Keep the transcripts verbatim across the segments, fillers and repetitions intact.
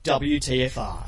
W T F R.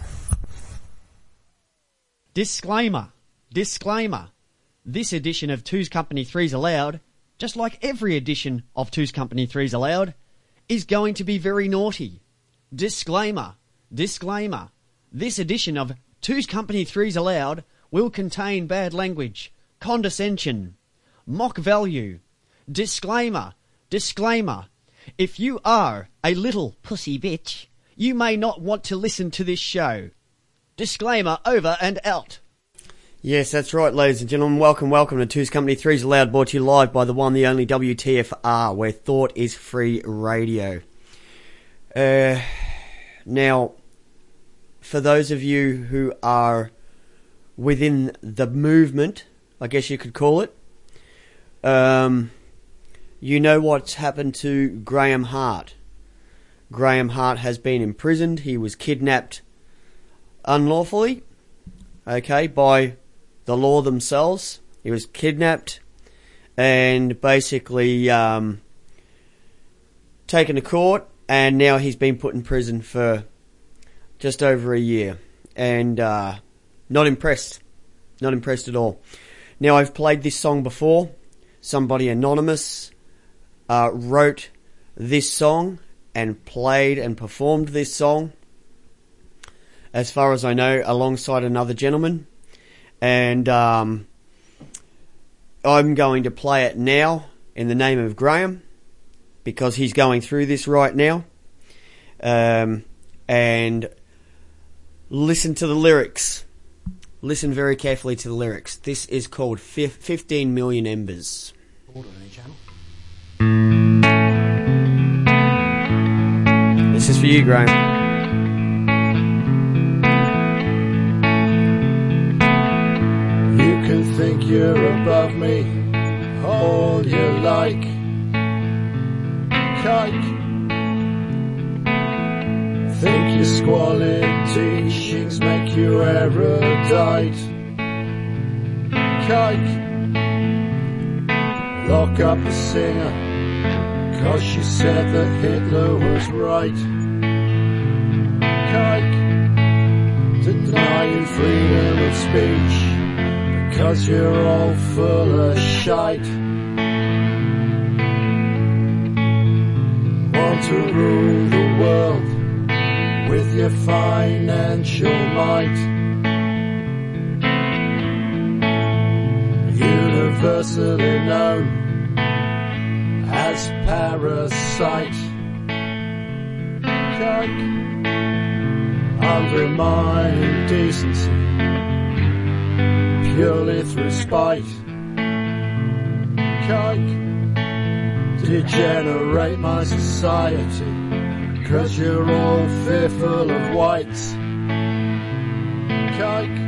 Disclaimer. Disclaimer. This edition of Two's Company Three's Allowed, just like every edition of Two's Company Three's Allowed, is going to be very naughty. Disclaimer. Disclaimer. This edition of Two's Company Three's Allowed will contain bad language, condescension, mock value. Disclaimer. Disclaimer. If you are a little pussy bitch, you may not want to listen to this show. Disclaimer over and out. Yes, that's right, ladies and gentlemen. Welcome, welcome to Two's Company Three's Allowed, brought to you live by the one, the only W T F R, where thought is free radio. Uh, now, for those of you who are within the movement, I guess you could call it, um, you know what's happened to Graham Hart. Graham Hart has been imprisoned. He was kidnapped unlawfully, okay, by the law themselves. He was kidnapped and basically um, taken to court, and now he's been put in prison for just over a year. And uh, not impressed. Not impressed at all. Now, I've played this song before. Somebody anonymous uh, wrote this song and played and performed this song, as far as I know, alongside another gentleman. And um, I'm going to play it now in the name of Graham, because he's going through this right now. Um, and listen to the lyrics. Listen very carefully to the lyrics. This is called fifteen million Embers. This is for you, Graham. You can think you're above me, all you like, kike. Think your squalid teachings make you erudite, kike. Lock up the singer, cause she said that Hitler was right, kike. Denying freedom of speech, cause you're all full of shite. Want to rule the world with your financial might, universally known as parasite, kike. Undermine decency purely through spite, kike. Degenerate my society, cause you're all fearful of whites, kike.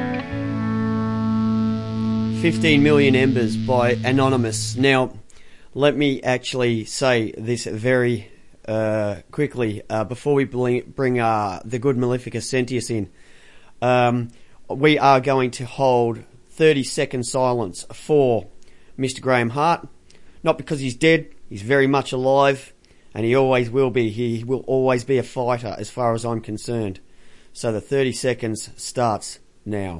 fifteen million Embers by Anonymous. Now, let me actually say this very uh, quickly uh, before we bring, bring uh, the good Malefica Sentius in. Um, we are going to hold thirty second silence for Mister Graham Hart. Not because he's dead, he's very much alive, and he always will be. He will always be a fighter as far as I'm concerned. So the thirty seconds starts now.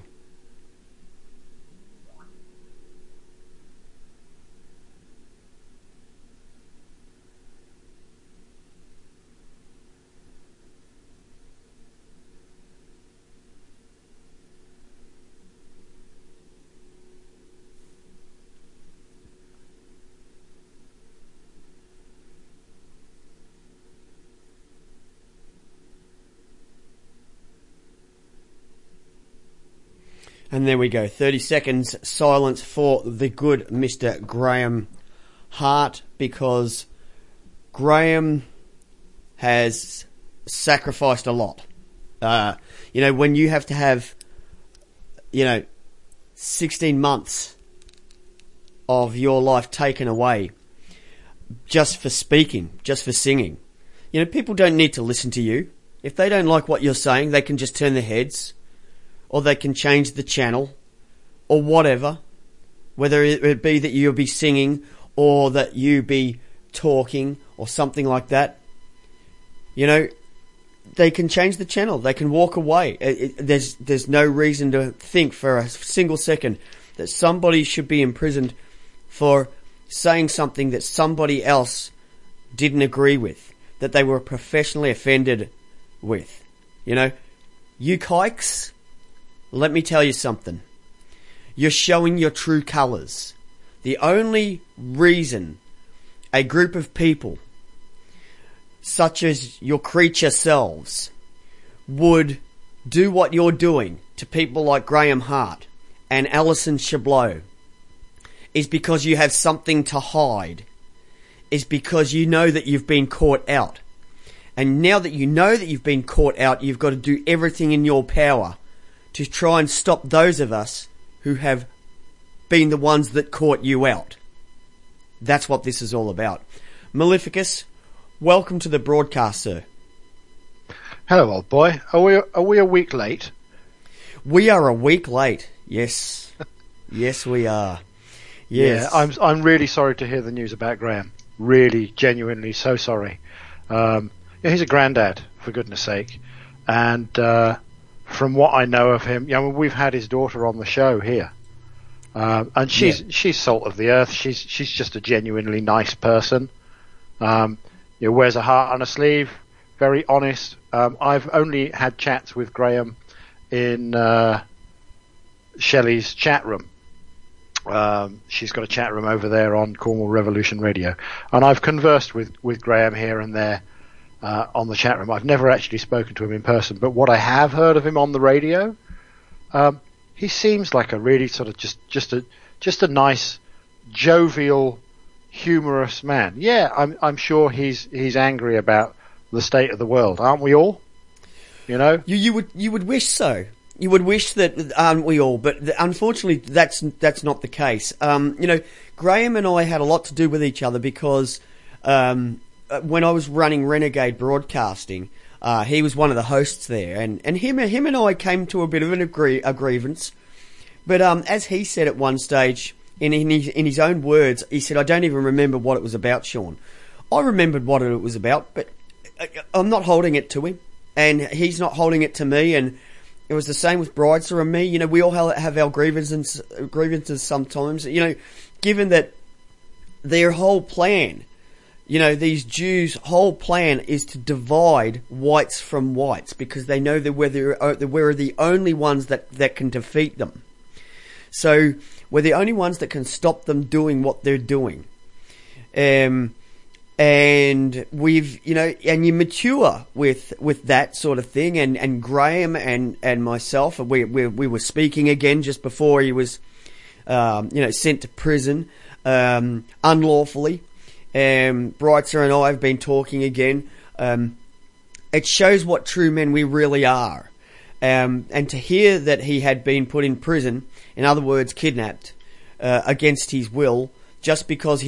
And there we go, thirty seconds silence for the good Mister Graham Hart, because Graham has sacrificed a lot. Uh, you know, when you have to have, you know, sixteen months of your life taken away just for speaking, just for singing. You know, people don't need to listen to you. If they don't like what you're saying, they can just turn their heads. Or they can change the channel, or whatever. Whether it be that you'll be singing, or that you be talking, or something like that. You know, they can change the channel. They can walk away. It, it, there's there's no reason to think for a single second that somebody should be imprisoned for saying something that somebody else didn't agree with, that they were professionally offended with. You know, you kikes. Let me tell you something. You're showing your true colours. The only reason a group of people, such as your creature selves, would do what you're doing to people like Graham Hart and Alison Chabot is because you have something to hide. Is because you know that you've been caught out. And now that you know that you've been caught out, you've got to do everything in your power to try and stop those of us who have been the ones that caught you out. That's what this is all about. Maleficus, welcome to the broadcast, sir. Hello, old boy. Are we are we a week late? We are a week late. Yes, yes, we are. Yes, yeah, I'm I'm really sorry to hear the news about Graham. Really, genuinely, so sorry. Um, yeah, he's a granddad, for goodness sake, and. Uh, From what I know of him, you know, we've had his daughter on the show here, um, and she's yeah. she's salt of the earth. She's she's just a genuinely nice person. Um, you know, wears a heart on her sleeve, very honest. Um, I've only had chats with Graham in uh, Shelley's chat room. Um, she's got a chat room over there on Cornwall Revolution Radio, and I've conversed with with Graham here and there. Uh, on the chat room. I've never actually spoken to him in person, but what I have heard of him on the radio, um, he seems like a really sort of just, just a, just a nice, jovial, humorous man. Yeah, I'm, I'm sure he's, he's angry about the state of the world, aren't we all? You know? You, you would, you would wish so. You would wish that, aren't we all? But unfortunately, that's, that's not the case. Um, you know, Graham and I had a lot to do with each other because, um, when I was running Renegade Broadcasting, uh, he was one of the hosts there, and, and him, him and I came to a bit of an agree, a grievance. But, um, as he said at one stage, in, in his, in his own words, he said, I don't even remember what it was about, Sean. I remembered what it was about, but I'm not holding it to him, and he's not holding it to me, and it was the same with Bridesor and me. You know, we all have our grievances, grievances sometimes. You know, given that their whole plan, you know, these Jews' whole plan is to divide whites from whites because they know that we're the, we're the only ones that, that can defeat them. So we're the only ones that can stop them doing what they're doing. Um, and we've, you know, and you mature with, with that sort of thing. And, and Graham and, and myself, we, we, we were speaking again just before he was, um, you know, sent to prison, um, unlawfully. Um, Bridesor and I have been talking again. Um, it shows what true men we really are. Um, and to hear that he had been put in prison, in other words, kidnapped, uh, against his will, just because he,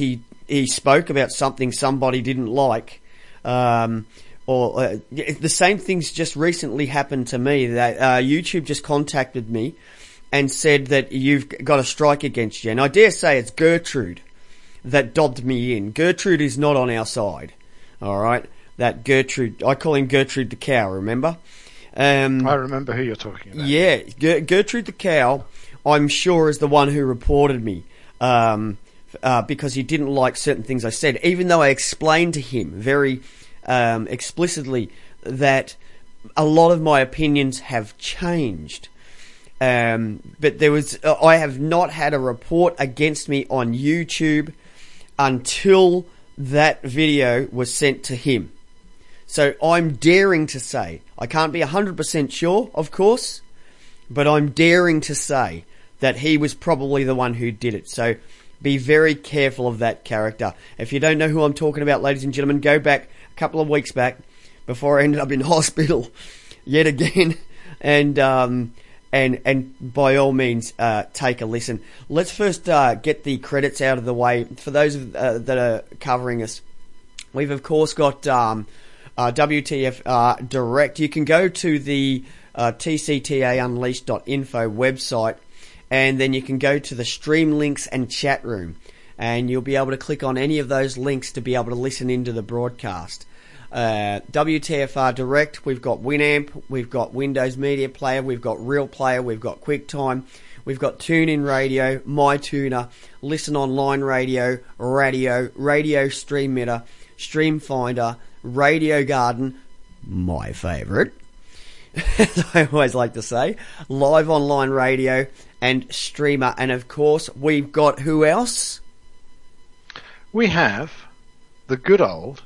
he spoke about something somebody didn't like, um, or uh, the same things just recently happened to me. That uh, YouTube just contacted me and said that you've got a strike against you, and I dare say it's Gertrude that dobbed me in. Gertrude is not on our side. All right, that Gertrude, I call him Gertrude the cow. Remember? Um, I remember who you're talking about. Yeah, G- Gertrude the cow, I'm sure, is the one who reported me. Um, uh, because he didn't like certain things I said, even though I explained to him very um, explicitly that a lot of my opinions have changed. Um, but there was, uh, I have not had a report against me on YouTube until that video was sent to him. So I'm daring to say, I can't be one hundred percent sure, of course, but I'm daring to say that he was probably the one who did it. So be very careful of that character. If you don't know who I'm talking about, ladies and gentlemen, go back a couple of weeks back before I ended up in hospital yet again, and um, and and by all means, uh, take a listen. Let's first uh, get the credits out of the way. For those uh, that are covering us, we've of course got um, uh, W T F R Direct. You can go to the uh, T C T A unleashed dot info website, and then you can go to the stream links and chat room, and you'll be able to click on any of those links to be able to listen into the broadcast. Uh, W T F R Direct, we've got Winamp, we've got Windows Media Player, we've got Real Player, we've got QuickTime, we've got TuneIn Radio, MyTuner, Listen Online Radio, Radio, Radio Streamitter, Streamfinder, Radio Garden, my favourite, as I always like to say, Live Online Radio, and Streamer. And of course, we've got who else? We have the good old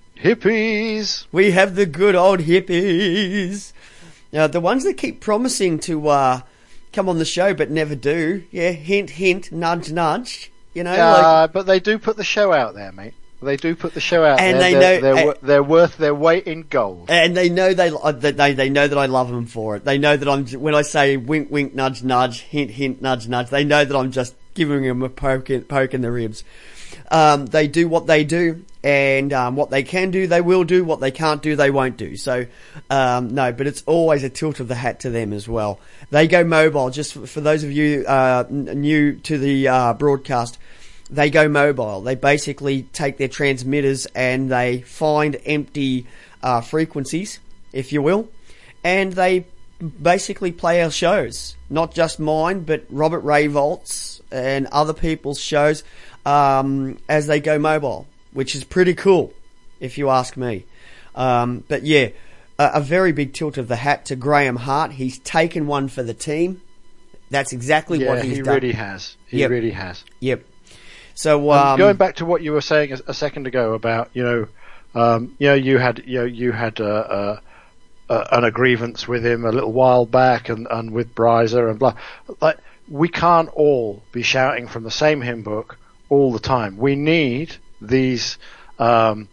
hippies. We have the good old hippies. Now, the ones that keep promising to uh, come on the show but never do. Yeah, hint, hint, nudge, nudge. You know, Yeah, like, but they do put the show out there, mate. They do put the show out And there. they they're, know- they're, and- wor- they're worth their weight in gold. and they know they uh, that they they know that I love them for it. They know that I'm when I say wink, wink, nudge, nudge, hint, hint, nudge, nudge. They know that I'm just giving them a poke in, poke in the ribs. Um, they do what they do, and um, what they can do, they will do. What they can't do, they won't do. So, um, no, but it's always a tilt of the hat to them as well. They go mobile. Just for, for those of you uh, n- new to the uh, broadcast, they go mobile. They basically take their transmitters and they find empty uh, frequencies, if you will, and they basically play our shows. Not just mine, but Robert Rayvolt's and other people's shows um, as they go mobile, which is pretty cool, if you ask me. Um, but yeah, a, a very big tilt of the hat to Graham Hart. He's taken one for the team. That's exactly Yeah, what he's he done. really has. He Yep. really has. Yep. So Um, um, going back to what you were saying a, a second ago about, you know, um, you know, you had, you know, you had uh, uh, uh, an aggrievance with him a little while back, and, and with Bryza and blah. Like, we can't all be shouting from the same hymn book all the time. We need these, um,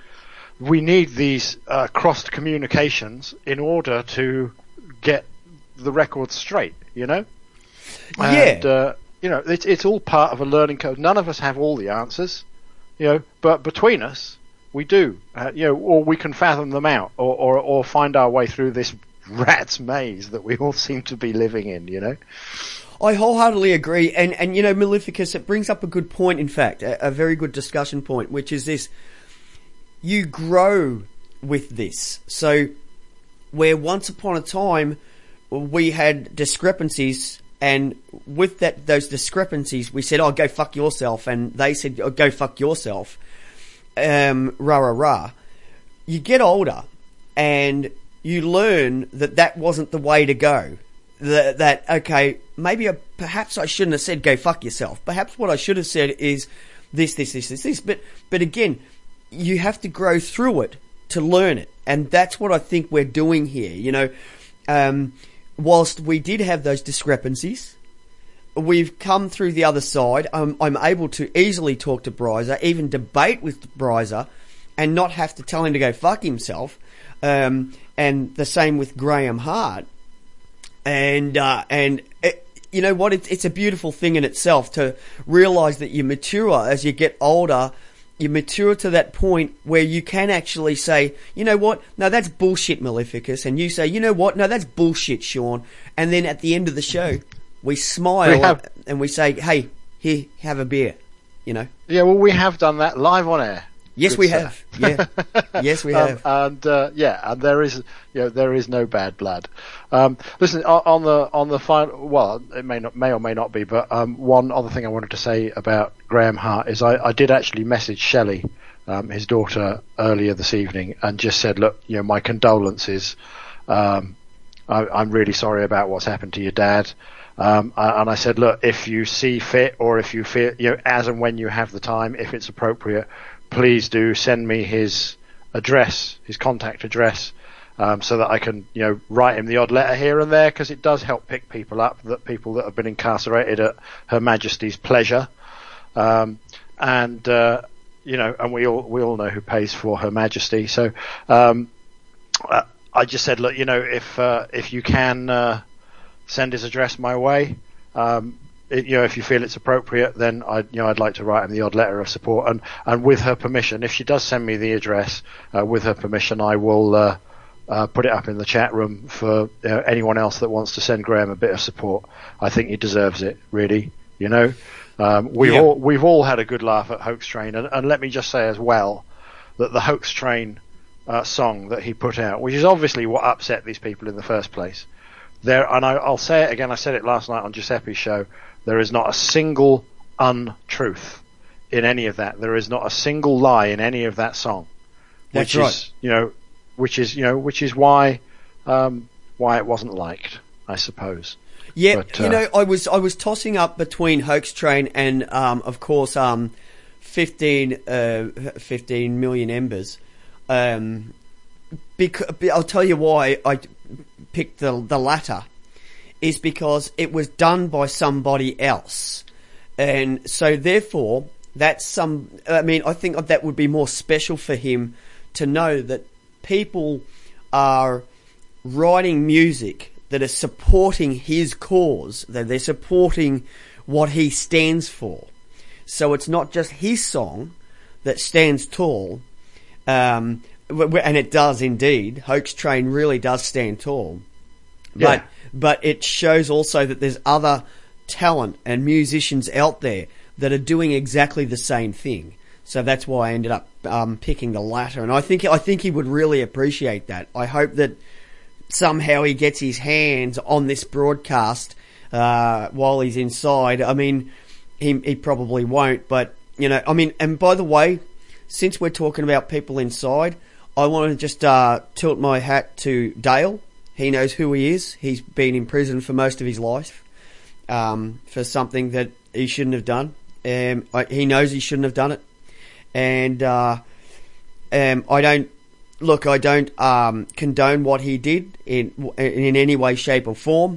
we need these uh, crossed communications in order to get the record straight. You know, and, Yeah. Uh, you know, it's it's all part of a learning curve. None of us have all the answers, you know, but between us, we do, uh, you know, or we can fathom them out, or, or or find our way through this rat's maze that we all seem to be living in, you know. I wholeheartedly agree, and and you know, Maleficus, it brings up a good point. In fact, a, a very good discussion point, which is this: you grow with this. So, where once upon a time we had discrepancies. And with that, those discrepancies, we said, "Oh, go fuck yourself," and they said, "Oh, go fuck yourself." Um, rah rah rah. You get older, and you learn that that wasn't the way to go. That, that okay, maybe I, perhaps I shouldn't have said, "Go fuck yourself." Perhaps what I should have said is this, this, this, this, this. But but again, you have to grow through it to learn it, and that's what I think we're doing here. You know. Um, Whilst we did have those discrepancies, we've come through the other side. I'm, I'm able to easily talk to Bryza, even debate with Bryza, and not have to tell him to go fuck himself. Um, and the same with Graham Hart. And uh, and it, you know what? It's, it's a beautiful thing in itself to realise that you mature as you get older. You mature to that point where you can actually say, you know what? No, that's bullshit, Maleficus. And you say, you know what? No, that's bullshit, Sean. And then at the end of the show, we smile we have, and we say, hey, here, have a beer. You know? Yeah, well, we have done that live on air. Yes, Good we sir. have. Yeah. Yes, we have. Um, and uh, yeah, and there is, you know, there is no bad blood. Um, listen, on, on the on the final, well, it may not, may or may not be, but um, one other thing I wanted to say about Graham Hart is I, I did actually message Shelley, um, his daughter, earlier this evening, and just said, look, you know, my condolences. Um, I, I'm really sorry about what's happened to your dad. Um, and I said, look, if you see fit, or if you feel, you know, as and when you have the time, if it's appropriate, please do send me his address, his contact address, um, so that I can, you know, write him the odd letter here and there, because it does help pick people up, that people that have been incarcerated at Her Majesty's pleasure. Um, and, uh, you know, and we all, we all know who pays for Her Majesty. So, um, I just said, look, you know, if, uh, if you can, uh, send his address my way, um, It, you know, if you feel it's appropriate, then I, you know, I'd like to write him the odd letter of support, and, and with her permission, if she does send me the address, uh, with her permission, I will uh, uh, put it up in the chat room for uh, anyone else that wants to send Graham a bit of support. I think he deserves it, really. You know, um, we've yeah. all we've all had a good laugh at Hoax Train, and, and let me just say as well that the Hoax Train uh, song that he put out, which is obviously what upset these people in the first place, there, and I, I'll say it again. I said it last night on Giuseppe's show. There is not a single untruth in any of that. There is not a single lie in any of that song. That's which right. is, you know, which is, you know, which is why, um, why it wasn't liked, I suppose. Yeah, But, uh, you know, I was I was tossing up between Hoax Train and, um, of course, um, fifteen, uh, fifteen million embers. Um, because I'll tell you why I picked the the latter. Is because it was done by somebody else. And so therefore, that's some, I mean, I think that would be more special for him to know that people are writing music that are supporting his cause, that they're supporting what he stands for. So it's not just his song that stands tall, um, and it does indeed. Hoax Train really does stand tall. Yeah. But But it shows also that there's other talent and musicians out there that are doing exactly the same thing. So that's why I ended up um, picking the latter, and I think I think he would really appreciate that. I hope that somehow he gets his hands on this broadcast uh, while he's inside. I mean, he he probably won't, but you know, I mean, and by the way, since we're talking about people inside, I want to just uh, tilt my hat to Dale. He knows who he is. He's been in prison for most of his life um, for something that he shouldn't have done. Um, I, he knows he shouldn't have done it. And uh, um, I don't look. I don't um, condone what he did in in any way, shape, or form.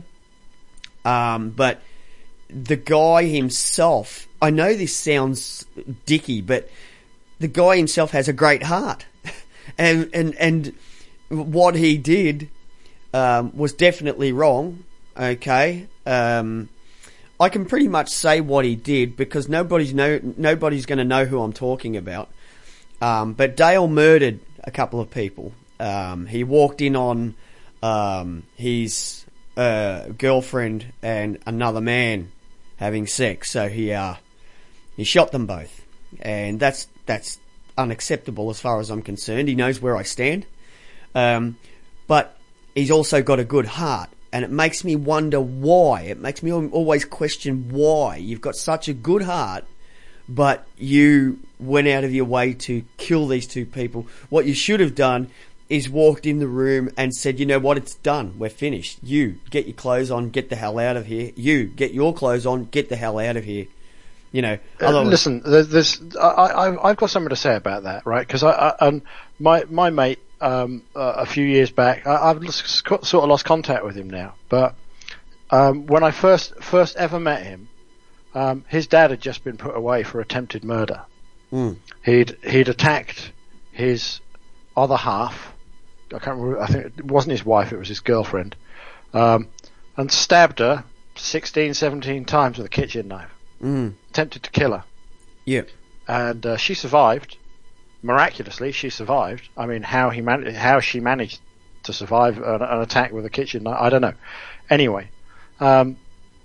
Um, but the guy himself, I know this sounds dicky, but the guy himself has a great heart, and and and what he did. Um, was definitely wrong, okay? Um, I can pretty much say what he did because nobody's know nobody's going to know who I'm talking about. Um, but Dale murdered a couple of people. Um, he walked in on um, his uh, girlfriend and another man having sex, so he uh, he shot them both, and that's that's unacceptable as far as I'm concerned. He knows where I stand, um, but. He's also got a good heart, and it makes me wonder why. It makes me always question why. You've got such a good heart, but you went out of your way to kill these two people. What you should have done is walked in the room and said, you know what, it's done. We're finished. You, get your clothes on, get the hell out of here. You, get your clothes on, get the hell out of here. You know, uh, listen, there's, there's I, I, I've got something to say about that, right? Because I, I, um, my, my mate, Um, uh, a few years back, I, I've sort of lost contact with him now. But um, when I first first ever met him, um, his dad had just been put away for attempted murder. Mm. He'd he'd attacked his other half. I can't remember. I think it wasn't his wife; it was his girlfriend, um, and stabbed her sixteen, seventeen times with a kitchen knife. Mm. Attempted to kill her. Yeah. And uh, she survived. Miraculously, she survived. I mean, how he man- how she managed to survive an, an attack with a kitchen knife, I don't know. Anyway, um,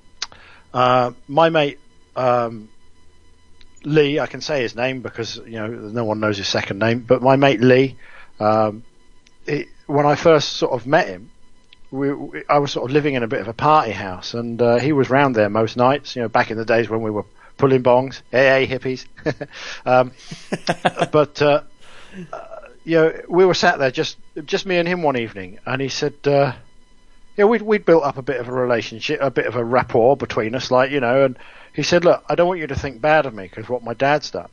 uh, my mate um, Lee, I can say his name because you know no one knows his second name, but my mate Lee, um, it, when I first sort of met him, we, we, I was sort of living in a bit of a party house, and uh, he was round there most nights. You know, back in the days when we were pulling bongs, hey, hey hippies. um, but uh, uh, you know, we were sat there just just me and him one evening, and he said, uh, "Yeah, we'd we'd built up a bit of a relationship, a bit of a rapport between us, like you know." And he said, "Look, I don't want you to think bad of me because what my dad's done."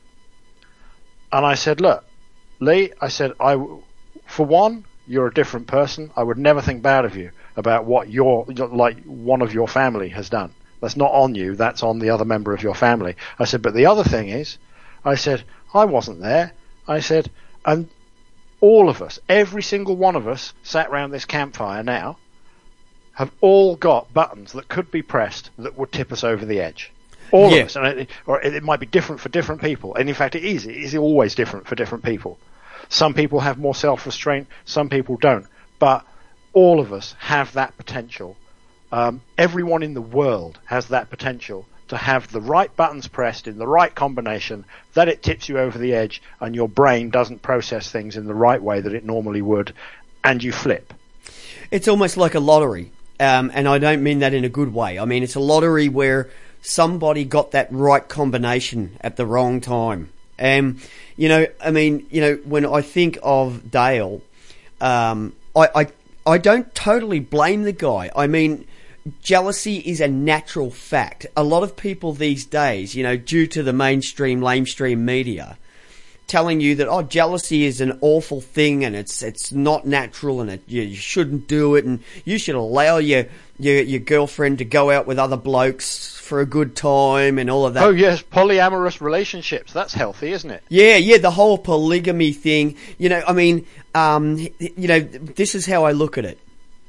And I said, "Look, Lee," I said, "I, for one, you're a different person. I would never think bad of you about what your like one of your family has done. That's not on you. That's on the other member of your family." I said, "But the other thing is," I said, "I wasn't there." I said, "And all of us, every single one of us sat around this campfire now, have all got buttons that could be pressed that would tip us over the edge. All Yeah. of us. And it, or it might be different for different people. And in fact, it is. It is always different for different people. Some people have more self-restraint. Some people don't. But all of us have that potential. Um, everyone in the world has that potential to have the right buttons pressed in the right combination, that it tips you over the edge and your brain doesn't process things in the right way that it normally would, and you flip." It's almost like a lottery, um, and I don't mean that in a good way. I mean, it's a lottery where somebody got that right combination at the wrong time. Um, you know, I mean, you know, when I think of Dale, um, I, I, I don't totally blame the guy. I mean, jealousy is a natural fact. A lot of people these days, you know, due to the mainstream, lamestream media, telling you that, oh, jealousy is an awful thing and it's it's not natural and it, you, you shouldn't do it and you should allow your, your your girlfriend to go out with other blokes for a good time and all of that. Oh yes, polyamorous relationships. That's healthy, isn't it? Yeah, yeah, the whole polygamy thing. You know, I mean, um, you know, this is how I look at it.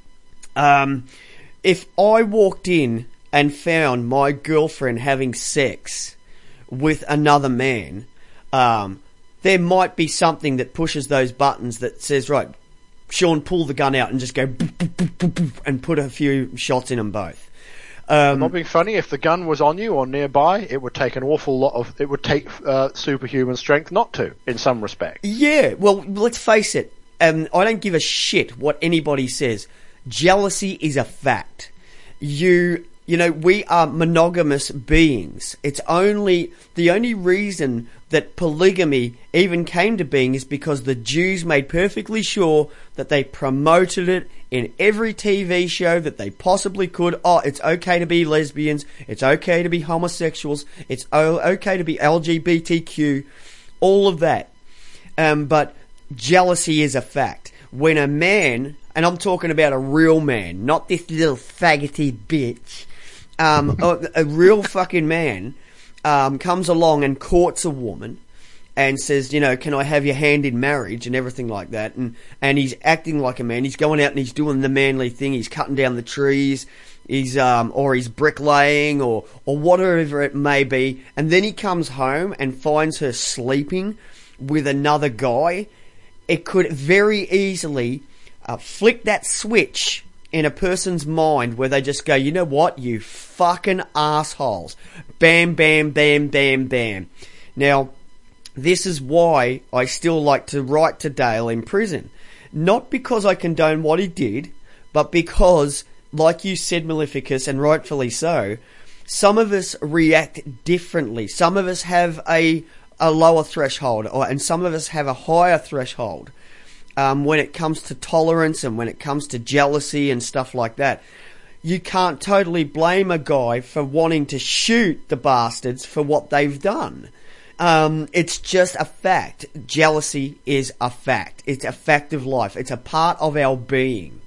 Um, if I walked in and found my girlfriend having sex with another man, um, there might be something that pushes those buttons that says, right, Sean, pull the gun out and just go boop, boop, boop, boop, boop, and put a few shots in them both. Um, Not being funny, if the gun was on you or nearby, it would take an awful lot of, it would take uh, superhuman strength not to, in some respect. Yeah, well, let's face it. Um, I don't give a shit what anybody says. Jealousy is a fact. You, you know, we are monogamous beings. It's only, the only reason that polygamy even came to being is because the Jews made perfectly sure that they promoted it in every T V show that they possibly could. Oh, it's okay to be lesbians. It's okay to be homosexuals. It's okay to be L G B T Q. All of that. Um, but jealousy is a fact. When a man, and I'm talking about a real man, not this little faggoty bitch, um, a, a real fucking man, um, comes along and courts a woman and says, you know, can I have your hand in marriage and everything like that. And, and he's acting like a man. He's going out and he's doing the manly thing. He's cutting down the trees. He's, um, or he's bricklaying or, or whatever it may be. And then he comes home and finds her sleeping with another guy. It could very easily uh, flick that switch in a person's mind where they just go, you know what, you fucking assholes. Bam, bam, bam, bam, bam. Now, this is why I still like to write to Dale in prison. Not because I condone what he did, but because, like you said, Maleficus, and rightfully so, some of us react differently. Some of us have a a lower threshold, or, and some of us have a higher threshold um, when it comes to tolerance and when it comes to jealousy and stuff like that. You can't totally blame a guy for wanting to shoot the bastards for what they've done. Um, it's just a fact. Jealousy is a fact. It's a fact of life. It's a part of our being.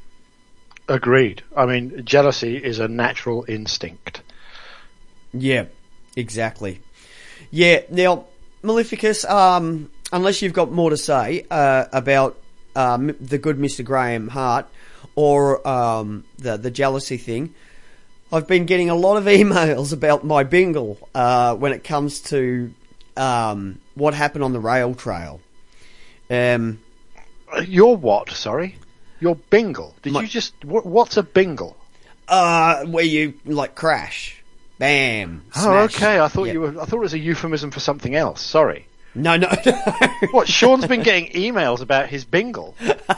Agreed. I mean, jealousy is a natural instinct. Yeah, exactly. Yeah, now, Maleficus, um, unless you've got more to say uh, about um, the good Mister Graham Hart or um, the the jealousy thing, I've been getting a lot of emails about my bingle uh, when it comes to um, what happened on the rail trail. Um, Your what? Sorry, your bingle. Did My- you just? What, what's a bingle? uh, where you like crash, bam. Oh, smash. okay. I thought Yeah. you were. I thought it was a euphemism for something else. Sorry. No, no, no. What? Sean's been getting emails about his bingle.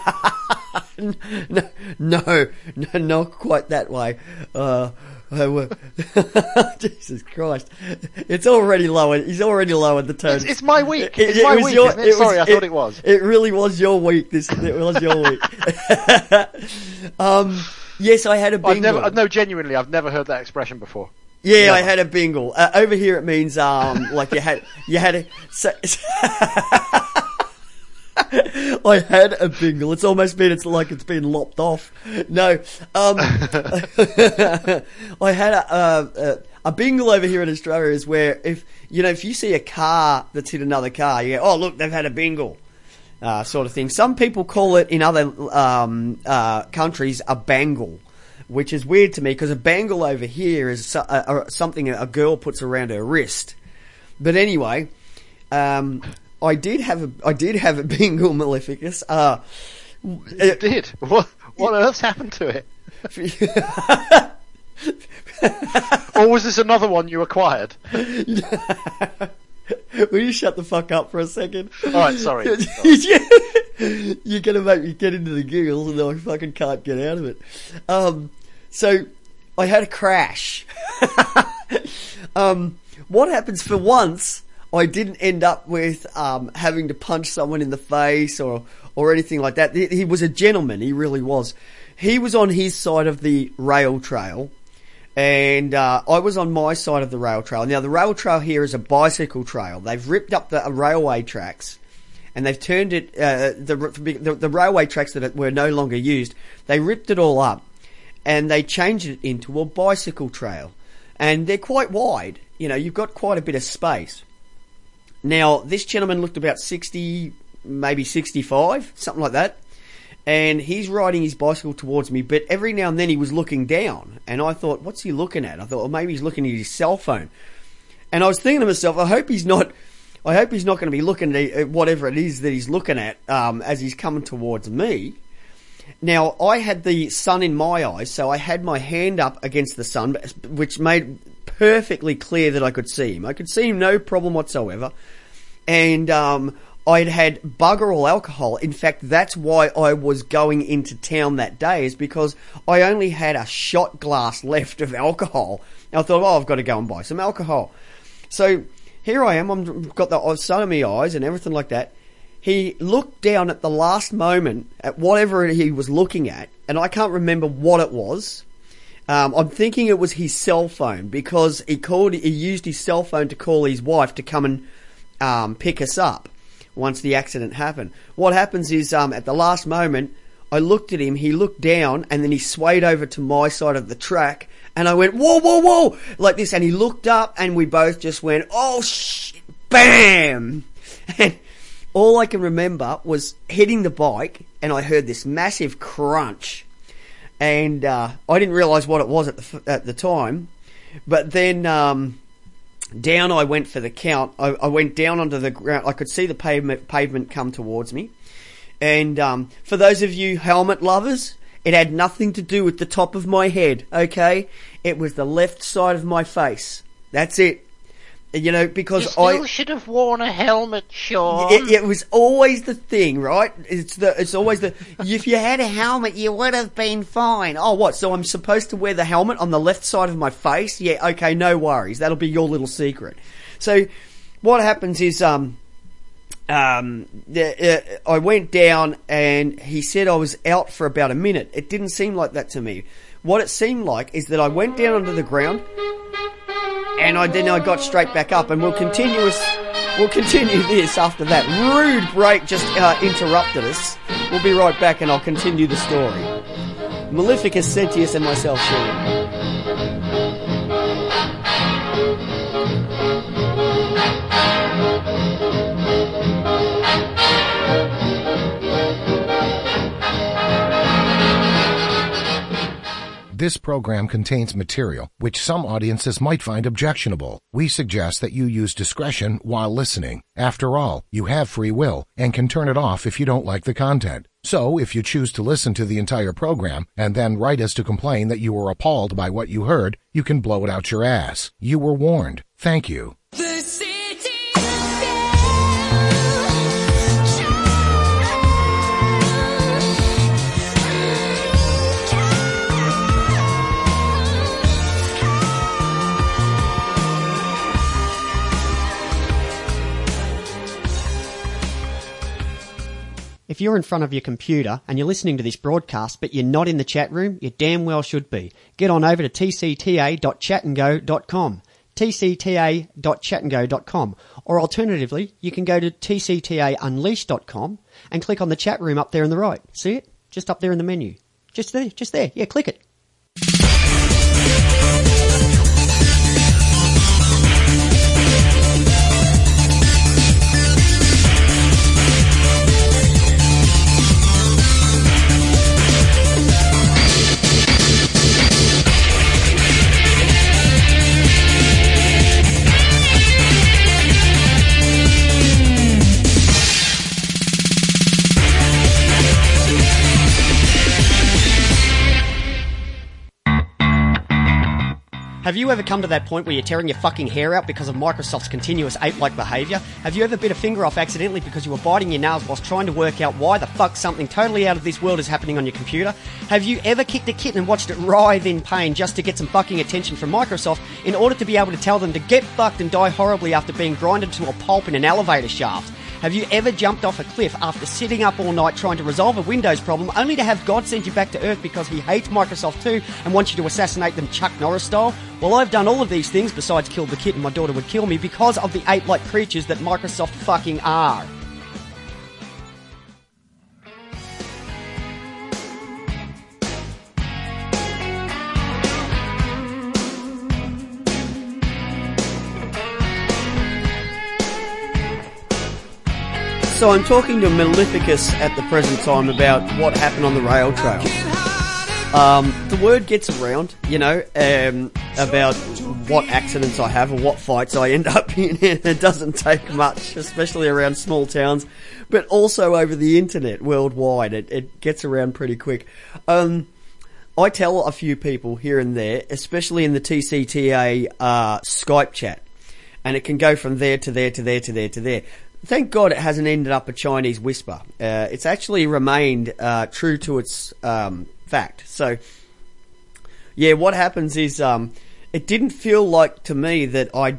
no, no, no, not quite that way. Uh, I wa- Jesus Christ! It's already lowered. He's already lowered the tone. It's, it's my week. It- It's it my was week. your- isn't it? it was- Sorry, I thought it was. It really was your week. This it was your week. um, yes, I had a bingle. I've never. No, genuinely, I've never heard that expression before. Yeah, Never. I had a bingle. Uh, over here, it means um, like you had you had a. So, I had a bingle. It's almost been. It's like it's been lopped off. No, um, I had a, a a bingle over here in Australia is where if you know if you see a car that's hit another car, you go, oh look, they've had a bingle, uh, sort of thing. Some people call it in other um, uh, countries a bangle, which is weird to me because a bangle over here is so, uh, something a girl puts around her wrist. But anyway, um, I did have a I did have a bingle, Maleficus. Uh, You did. What? What on earth's happened to it? Or was this another one you acquired? Will you shut the fuck up for a second? All right, sorry. You're gonna make me get into the giggles, and I fucking can't get out of it. Um, so I had a crash. um, what happens for once? I didn't end up with um, having to punch someone in the face or or anything like that. He, he was a gentleman. He really was. He was on his side of the rail trail, and uh, I was on my side of the rail trail. Now, the rail trail here is a bicycle trail. They've ripped up the uh, railway tracks, and they've turned it, uh, the, the the railway tracks that were no longer used, they ripped it all up, and they changed it into a bicycle trail. And they're quite wide. You know, you've got quite a bit of space. Now, this gentleman looked about sixty, maybe sixty-five, something like that. And he's riding his bicycle towards me, but every now and then he was looking down. And I thought, what's he looking at? I thought, well, maybe he's looking at his cell phone. And I was thinking to myself, I hope he's not, I hope he's not going to be looking at whatever it is that he's looking at, um, as he's coming towards me. Now, I had the sun in my eyes, so I had my hand up against the sun, which made perfectly clear that I could see him. I could see him no problem whatsoever. And um, I'd had bugger all alcohol. In fact, that's why I was going into town that day, is because I only had a shot glass left of alcohol. And I thought, oh, I've got to go and buy some alcohol. So here I am. I've got the sun in my eyes and everything like that. He looked down at the last moment at whatever he was looking at, and I can't remember what it was. Um, I'm thinking it was his cell phone, because he called. He used his cell phone to call his wife to come and um, pick us up once the accident happened. What happens is, um, at the last moment, I looked at him. He looked down, and then he swayed over to my side of the track, and I went, whoa, whoa, whoa, like this. And he looked up, and we both just went, oh shit, bam. And all I can remember was hitting the bike, and I heard this massive crunch, and uh, I didn't realise what it was at the at the time. But then um, down I went for the count. I, I went down onto the ground. I could see the pavement pavement come towards me. And um, for those of you helmet lovers, it had nothing to do with the top of my head. Okay, it was the left side of my face. That's it. You know, because you still I should have worn a helmet, Sean. It, it was always the thing, right? It's the it's always the if you had a helmet, you would have been fine. Oh, what? So I'm supposed to wear the helmet on the left side of my face? Yeah, okay, no worries. That'll be your little secret. So what happens is, um, um, the, uh, I went down, and he said I was out for about a minute. It didn't seem like that to me. What it seemed like is that I went down onto the ground, and I then I got straight back up, and we'll continue us, we'll continue this after that. Rude break just uh, interrupted us. We'll be right back, and I'll continue the story. Maleficus, Sentius, and myself, Sean. This program contains material which some audiences might find objectionable. We suggest that you use discretion while listening. After all, you have free will and can turn it off if you don't like the content. So, if you choose to listen to the entire program and then write us to complain that you were appalled by what you heard, you can blow it out your ass. You were warned. Thank you. The city If you're in front of your computer and you're listening to this broadcast but you're not in the chat room, you damn well should be. Get on over to t c t a dot chat and go dot com, t c t a dot chat and go dot com, or alternatively, you can go to t c t a unleashed dot com and click on the chat room up there on the right. See it? Just up there in the menu. Just there, just there. Yeah, click it. Have you ever come to that point where you're tearing your fucking hair out because of Microsoft's continuous ape-like behaviour? Have you ever bit a finger off accidentally because you were biting your nails whilst trying to work out why the fuck something totally out of this world is happening on your computer? Have you ever kicked a kitten and watched it writhe in pain just to get some fucking attention from Microsoft in order to be able to tell them to get fucked and die horribly after being grinded to a pulp in an elevator shaft? Have you ever jumped off a cliff after sitting up all night trying to resolve a Windows problem only to have God send you back to Earth because he hates Microsoft too and wants you to assassinate them Chuck Norris style? Well, I've done all of these things besides kill the kitten my daughter would kill me because of the ape-like creatures that Microsoft fucking are. So I'm talking to Maleficus at the present time about what happened on the rail trail. Um, the word gets around, you know, um, about what accidents I have or what fights I end up in, and it doesn't take much, especially around small towns, but also over the internet worldwide. It, it gets around pretty quick. Um, I tell a few people here and there, especially in the T C T A uh, Skype chat, and it can go from there to there to there to there to there. Thank God it hasn't ended up a Chinese whisper. Uh, it's actually remained uh, true to its um, fact. So, yeah, what happens is um, it didn't feel like to me that I...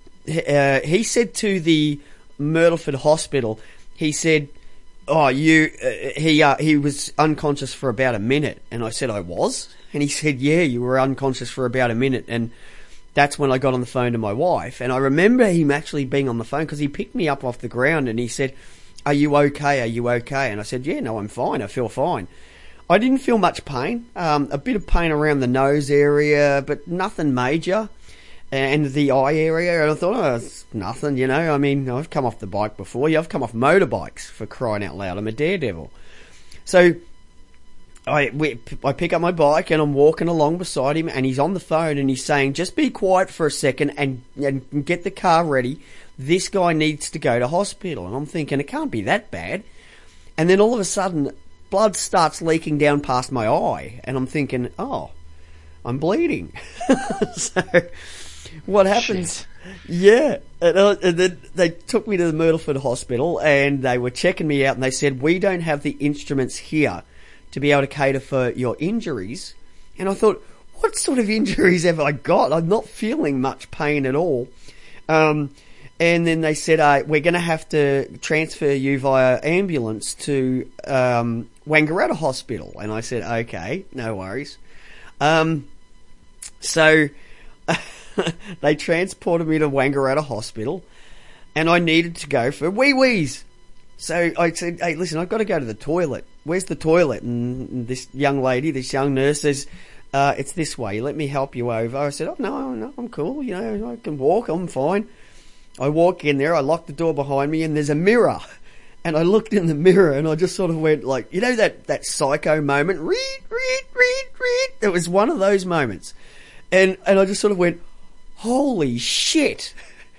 Uh, he said to the Myrtleford Hospital, he said, oh, you... Uh, he uh, he was unconscious for about a minute. And I said, I was? And he said, yeah, you were unconscious for about a minute. And that's when I got on the phone to my wife. And I remember him actually being on the phone because he picked me up off the ground and he said, are you okay? Are you okay? And I said, yeah, no, I'm fine. I feel fine. I didn't feel much pain. Um, a bit of pain around the nose area, but nothing major. And the eye area. And I thought, oh, it's nothing, you know. I mean, I've come off the bike before. Yeah, I've come off motorbikes, for crying out loud. I'm a daredevil. So I, we, I pick up my bike and I'm walking along beside him and he's on the phone and he's saying, just be quiet for a second and, and get the car ready. This guy needs to go to hospital. And I'm thinking, it can't be that bad. And then all of a sudden, blood starts leaking down past my eye. And I'm thinking, oh, I'm bleeding. So what happens? Shit. Yeah. And, uh, and then they took me to the Myrtleford Hospital and they were checking me out and they said, we don't have the instruments here to be able to cater for your injuries. And I thought, what sort of injuries have I got? I'm not feeling much pain at all. Um, and then they said, uh, we're going to have to transfer you via ambulance to um, Wangaratta Hospital. And I said, okay, no worries. Um, so they transported me to Wangaratta Hospital and I needed to go for wee-wees. So I said, hey, listen, I've got to go to the toilet. Where's the toilet? And this young lady, this young nurse says, uh, it's this way. Let me help you over. I said, oh, no, no, I'm cool. You know, I can walk. I'm fine. I walk in there. I lock the door behind me and there's a mirror. And I looked in the mirror and I just sort of went like, you know, that, that psycho moment, read, read, read, It was one of those moments. And, and I just sort of went, holy shit.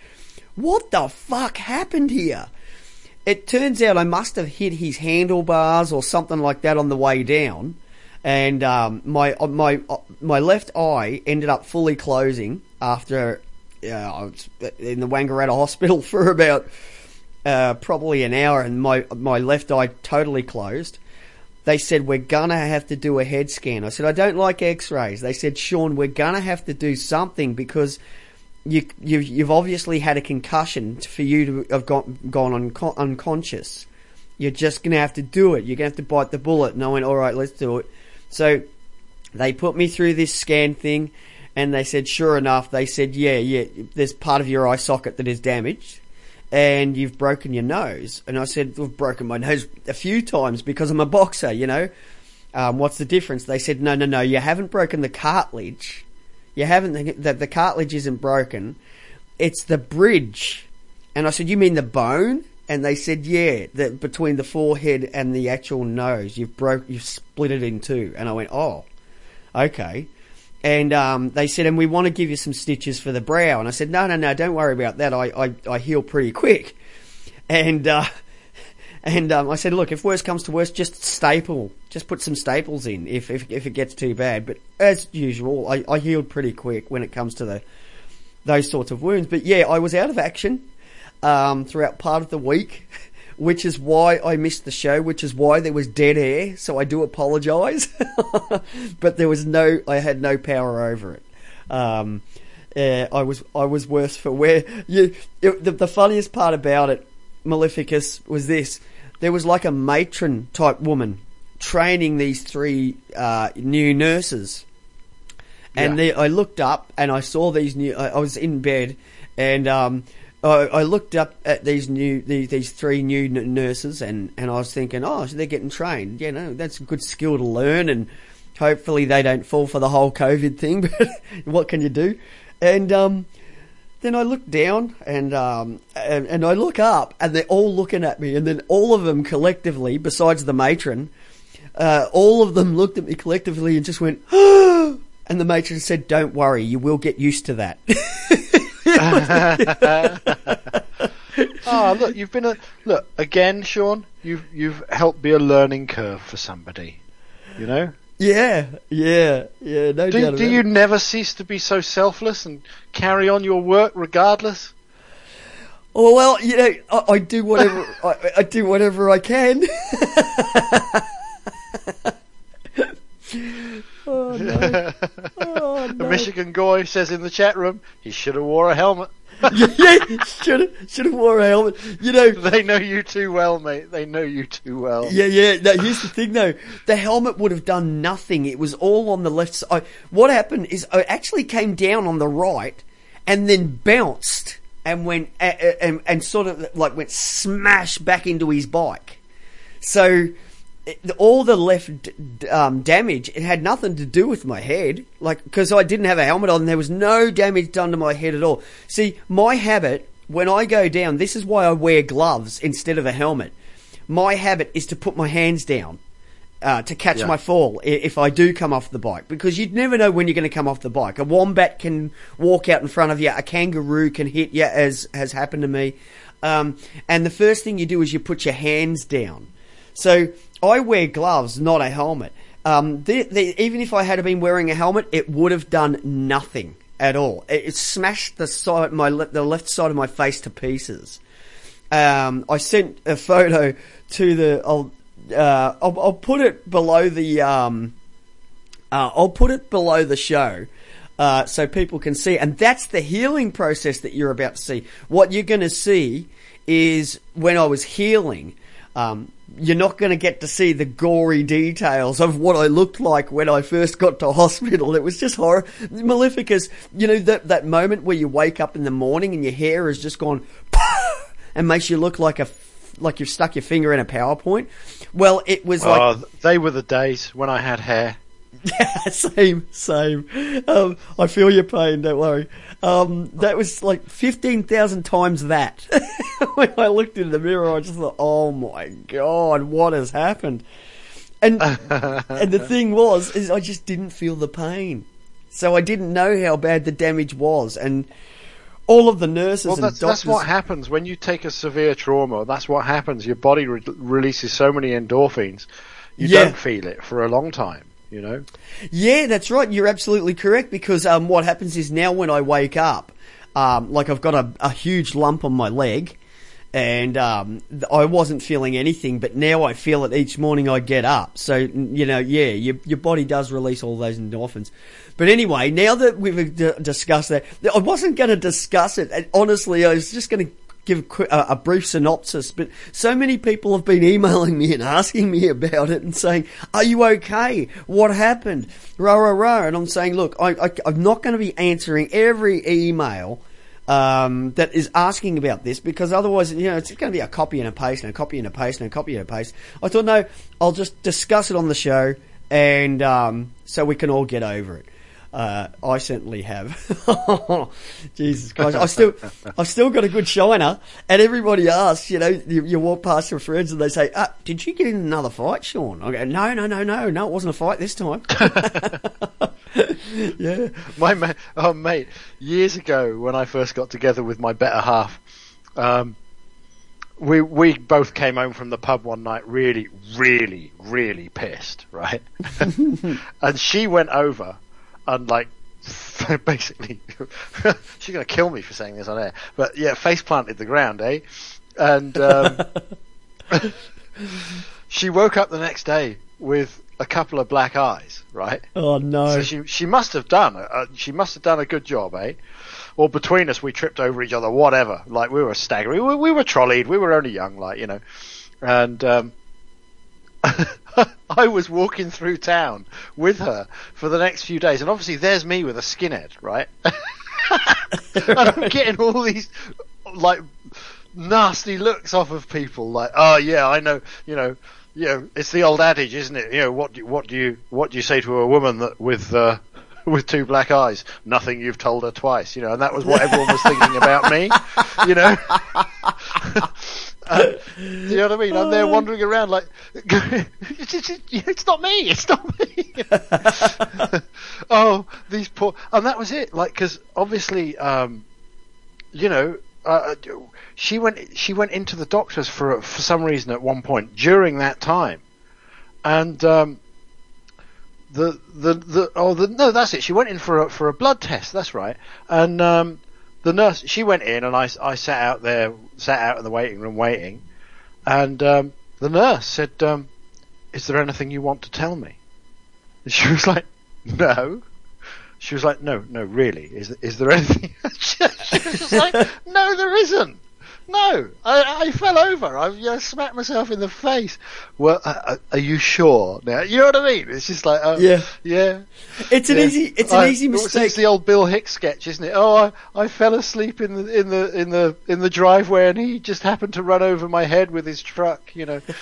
What the fuck happened here? It turns out I must have hit his handlebars or something like that on the way down. And um, my my my left eye ended up fully closing after uh, I was in the Wangaratta hospital for about uh, probably an hour, and my my left eye totally closed. They said, we're gonna have to do a head scan. I said, I don't like x-rays. They said, Sean, we're gonna have to do something because you, you've, you've obviously had a concussion for you to have gone, gone un- unconscious. You're just gonna have to do it. You're gonna have to bite the bullet. And I went, alright, let's do it. So they put me through this scan thing, and they said, sure enough, they said, yeah, yeah, there's part of your eye socket that is damaged. And you've broken your nose. And I said, I've broken my nose a few times because I'm a boxer, you know. Um, what's the difference? They said, no, no, no, you haven't broken the cartilage. You haven't, the, the cartilage isn't broken. It's the bridge. And I said, you mean the bone? And they said, yeah, the, between the forehead and the actual nose, you've broke, you've split it in two. And I went, oh, okay. And um, they said, and we want to give you some stitches for the brow. And I said, no, no, no, don't worry about that. I I, I heal pretty quick. And uh, and um, I said, look, if worse comes to worse, just staple, just put some staples in if if, if it gets too bad. But as usual, I, I healed pretty quick when it comes to the those sorts of wounds. But yeah, I was out of action um, throughout part of the week, which is why I missed the show, which is why there was dead air, so I do apologise. But there was no, I had no power over it. Um, uh, I was, I was worse for wear. You, it, the, the funniest part about it, Maleficus, was this. There was like a matron type woman training these three uh, new nurses. And Yeah. they, I looked up and I saw these new, I, I was in bed and, um, I, I looked up at these new these, these three new n- nurses, and, and I was thinking, oh, so they're getting trained. Yeah, no, that's a good skill to learn, and hopefully they don't fall for the whole COVID thing. But what can you do? And um, then I look down, and um, and, and I look up, and they're all looking at me, and then all of them collectively, besides the matron, uh, all of them looked at me collectively and just went, oh! And the matron said, "Don't worry, you will get used to that." Oh, look, you've been a look again, Sean. You've you've helped be a learning curve for somebody. You know. Yeah, yeah, yeah. No doubt Do, about do it. you never cease to be so selfless and carry on your work regardless? Oh well, you know, I, I do whatever I, I do whatever I can. Oh no! Oh The no! Michigan guy says in the chat room he should have wore a helmet. yeah, yeah should have should have wore a helmet. You know, They know you too well, mate. They know you too well. yeah, yeah. No, here's the thing though: the helmet would have done nothing. It was all on the left side. What happened is I actually came down on the right, and then bounced and went uh, uh, and and sort of like went smash back into his bike. So. It, all the left d- um, damage, it had nothing to do with my head, like, because I didn't have a helmet on, there was no damage done to my head at all. See, my habit, when I go down, this is why I wear gloves instead of a helmet. My habit is to put my hands down uh, to catch Yeah. my fall i- if I do come off the bike, because you'd never know when you're going to come off the bike. A wombat can walk out in front of you, a kangaroo can hit you, as has happened to me. Um, and the first thing you do is you put your hands down. So I wear gloves, not a helmet. Um, the, the, even if I had been wearing a helmet, it would have done nothing at all. It, it smashed the side, my le- the left side of my face to pieces. Um, I sent a photo to the. I'll, uh, I'll, I'll put it below the. Um, uh, I'll put it below the show. Uh, so people can see, and that's the healing process that you're about to see. What you're going to see is when I was healing. Um, you're not going to get to see the gory details of what I looked like when I first got to hospital. It was just horror. Maleficus, you know, that, that moment where you wake up in the morning and your hair has just gone and makes you look like a, like you've stuck your finger in a PowerPoint. Well, it was like... Oh, they were the days when I had hair. Yeah, same, same. Um, I feel your pain, don't worry. Um, that was like fifteen thousand times that. When I looked in the mirror, I just thought, oh my God, what has happened? And and the thing was, is I just didn't feel the pain. So I didn't know how bad the damage was. And all of the nurses well, and that's, doctors... that's what happens when you take a severe trauma. That's what happens. Your body re- releases so many endorphins, you Yeah. don't feel it for a long time, you know? Yeah, that's right. You're absolutely correct, because um, what happens is now when I wake up, um, like I've got a, a huge lump on my leg, and um, I wasn't feeling anything, but now I feel it each morning I get up. So, you know, yeah, your, your body does release all those endorphins. But anyway, now that we've d- discussed that, I wasn't going to discuss it. And honestly, I was just going to give a, quick, a, a brief synopsis, but so many people have been emailing me and asking me about it and saying, are you okay? What happened? Rah, rah, rah. And I'm saying, look, I, I, I'm not going to be answering every email um, that is asking about this, because otherwise, you know, it's going to be a copy and a paste and a copy and a paste and a copy and a paste. I thought, no, I'll just discuss it on the show, and um, so we can all get over it. Uh, I certainly have. Jesus Christ. I still, I've still got a good shiner, and everybody asks, you know, you, you walk past your friends and they say, ah, did you get in another fight, Sean? I go, no, no, no, no, no, it wasn't a fight this time. Yeah. My ma- oh, mate, years ago when I first got together with my better half, um, we we both came home from the pub one night really, really, really pissed, right? And she went over and, like, basically, she's going to kill me for saying this on air, but yeah, face planted the ground, eh? And um, she woke up the next day with a couple of black eyes, right? Oh no! So she she must have done uh, she must have done a good job, eh? Or between us, we tripped over each other, whatever. Like, we were staggering, we were, we were trolleyed, we were only young, like, you know, and um, I was walking through town with her for the next few days, and obviously there's me with a skinhead, right? And I'm getting all these, like, nasty looks off of people, like, oh yeah, I know, you know, you know, it's the old adage, isn't it? You know, what do, what do you what do you say to a woman that with uh, with two black eyes? Nothing you've told her twice, you know, and that was what everyone was thinking about me, you know. Uh, do you know what I mean? I'm there wandering around like, it's not me, it's not me. Oh, these poor, and that was it. Like, because obviously, um, you know, uh, she went she went into the doctors for for some reason at one point during that time, and um, the the the oh the no that's it. She went in for a, for a blood test. That's right, and um, the nurse, she went in, and I, I sat out there, sat out in the waiting room waiting, and um, the nurse said, um, "Is there anything you want to tell me?" And she was like, "No." She was like, "No, no, really, is is there anything?" She was just like, "No, there isn't. No, I, I fell over. I you know, smacked myself in the face." Well, uh, are you sure? Now, you know what I mean? It's just like, uh, Yeah. yeah. It's an Yeah. easy, it's an I- easy mistake. It's the old Bill Hicks sketch, isn't it? Oh, I, I fell asleep in the in the in the in the driveway, and he just happened to run over my head with his truck. You know.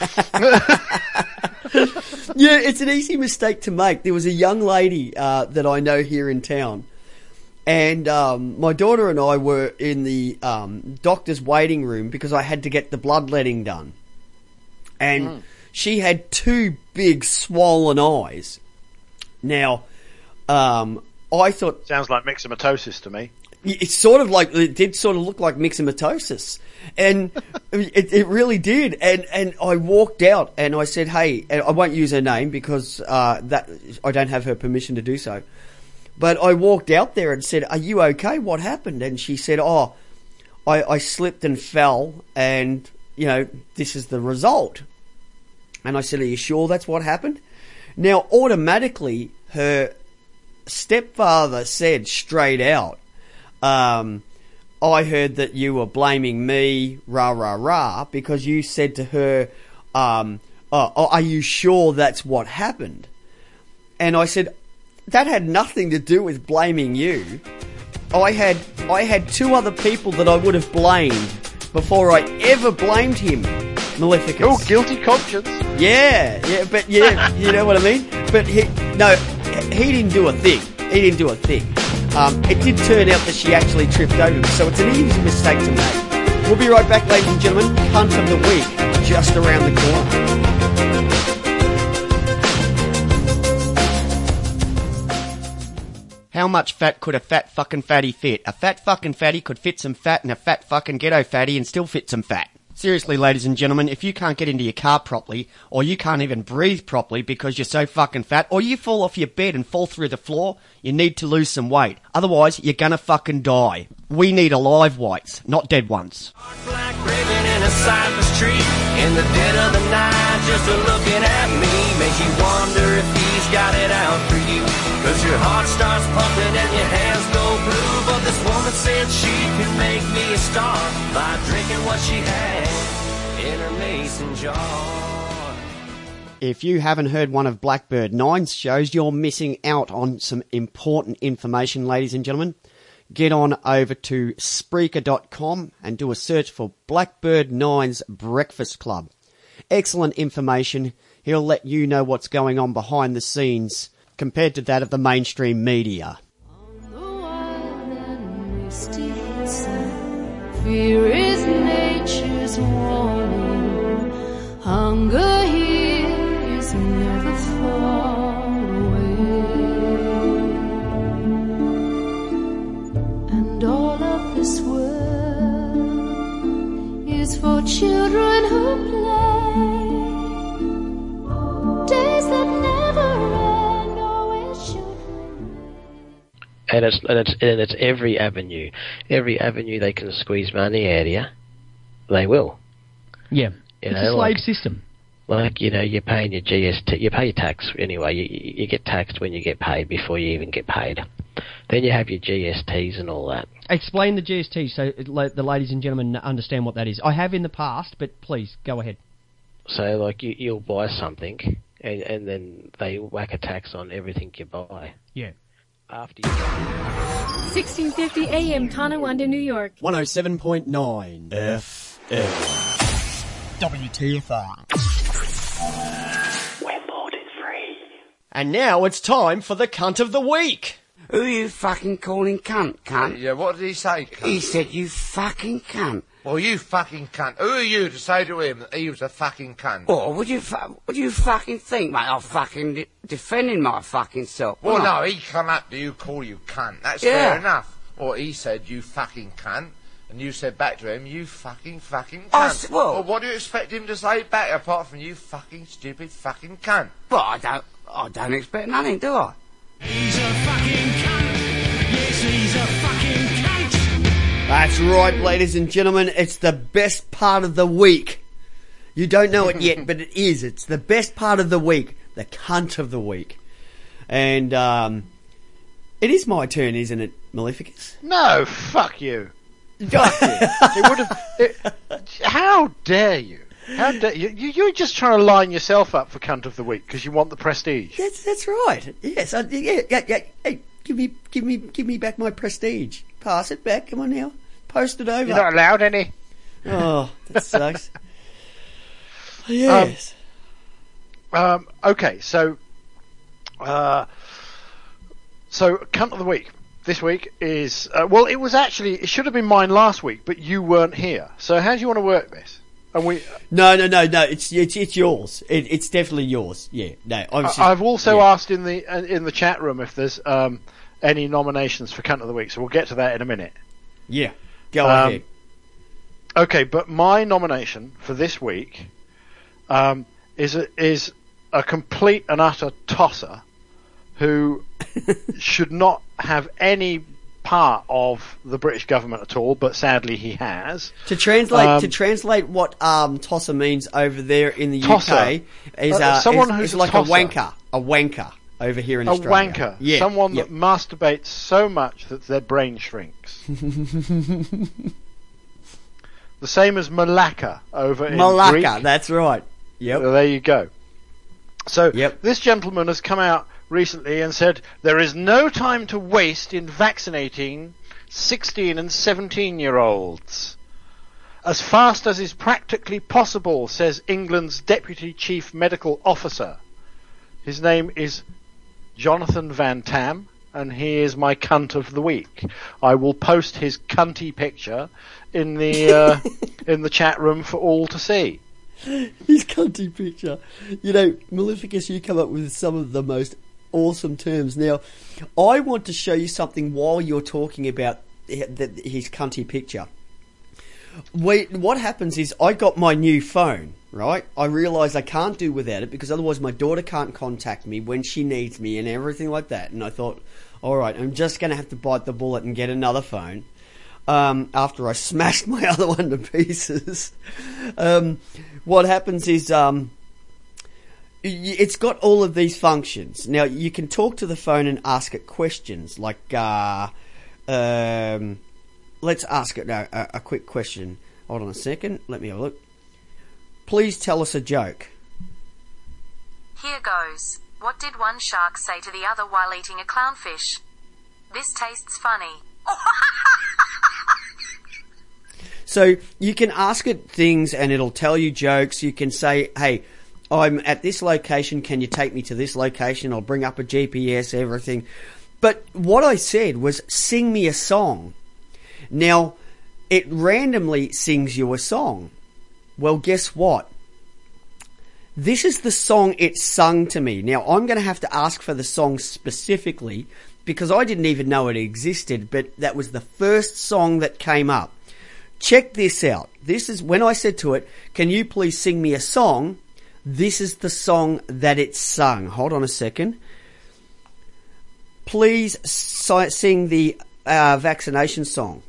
Yeah, it's an easy mistake to make. There was a young lady uh, that I know here in town, and um, my daughter and I were in the um, doctor's waiting room because I had to get the bloodletting done. And mm. she had two big swollen eyes. Now, um, I thought... Sounds like myxomatosis to me. It's sort of like, it did sort of look like myxomatosis. And it, it really did. And, and I walked out and I said, hey, and I won't use her name because, uh, that, I don't have her permission to do so. But I walked out there and said, are you okay? What happened? And she said, oh, I, I slipped and fell and, you know, this is the result. And I said, are you sure that's what happened? Now, automatically, her stepfather said straight out, Um, I heard that you were blaming me, rah, rah, rah, because you said to her, um, oh, oh, are you sure that's what happened? And I said, that had nothing to do with blaming you. I had, I had two other people that I would have blamed before I ever blamed him, Maleficus. Oh, guilty conscience. Yeah, yeah, but yeah, you know what I mean? But he, no, he didn't do a thing. He didn't do a thing. Um, it did turn out that she actually tripped over me, so it's an easy mistake to make. We'll be right back, ladies and gentlemen. Hunt of the week, just around the corner. How much fat could a fat fucking fatty fit? A fat fucking fatty could fit some fat in a fat fucking ghetto fatty and still fit some fat. Seriously, ladies and gentlemen, if you can't get into your car properly, or you can't even breathe properly because you're so fucking fat, or you fall off your bed and fall through the floor, you need to lose some weight. Otherwise, you're gonna fucking die. We need alive whites, not dead ones. Black ribbon in a cypress tree, in the dead of the night, just a looking at me, makes you wonder if he's got it out for you. Cause your heart starts pumping and your hands go blue. But this woman said she could make me a star by drinking what she had in her mason jar. If you haven't heard one of Blackbird Nine's shows, you're missing out on some important information, ladies and gentlemen. Get on over to Spreaker dot com and do a search for Blackbird Nine's Breakfast Club. Excellent information. He'll let you know what's going on behind the scenes compared to that of the mainstream media. On the wild and misty hillside, fear is nature's warning. Hunger here is never far away. And all of this world is for children who play. Days that never end, always should remain. And it's, and it's and it's every avenue. Every avenue they can squeeze money out of you, they will. Yeah. You it's know, a slave like, system. Like, you know, you're paying your G S T, you pay your tax anyway, you, you get taxed when you get paid before you even get paid. Then you have your G S Ts and all that. Explain the G S T so the ladies and gentlemen understand what that is. I have in the past, but please, go ahead. So, like, you, you'll buy something, and, and then they whack a tax on everything you buy. Yeah. After you... sixteen fifty A M, Tonawanda, New York. one oh seven point nine F M. W T F R. Where board is free. And now it's time for the cunt of the week. Who are you fucking calling cunt, cunt? Yeah, what did he say, cunt? He said you fucking cunt. Well, you fucking cunt. Who are you to say to him that he was a fucking cunt? Well, what do you, fu- what do you fucking think, mate? I'm fucking de- defending my fucking self. Well, no, he come up to you, call you cunt. That's yeah. fair enough. Well, he said, you fucking cunt. And you said back to him, you fucking fucking cunt. I s- well, well, what do you expect him to say back apart from you fucking stupid fucking cunt? Well, I don't, I don't expect nothing, do I? He's a fucking cunt. Yes, he's a fucking cunt. That's right, ladies and gentlemen. It's the best part of the week. You don't know it yet, but it is. It's the best part of the week. The cunt of the week. And, um, it is my turn, isn't it, Maleficus? No, fuck you. Fuck you. It would have. It, how dare you? How dare you? you? You're just trying to line yourself up for cunt of the week because you want the prestige. That's that's right. Yes. I, yeah, yeah, yeah. Hey, give me, give me, give me back my prestige. Pass it back. Come on now. Post it over. You're not allowed any. Oh, that sucks. Yes. Um, um, okay, so, uh, so cunt of the week this week is uh, well, it was actually it should have been mine last week, but you weren't here. So how do you want to work this? And we no, no, no, no. It's it's it's yours. It, it's definitely yours. Yeah. No. Obviously, I've also yeah. asked in the uh, in the chat room if there's um, any nominations for cunt of the week. So we'll get to that in a minute. Yeah. Go um, ahead. Okay, but my nomination for this week um, is a, is a complete and utter tosser who should not have any part of the British government at all, but sadly he has. To translate, um, to translate what um, tosser means over there in the tosser, U K is, uh, uh, someone is, who's is a like tosser. a wanker, a wanker over here in a Australia. wanker, yeah, someone yep. that masturbates so much that their brain shrinks. The same as Malacca over in Malacca, Greek. that's right. Yep. So there you go. So yep. This gentleman has come out recently and said there is no time to waste in vaccinating sixteen and seventeen year olds. As fast as is practically possible, says England's Deputy Chief Medical Officer. His name is Jonathan Van Tam, and he is my cunt of the week. I will post his cunty picture in the uh, in the chat room for all to see. His cunty picture. You know, Maleficus, you come up with some of the most awesome terms. Now, I want to show you something while you're talking about his cunty picture. We, what happens is I got my new phone, right? I realised I can't do without it because otherwise my daughter can't contact me when she needs me and everything like that. And I thought, all right, I'm just going to have to bite the bullet and get another phone. Um, after I smashed my other one to pieces. um, what happens is um, it's got all of these functions. Now, you can talk to the phone and ask it questions like... Uh, um, let's ask it now a, a quick question. Hold on a second. Let me have a look. Please tell us a joke. Here goes. What did one shark say to the other while eating a clownfish? This tastes funny. So you can ask it things and it'll tell you jokes. You can say, hey, I'm at this location. Can you take me to this location? I'll bring up a G P S, everything. But what I said was sing me a song. Now, it randomly sings you a song. Well, guess what? This is the song it sung to me. Now, I'm going to have to ask for the song specifically because I didn't even know it existed, but that was the first song that came up. Check this out. This is when I said to it, can you please sing me a song? This is the song that it sung. Hold on a second. Please si- sing the uh, vaccination song.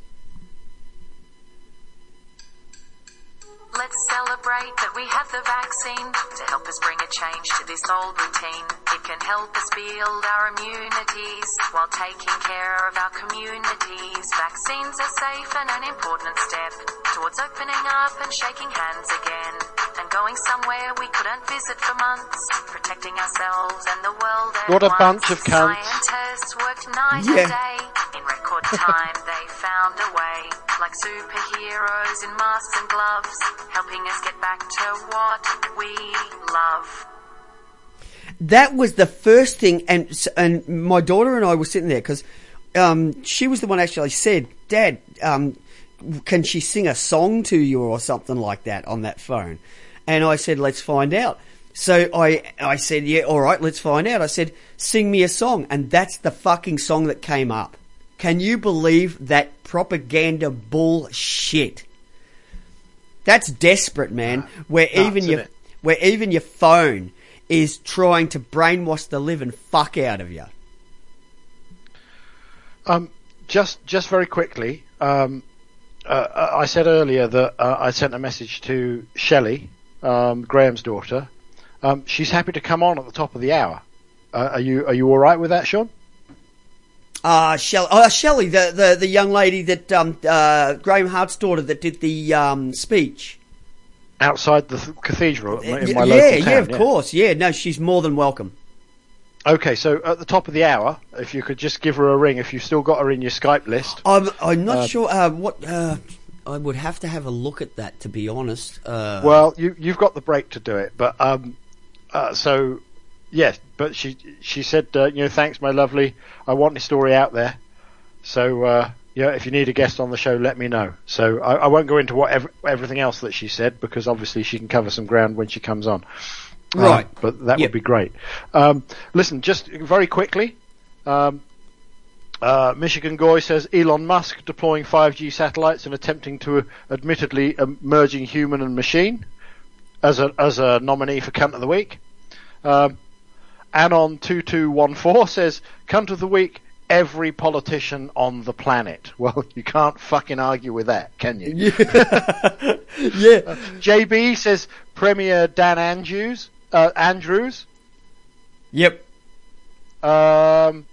Let's celebrate that we have the vaccine to help us bring a change to this old routine. It can help us build our immunities while taking care of our communities. Vaccines are safe and an important step towards opening up and shaking hands again and going somewhere we couldn't visit for months, protecting ourselves and the world at What a once. bunch of cunts. Scientists worked night Yeah. and day. In record time they found a way, like superheroes in masks and gloves, helping us get back to what we love. That was the first thing, and and my daughter and I were sitting there because um, she was the one actually said, Dad, um, can she sing a song to you or something like that on that phone? And I said, let's find out. So I I said, yeah, all right, let's find out. I said, sing me a song. And that's the fucking song that came up. Can you believe that propaganda bullshit? That's desperate, man. Where Nuts, even your isn't it? where even your phone is trying to brainwash the living fuck out of you. Um, just just very quickly, um, uh, I said earlier that uh, I sent a message to Shelley, um, Graham's daughter. Um, she's happy to come on at the top of the hour. Uh, are you are you all right with that, Sean? Uh, Shelley, oh, Shelley, the, the, the young lady that, um, uh, Graham Hart's daughter that did the, um, speech. Outside the th- cathedral in my yeah, local yeah, town. of course. Yeah, no, she's more than welcome. Okay, so at the top of the hour, if you could just give her a ring, if you've still got her in your Skype list. I'm, I'm not uh, sure, uh, what, uh, I would have to have a look at that, to be honest. Uh, Well, you, you've got the break to do it, but, um, uh, so, yes, but she, she said, uh, you know, thanks, my lovely, I want this story out there. So, uh, yeah, if you need a guest on the show, let me know. So I, I won't go into what ev- everything else that she said because obviously she can cover some ground when she comes on. Right. Um, but that Yep. would be great. Um, listen, just very quickly, um, uh, Michigan Goy says Elon Musk deploying five G satellites and attempting to, uh, admittedly, uh, merging human and machine as a as a nominee for Cunt of the Week. Um, Anon two two one four says Cunt of the Week. Every politician on the planet. Well, you can't fucking argue with that, can you? Yeah. yeah. Uh, J B says Premier Dan Andrews. Uh, Andrews. Yep. Um,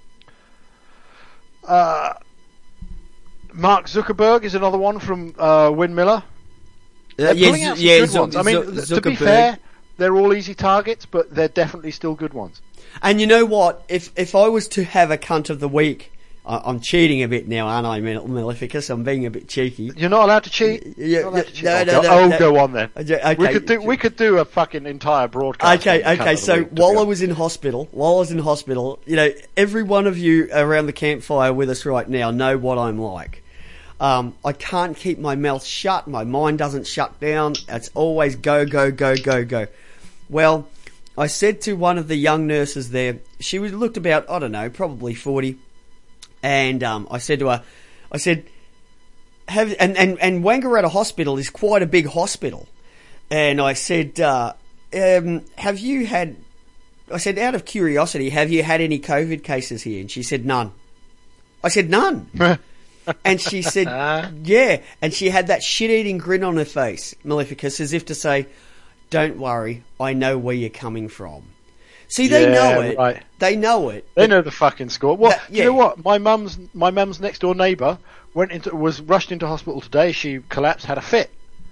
uh, Mark Zuckerberg is another one from uh, Windmiller. Uh, They're yeah, pulling out some yeah, good Zuck- ones. I mean, Zuck- to be Zuckerberg. fair, they're all easy targets, but they're definitely still good ones. And you know what? If if I was to have a cunt of the week, I, I'm cheating a bit now, aren't I, Maleficus? I'm being a bit cheeky. You're not allowed to cheat. Yeah, Not allowed to cheat. no, oh, no, go, no, oh, no. go on then. Okay, We could do we could do a fucking entire broadcast. Okay, on the Cunt okay. of the So Week, to be while I honest. was in hospital, while I was in hospital, you know, every one of you around the campfire with us right now know what I'm like. Um, I can't keep my mouth shut. My mind doesn't shut down. It's always go, go, go, go, go. Well, I said to one of the young nurses there, she was looked about, I don't know, probably forty, and um, I said to her, I said, have and, and, and Wangaratta Hospital is quite a big hospital, and I said, uh, um, have you had, I said, out of curiosity, have you had any COVID cases here? And she said, none. I said, none. And she said, yeah. And she had that shit-eating grin on her face, Maleficus, as if to say, don't worry, I know where you're coming from. See, they Yeah, know it. right. They know it. They know the fucking score. Well, That- yeah. you know what? My mum's my mum's next door neighbour went into was rushed into hospital today. She collapsed, had a fit.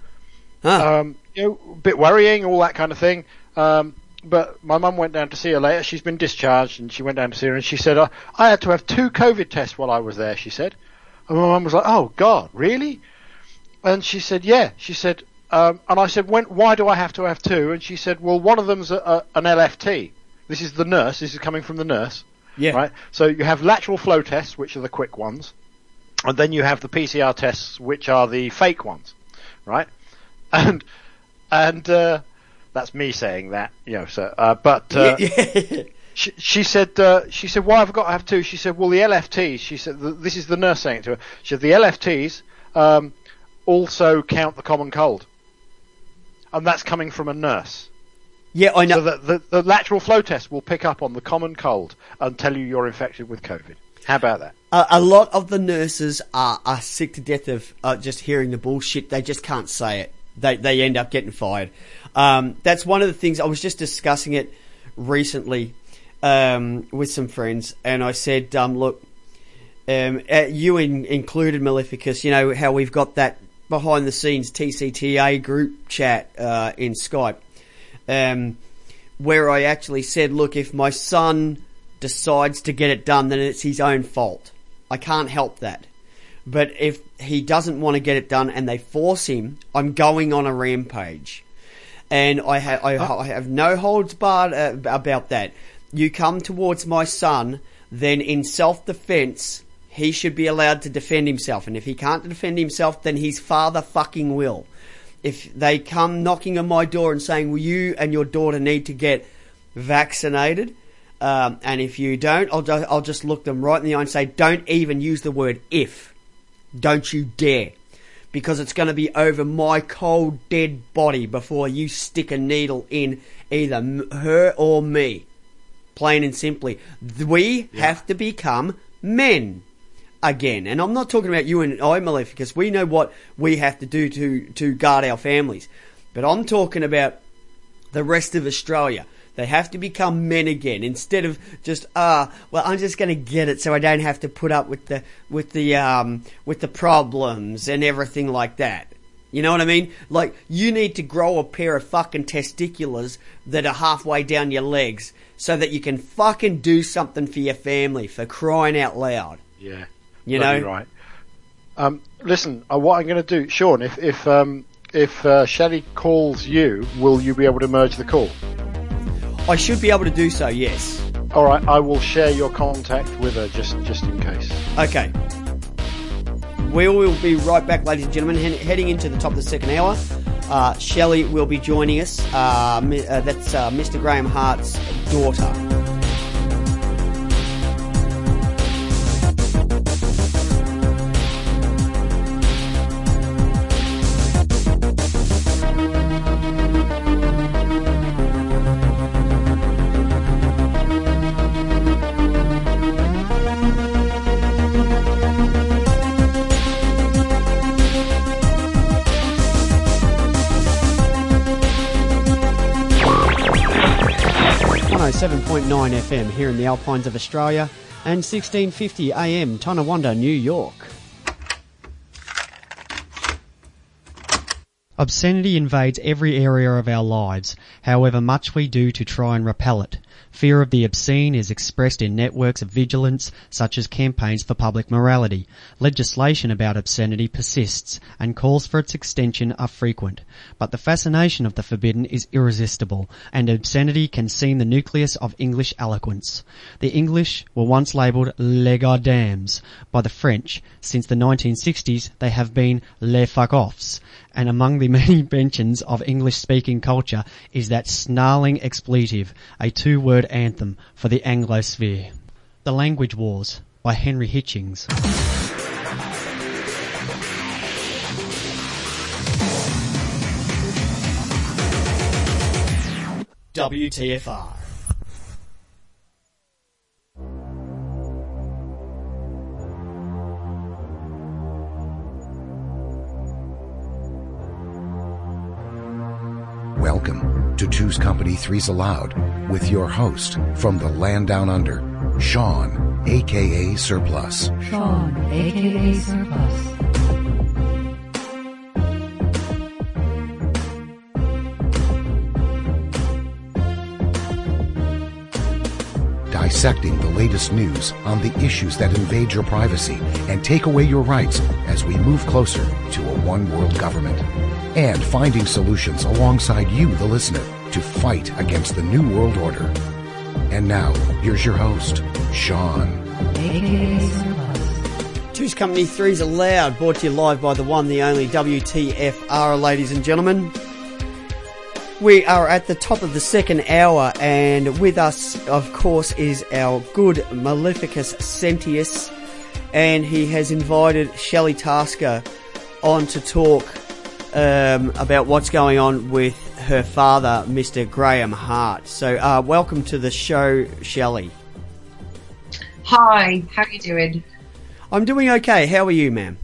Huh. Um, you know, a bit worrying, all that kind of thing. Um, but my mum went down to see her later. She's been discharged, and she went down to see her, and she said, I, I had to have two COVID tests while I was there, she said. And my mum was like, oh, God, really? And she said, yeah. She said, um, and I said, when, why do I have to have two? And she said, well, one of them's a, a, an L F T. This is the nurse. This is coming from the nurse. Yeah. Right? So you have lateral flow tests, which are the quick ones. And then you have the P C R tests, which are the fake ones. Right? And, and, uh, that's me saying that, you know, so, uh, but, uh, Yeah. she, she said, uh, she said, why have I got to have two? She said, well, the L F Ts, she said, th- this is the nurse saying it to her. She said, the L F Ts, um, also count the common cold. And that's coming from a nurse. Yeah, I know. So the, the, the lateral flow test will pick up on the common cold and tell you you're infected with COVID. How about that? Uh, a lot of the nurses are, are sick to death of uh, just hearing the bullshit. They just can't say it. They they end up getting fired. Um, that's one of the things. I was just discussing it recently um, with some friends, and I said, um, look, um, uh, you in, included, Maleficus, you know, how we've got that behind-the-scenes T C T A group chat uh, in Skype, um, where I actually said, look, if my son decides to get it done, then it's his own fault. I can't help that. But if he doesn't want to get it done and they force him, I'm going on a rampage. And I, ha- I, ha- I have no holds barred uh, about that. You come towards my son, then in self-defense, he should be allowed to defend himself. And if he can't defend himself, then his father fucking will. If they come knocking on my door and saying, well, you and your daughter need to get vaccinated, um, and if you don't, I'll, ju- I'll just look them right in the eye and say, don't even use the word if. Don't you dare. Because it's going to be over my cold, dead body before you stick a needle in either m- her or me. Plain and simply. We yeah. have to become men again. And I'm not talking about you and I, Maleficus. We know what we have to do to, to guard our families. But I'm talking about the rest of Australia. They have to become men again instead of just ah. Well, I'm just going to get it so I don't have to put up with the with the um with the problems and everything like that. You know what I mean? Like you need to grow a pair of fucking testiculars that are halfway down your legs so that you can fucking do something for your family. For crying out loud. Yeah, you know. Right. Um, listen, uh, what I'm going to do, Sean. If if um if uh, Shelley calls you, will you be able to merge the call? I should be able to do so, yes. All right, I will share your contact with her just, just in case. Okay. We will be right back, ladies and gentlemen, he- heading into the top of the second hour. Uh, Shelley will be joining us. Uh, mi- uh, that's uh, Mister Graham Hart's daughter. one oh seven point nine F M here in the Alpines of Australia and sixteen fifty A M Tonawanda, New York. Obscenity invades every area of our lives, however much we do to try and repel it. Fear of the obscene is expressed in networks of vigilance, such as campaigns for public morality. Legislation about obscenity persists, and calls for its extension are frequent. But the fascination of the forbidden is irresistible, and obscenity can seem the nucleus of English eloquence. The English were once labelled les gardames by the French. Since the nineteen sixties, they have been les fuck-offs, And among the many mentions of English-speaking culture is that snarling expletive, a two-word anthem for the Anglosphere. The Language Wars by Henry Hitchings. W T F R. Welcome to Two's Company Three's Allowed with your host from the land down under, Sean, aka Surplus. Sean, aka Surplus. Dissecting the latest news on the issues that invade your privacy and take away your rights as we move closer to a one-world government. And finding solutions alongside you, the listener, to fight against the New World Order. And now, here's your host, Sean. Two's Company Three's Allowed, brought to you live by the one, the only W T F R, ladies and gentlemen. We are at the top of the second hour, and with us, of course, is our good Maleficus Sentius, and he has invited Shelley Tasker on to talk um, about what's going on with her father, Mister Graham Hart. So, uh, welcome to the show, Shelley. Hi, how are you doing? I'm doing okay. How are you, ma'am?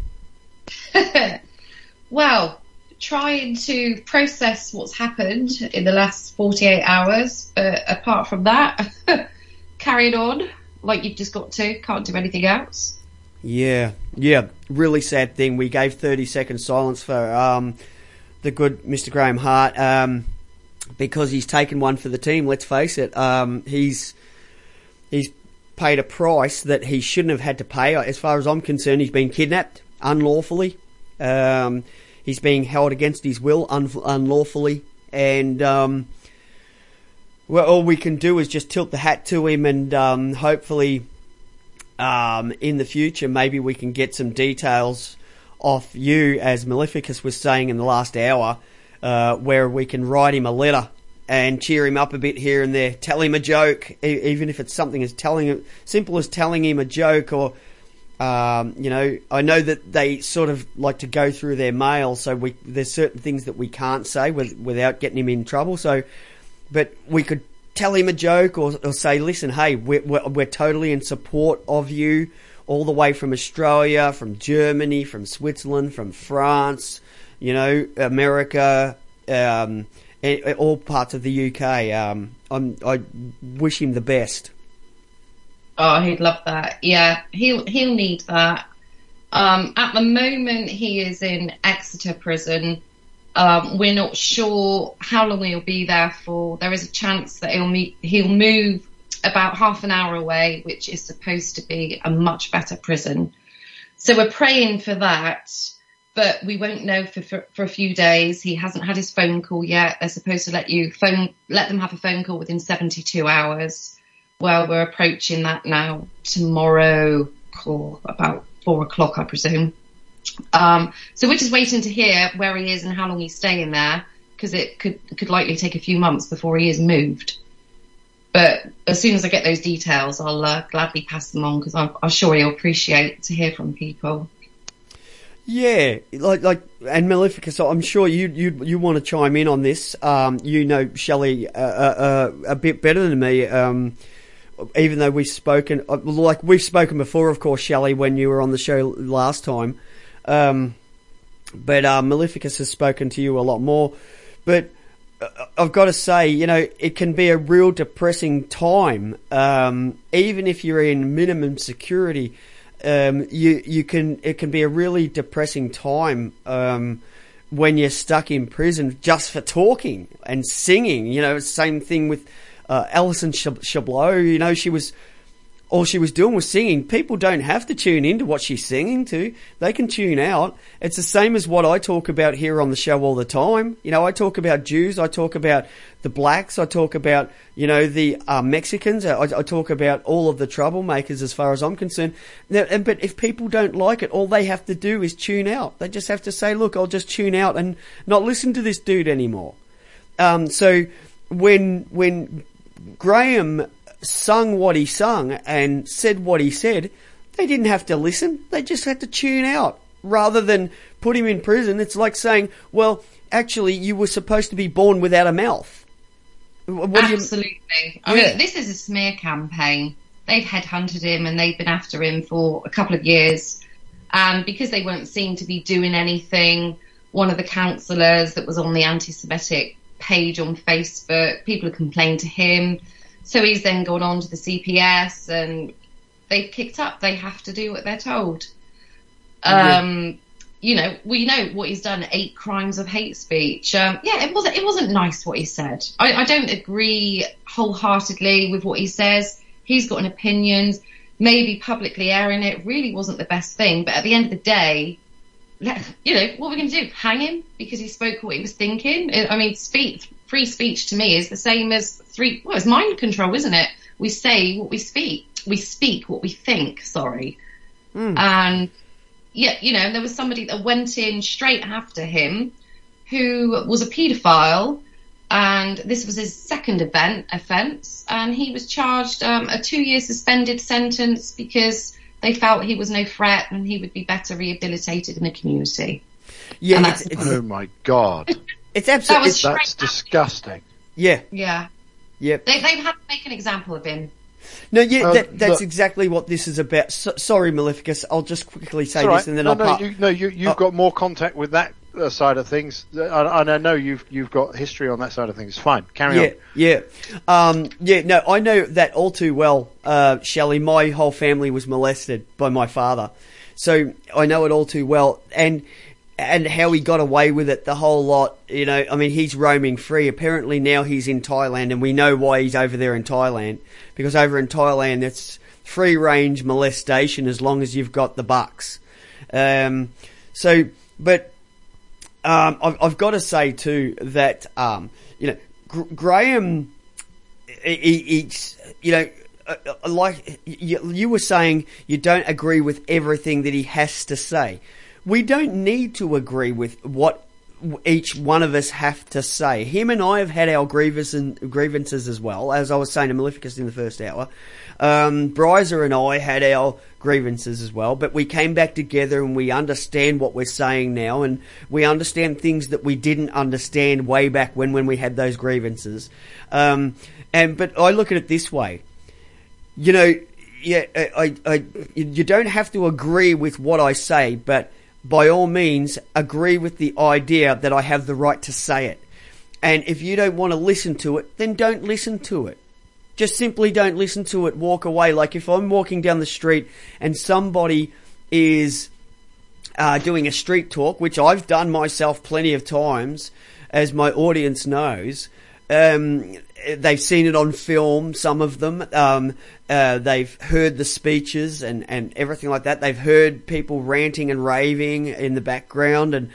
Well, trying to process what's happened in the last forty-eight hours, but apart from that, carrying on like you've just got to, can't do anything else. Yeah, yeah, really sad thing. We gave thirty seconds silence for um, the good Mister Graham Hart um, because he's taken one for the team, let's face it. Um, he's he's paid a price that he shouldn't have had to pay. As far as I'm concerned, he's been kidnapped unlawfully. Um, he's being held against his will un- unlawfully. And um, well, all we can do is just tilt the hat to him and um, hopefully... Um, in the future, maybe we can get some details off you, as Maleficus was saying in the last hour, uh, where we can write him a letter and cheer him up a bit here and there, tell him a joke, e- even if it's something as telling him, simple as telling him a joke, or um, you know, I know that they sort of like to go through their mail, so we there's certain things that we can't say with, without getting him in trouble. So, but we could tell him a joke, or, or say, listen, hey, we're, we're, we're totally in support of you, all the way from Australia, from Germany, from Switzerland, from France, you know, America, um, and, all parts of the U K. Um, I'm, I wish him the best. Oh, he'd love that. Yeah, he'll he'll need that. Um, at the moment, he is in Exeter Prison. Um, we're not sure how long he'll be there for. There is a chance that he'll meet, he'll move about half an hour away, which is supposed to be a much better prison. So we're praying for that, but we won't know for, for, for a few days. He hasn't had his phone call yet. They're supposed to let you phone, let them have a phone call within seventy-two hours. Well, we're approaching that now. Tomorrow, call about four o'clock, I presume. Um, so we're just waiting to hear where he is and how long he's staying there, because it could could likely take a few months before he is moved. But as soon as I get those details, I'll uh, gladly pass them on, because I'm, I'm sure he'll appreciate to hear from people. Yeah, like like, and Maleficus, I'm sure you you you want to chime in on this. Um, you know Shelley uh, uh, a bit better than me. Um, even though we've spoken, like we've spoken before, of course, Shelley, when you were on the show last time. Um, but, uh, Maleficus has spoken to you a lot more, but uh, I've got to say, you know, it can be a real depressing time. Um, even if you're in minimum security, um, you, you can, it can be a really depressing time, um, when you're stuck in prison just for talking and singing. You know, same thing with, uh, Alison Chablot. You know, she was all she was doing was singing. People don't have to tune into what she's singing to. They can tune out. It's the same as what I talk about here on the show all the time. You know, I talk about Jews. I talk about the blacks. I talk about, you know, the uh, Mexicans. I, I talk about all of the troublemakers as far as I'm concerned. Now, and, but if people don't like it, all they have to do is tune out. They just have to say, look, I'll just tune out and not listen to this dude anymore. Um, so when, when Graham sung what he sung and said what he said, they didn't have to listen. They just had to tune out. Rather than put him in prison, it's like saying, well, actually, you were supposed to be born without a mouth. What Absolutely. You... I yeah. mean, this is a smear campaign. They've headhunted him and they've been after him for a couple of years. And because they weren't seen to be doing anything, one of the counsellors that was on the anti-Semitic page on Facebook, people have complained to him. So he's then gone on to the C P S and they've kicked up. They have to do what they're told. Um, yeah. You know, we know what he's done, eight crimes of hate speech. Um, yeah, it wasn't, it wasn't nice what he said. I, I don't agree wholeheartedly with what he says. He's got an opinion. Maybe publicly airing it really wasn't the best thing. But at the end of the day, you know, what are we going to do? Hang him because he spoke what he was thinking? I mean, speech, free speech to me is the same as three, well, it's mind control, isn't it? We say what we speak. We speak what we think, sorry. Mm. And, yeah, you know, there was somebody that went in straight after him who was a paedophile, and this was his second event offence, and he was charged um, a two-year suspended sentence because they felt he was no threat and he would be better rehabilitated in the community. Yeah, it's, it's, oh my God. It's absolutely, that that's disgusting. Yeah. Yeah. Yep. They, they've had to make an example of him. No, yeah, uh, that, that's look, exactly what this is about. So, sorry, Maleficus, I'll just quickly say right. this and then no, I'll... No, part- you, no, you, you've uh, got more contact with that uh, side of things, and I know you've you've got history on that side of things. Fine, carry yeah, on. Yeah, um, yeah. No, I know that all too well, uh, Shelley. My whole family was molested by my father, so I know it all too well. And and how he got away with it, the whole lot. You know, I mean, he's roaming free. Apparently now he's in Thailand, and we know why he's over there in Thailand, because over in Thailand it's free range molestation as long as you've got the bucks. Um, so, but. Um, I've, I've got to say too that um, you know Gr- Graham, he, he's you know uh, like you, you were saying, you don't agree with everything that he has to say. We don't need to agree with what each one of us have to say. Him and I have had our grievances and grievances as well, as I was saying to Maleficus in the first hour. Um, Bryza and I had our grievances as well, but we came back together and we understand what we're saying now, and we understand things that we didn't understand way back when, when we had those grievances. Um, and, but I look at it this way, you know, yeah, I, I, you don't have to agree with what I say, but by all means, agree with the idea that I have the right to say it. And if you don't want to listen to it, then don't listen to it. Just simply don't listen to it, walk away. Like if I'm walking down the street and somebody is uh, doing a street talk, which I've done myself plenty of times, as my audience knows, um, they've seen it on film, some of them. Um, uh, they've heard the speeches and, and everything like that. They've heard people ranting and raving in the background, and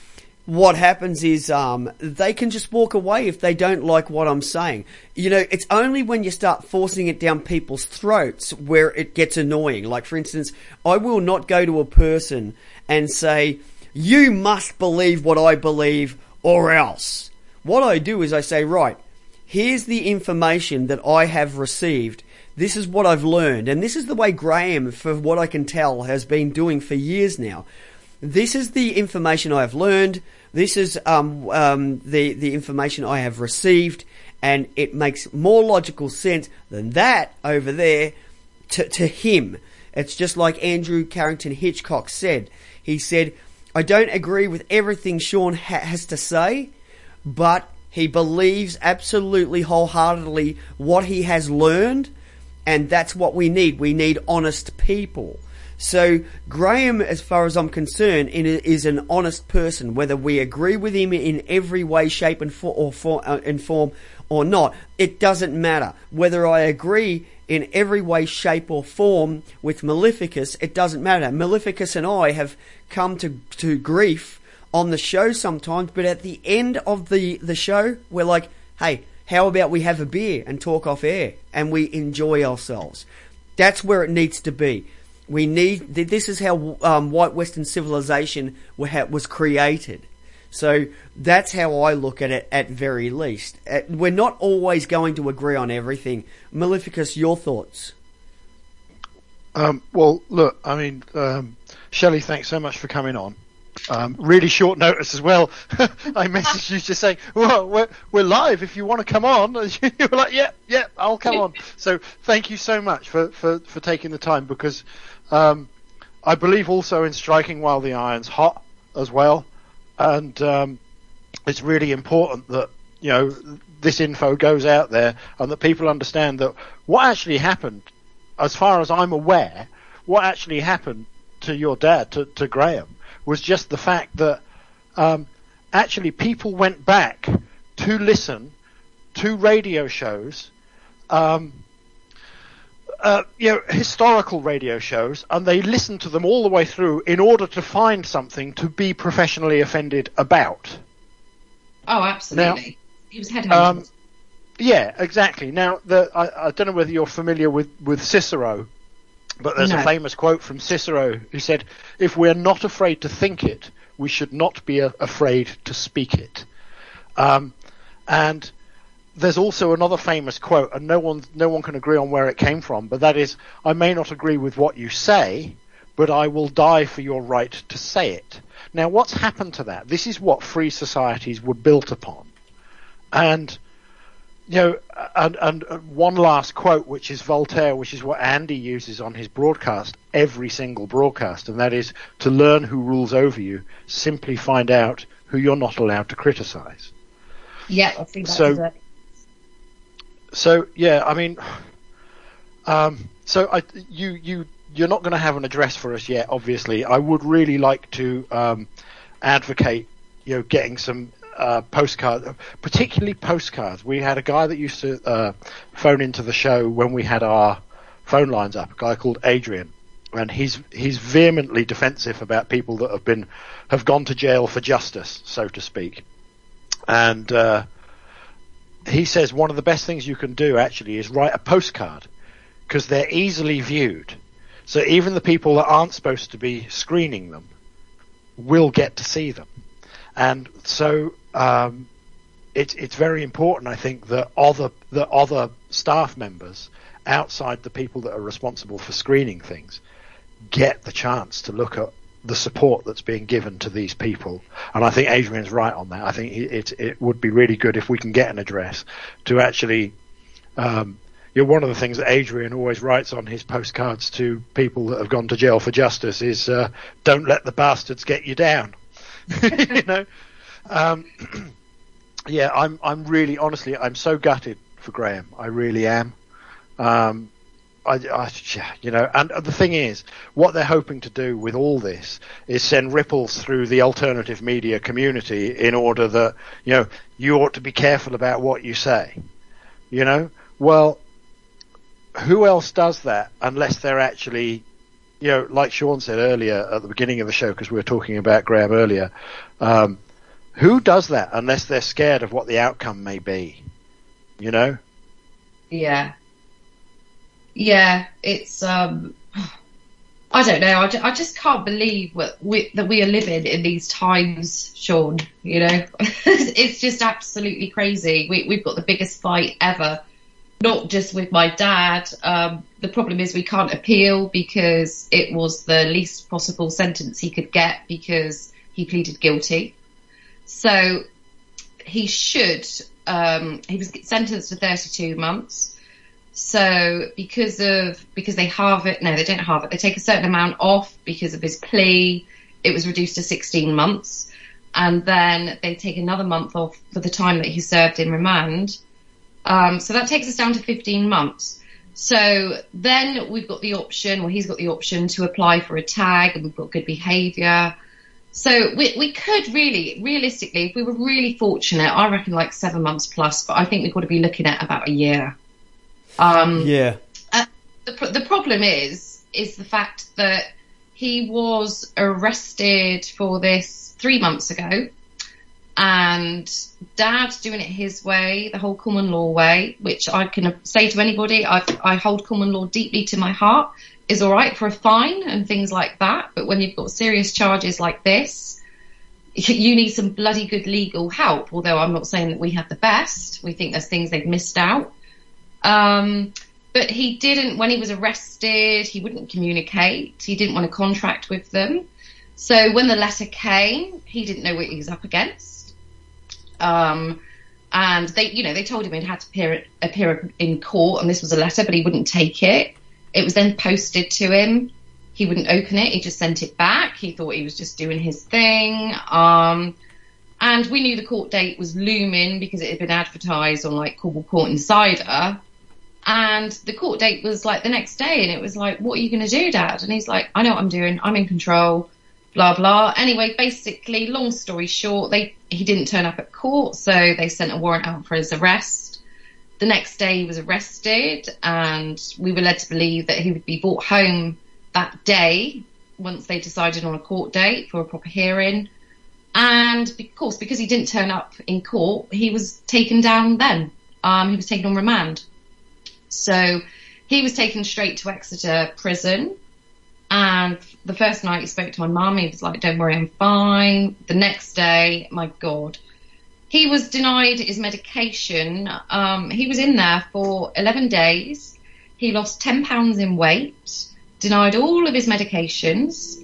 what happens is um, they can just walk away if they don't like what I'm saying. You know, it's only when you start forcing it down people's throats where it gets annoying. Like, for instance, I will not go to a person and say, you must believe what I believe or else. What I do is I say, right, here's the information that I have received. This is what I've learned. And this is the way Graham, for what I can tell, has been doing for years now. This is the information I have learned. This is um, um, the, the information I have received. And it makes more logical sense than that over there to, to him. It's just like Andrew Carrington Hitchcock said. He said, I don't agree with everything Sean ha- has to say, but he believes absolutely wholeheartedly what he has learned, and that's what we need. We need honest people. So Graham, as far as I'm concerned, is an honest person, whether we agree with him in every way, shape and, for, or for, uh, and form or not. It doesn't matter. Whether I agree in every way, shape or form with Maleficus, it doesn't matter. Maleficus and I have come to, to grief on the show sometimes, but at the end of the, the show, we're like, hey, how about we have a beer and talk off air and we enjoy ourselves? That's where it needs to be. We need, this is how um, white Western civilization was created. So that's how I look at it at very least. We're not always going to agree on everything. Maleficus, your thoughts? Um, well, look, I mean, um, Shelley, thanks so much for coming on. Um, really short notice as well. I messaged you just saying, well, we're, we're live if you want to come on. You were like, yeah, yeah, I'll come on. So thank you so much for, for, for taking the time, because um, I believe also in striking while the iron's hot as well. And um, it's really important that, you know, this info goes out there and that people understand that what actually happened, as far as I'm aware, what actually happened to your dad, to, to Graham, was just the fact that um, actually people went back to listen to radio shows, um, uh, you know, historical radio shows, and they listened to them all the way through in order to find something to be professionally offended about. Oh, absolutely. Now, he was headhunted. Um, yeah, exactly. Now, the, I, I don't know whether you're familiar with, with Cicero, but there's No. a famous quote from Cicero who said, if we're not afraid to think it, we should not be a- afraid to speak it. Um, and there's also another famous quote, and no one, no one can agree on where it came from, but that is, I may not agree with what you say, but I will die for your right to say it. Now, what's happened to that? This is what free societies were built upon. And you know, and, and one last quote, which is Voltaire, which is what Andy uses on his broadcast, every single broadcast, and that is, to learn who rules over you, simply find out who you're not allowed to criticize. Yeah, I think that's So- it. So, yeah, I mean, um, so I, you, you, you're not going to have an address for us yet, obviously. I would really like to um, advocate, you know, getting some Uh, postcards, particularly postcards. We had a guy that used to uh, phone into the show when we had our phone lines up, a guy called Adrian, and he's he's vehemently defensive about people that have been have gone to jail for justice, so to speak. And uh, he says one of the best things you can do actually is write a postcard, because they're easily viewed. So even the people that aren't supposed to be screening them will get to see them. And so um, it's it's very important, I think, that other that other staff members outside the people that are responsible for screening things get the chance to look at the support that's being given to these people. And I think Adrian's right on that. I think it it, it would be really good if we can get an address to actually. Um, you know, one of the things that Adrian always writes on his postcards to people that have gone to jail for justice is, uh, "Don't let the bastards get you down." You know, um, yeah, I'm, I'm really, honestly, I'm so gutted for Graham. I really am. Um, I, I, you know, and the thing is, what they're hoping to do with all this is send ripples through the alternative media community in order that, you know, you ought to be careful about what you say. You know, well, who else does that unless they're actually, you know, like Sean said earlier at the beginning of the show, because we were talking about Graham earlier, um, who does that unless they're scared of what the outcome may be? You know? Yeah. Yeah, it's, um, I don't know, I, ju- I just can't believe what we, that we are living in these times, Sean, you know? It's just absolutely crazy. We, we've got the biggest fight ever. Not just with my dad. Um, the problem is we can't appeal because it was the least possible sentence he could get because he pleaded guilty. So he should, um, he was sentenced to thirty-two months. So because of, because they halve it, no, they don't halve it. They take a certain amount off because of his plea. It was reduced to sixteen months. And then they take another month off for the time that he served in remand. Um, so that takes us down to fifteen months. So then we've got the option, well, he's got the option to apply for a tag, and we've got good behaviour. So we we could really, realistically, if we were really fortunate, I reckon like seven months plus, but I think we've got to be looking at about a year. Um, yeah. Uh, the the problem is is the fact that he was arrested for this three months ago, and Dad's doing it his way, the whole common law way, which I can say to anybody, I, I hold common law deeply to my heart, is all right for a fine and things like that. But when you've got serious charges like this, you need some bloody good legal help, although I'm not saying that we have the best. We think there's things they've missed out. Um, but he didn't, when he was arrested, he wouldn't communicate. He didn't want to contract with them. So when the letter came, he didn't know what he was up against. Um, and they, you know, they told him he'd had to appear, appear in court, and this was a letter, but he wouldn't take it. It was then posted to him. He wouldn't open it. He just sent it back. He thought he was just doing his thing. Um, and we knew the court date was looming because it had been advertised on like Cornwall Court Insider. And the court date was like the next day, and it was like, what are you going to do, Dad? And he's like, I know what I'm doing. I'm in control, blah, blah. Anyway, basically, long story short, they he didn't turn up at court, so they sent a warrant out for his arrest. The next day he was arrested, and we were led to believe that he would be brought home that day once they decided on a court date for a proper hearing. And of course, because he didn't turn up in court, he was taken down then. Um, he was taken on remand. So he was taken straight to Exeter prison. And the first night he spoke to my mum, he was like, don't worry, I'm fine. The next day, my God, he was denied his medication. Um, he was in there for eleven days. He lost ten pounds in weight, denied all of his medications.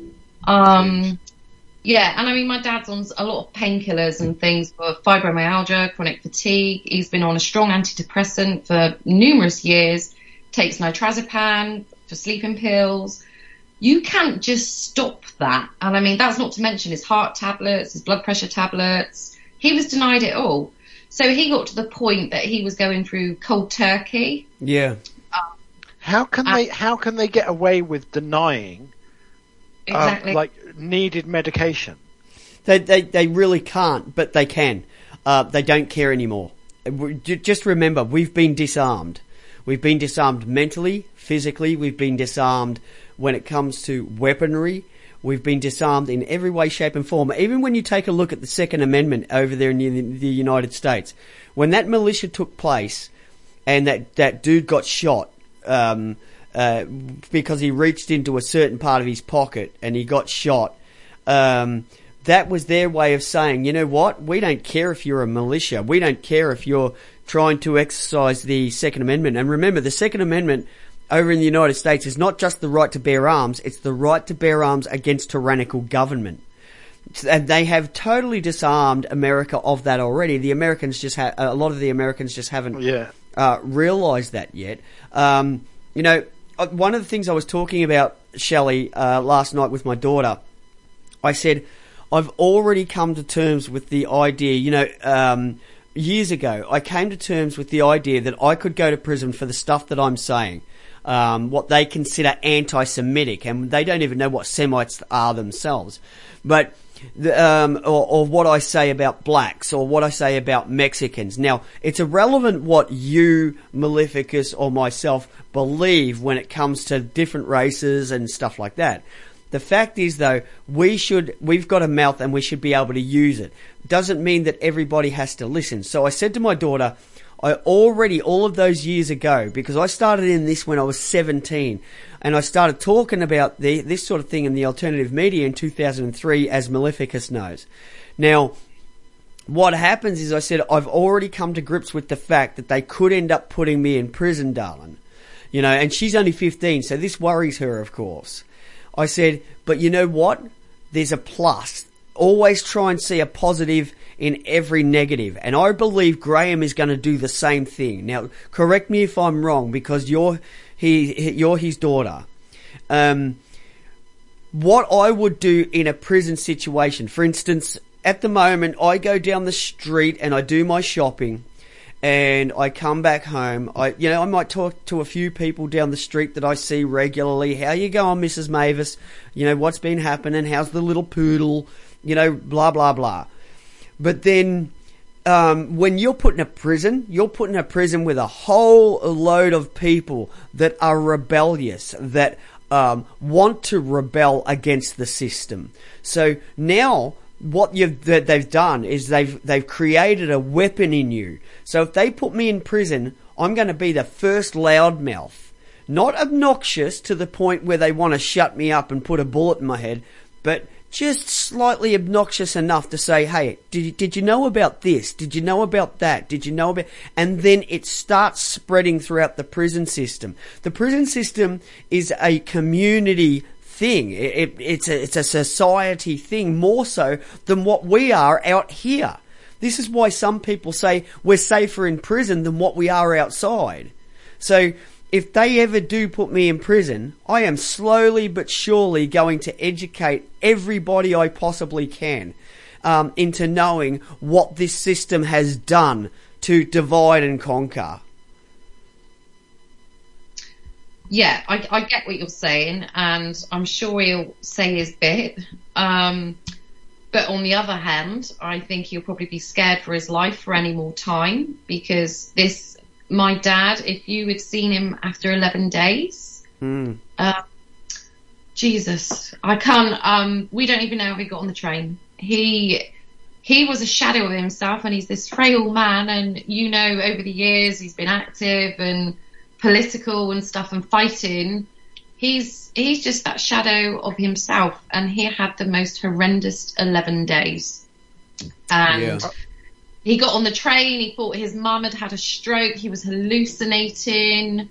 Um, yeah, and I mean, my dad's on a lot of painkillers and things for fibromyalgia, chronic fatigue. He's been on a strong antidepressant for numerous years, takes nitrazepam for sleeping pills. You can't just stop that. And I mean, that's not to mention his heart tablets, his blood pressure tablets. He was denied it all. So he got to the point that he was going through cold turkey. Yeah. Um, how can they how can they get away with denying exactly. uh, like needed medication? They, they they really can't, but they can. Uh, they don't care anymore. Just remember, we've been disarmed. We've been disarmed mentally, physically. We've been disarmed when it comes to weaponry. We've been disarmed in every way, shape and form. Even when you take a look at the Second Amendment over there in the, the United States, when that militia took place and that, that dude got shot um, uh, because he reached into a certain part of his pocket and he got shot, um, that was their way of saying, you know what, we don't care if you're a militia. We don't care if you're trying to exercise the Second Amendment. And remember, the Second Amendment over in the United States is not just the right to bear arms, it's the right to bear arms against tyrannical government. And they have totally disarmed America of that already. The Americans just ha- a lot of the Americans just haven't yeah. uh, realised that yet. Um, you know, one of the things I was talking about, Shelley, uh, last night with my daughter, I said, I've already come to terms with the idea, you know, um, years ago, I came to terms with the idea that I could go to prison for the stuff that I'm saying. Um, what they consider anti-Semitic, and they don't even know what Semites are themselves. But, the, um, or, or what I say about blacks, or what I say about Mexicans. Now, it's irrelevant what you, Maleficus, or myself believe when it comes to different races and stuff like that. The fact is, though, we should, we've got a mouth and we should be able to use it. Doesn't mean that everybody has to listen. So I said to my daughter, I already, all of those years ago, because I started in this when I was seventeen, and I started talking about the, this sort of thing in the alternative media in two thousand three, as Maleficus knows. Now, what happens is I said, I've already come to grips with the fact that they could end up putting me in prison, darling. You know, and she's only fifteen, so this worries her, of course. I said, but you know what? There's a plus. Always try and see a positive in every negative. And I believe Graham is going to do the same thing. Now, correct me if I'm wrong, because you're he you're his daughter. Um, what I would do in a prison situation, for instance, at the moment, I go down the street and I do my shopping, and I come back home. I, you know, I might talk to a few people down the street that I see regularly. How you going, Missus Mavis? You know, what's been happening? How's the little poodle? You know, blah, blah, blah. But then, um, when you're put in a prison, you're put in a prison with a whole load of people that are rebellious, that um, want to rebel against the system. So now, what you've, that they've done is they've they've created a weapon in you. So if they put me in prison, I'm going to be the first loudmouth. Not obnoxious to the point where they want to shut me up and put a bullet in my head, but just slightly obnoxious enough to say, hey, did you, did you know about this? Did you know about that? Did you know about... And then it starts spreading throughout the prison system. The prison system is a community thing. It, it, it's a, it's a society thing, more so than what we are out here. This is why some people say we're safer in prison than what we are outside. So if they ever do put me in prison, I am slowly but surely going to educate everybody I possibly can um, into knowing what this system has done to divide and conquer. Yeah, I, I get what you're saying, and I'm sure he'll say his bit. Um, but on the other hand, I think he'll probably be scared for his life for any more time, because this... My dad, if you had seen him after eleven days, mm. uh, Jesus, I can't, um, we don't even know how he got on the train. He, he was a shadow of himself, and he's this frail man, and you know, over the years he's been active and political and stuff and fighting. He's, he's just that shadow of himself, and he had the most horrendous eleven days. And yeah. He got on the train, he thought his mum had had a stroke, he was hallucinating,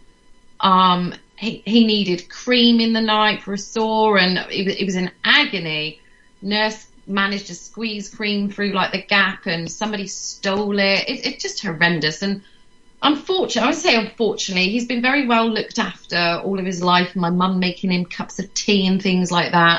um, he, he needed cream in the night for a sore, and it was, it was in agony. Nurse managed to squeeze cream through like the gap, and somebody stole it. it it's just horrendous. And unfortunately, I would say unfortunately, he's been very well looked after all of his life, my mum making him cups of tea and things like that.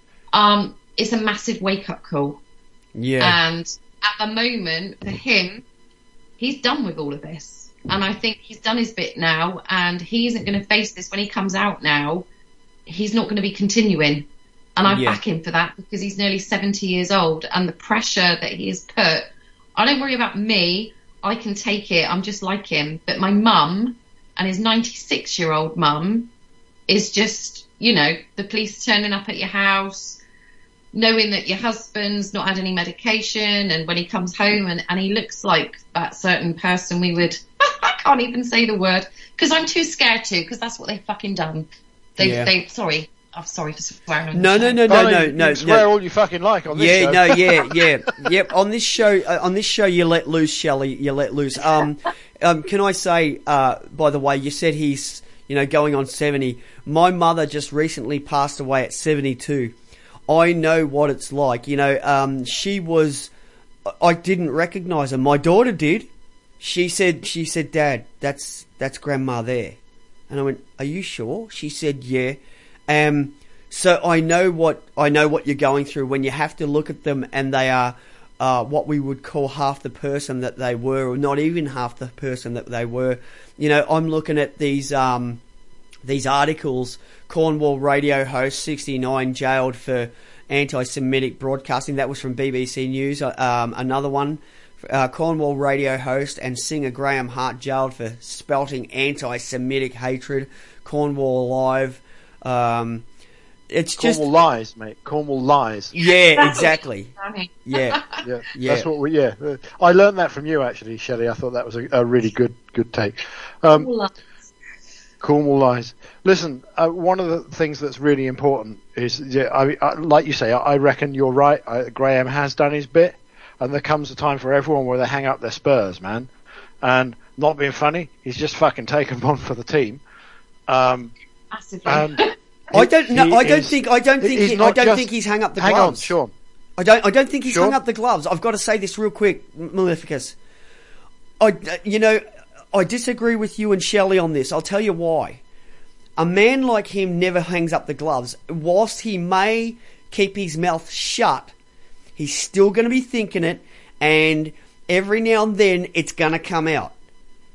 Um, it's a massive wake-up call. Yeah. And at the moment, for him, he's done with all of this. And I think he's done his bit now, and he isn't going to face this when he comes out now. He's not going to be continuing. And I Yeah. back him for that, because he's nearly seventy years old, and the pressure that he has put, I don't worry about me. I can take it. I'm just like him. But my mum and his ninety-six-year-old mum is just, you know, the police turning up at your house, knowing that your husband's not had any medication, and when he comes home and, and he looks like that certain person we would, I can't even say the word, because I'm too scared to, because that's what they've fucking done. They, Yeah. they, sorry, I'm sorry for swearing. on No, the no, show. no, no, Oh, no, you no, can swear no. all you fucking like on this Yeah, show. no, yeah, yeah, yep. On this show, uh, on this show, you let loose, Shelley. You let loose. Um, um, can I say, uh, by the way, you said he's, you know, going on seventy. My mother just recently passed away at seventy-two. I know what it's like. You know, um, she was, I didn't recognise her. My daughter did. She said, she said, Dad, that's, that's Grandma there. And I went, are you sure? She said, yeah. Um, so I know what, I know what you're going through when you have to look at them and they are, uh, what we would call half the person that they were, or not even half the person that they were. You know, I'm looking at these, um, these articles. Cornwall radio host sixty-nine jailed for anti-Semitic broadcasting. That was from B B C News. Um, another one, uh, Cornwall radio host and singer Graham Hart jailed for spouting anti-Semitic hatred. Cornwall Live. Um, it's just Cornwall lies, mate. Cornwall lies. Yeah, exactly. Yeah, yeah, yeah. That's what we. Yeah, Uh, I learned that from you actually, Shelley. I thought that was a, a really good, good take. Um, Cornwall lies. Listen, uh, one of the things that's really important is, yeah, I, I, like you say, I, I reckon you're right. I, Graham has done his bit, and there comes a time for everyone where they hang up their spurs, man. And not being funny, he's just fucking taken one for the team. Um, and I don't know. he I don't is- think. I don't think. he's He, I not don't just- think he's hung up the hang gloves. on, Sean. I don't. I don't think he's Sure. hung up the gloves. I've got to say this real quick, M- Maleficus. I, you know, I disagree with you and Shelley on this. I'll tell you why. A man like him never hangs up the gloves. Whilst he may keep his mouth shut, he's still going to be thinking it, and every now and then it's going to come out.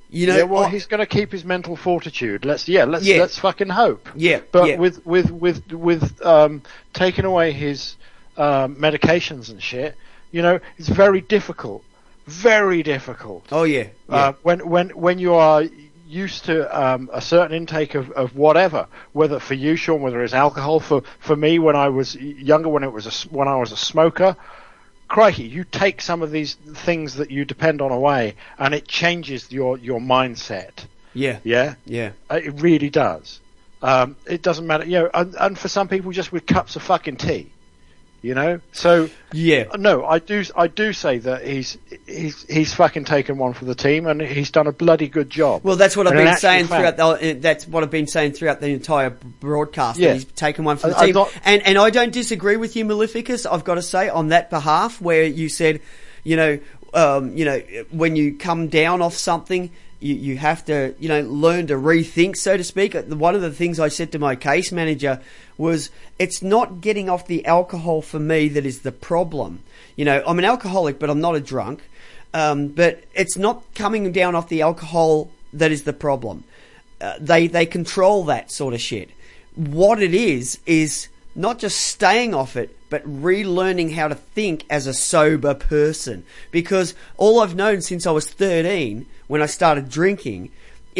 You know, yeah, well, I- he's going to keep his mental fortitude. Let's, yeah, let's Yeah. let's fucking hope. Yeah, But yeah. with with with with um, taking away his um, medications and shit, you know, it's very difficult. Very difficult. Oh yeah. yeah. Uh, when when when you are used to um, a certain intake of, of whatever, whether for you, Sean, whether it's alcohol, for for me when I was younger, when it was a, s- when I was a smoker, crikey, you take some of these things that you depend on away, and it changes your your mindset. Yeah. Yeah, Yeah. Uh, it really does. Um, it doesn't matter, you know, and, and for some people, just with cups of fucking tea. You know, so yeah. No, I do. I do say that he's he's he's fucking taken one for the team, and he's done a bloody good job. Well, that's what I've And in been actual saying fact- throughout. The, that's what I've been saying throughout the entire broadcast. Yeah. That he's taken one for the I- I'm team, not- and and I don't disagree with you, Maleficus. I've got to say on that behalf, where you said, you know, um, you know, when you come down off something, you you have to, you know, learn to rethink, so to speak. One of the things I said to my case manager was, it's not getting off the alcohol for me that is the problem. You know, I'm an alcoholic, but I'm not a drunk. Um, but it's not coming down off the alcohol that is the problem. Uh, they they control that sort of shit. What it is is not just staying off it, but relearning how to think as a sober person. Because all I've known since I was thirteen, when I started drinking,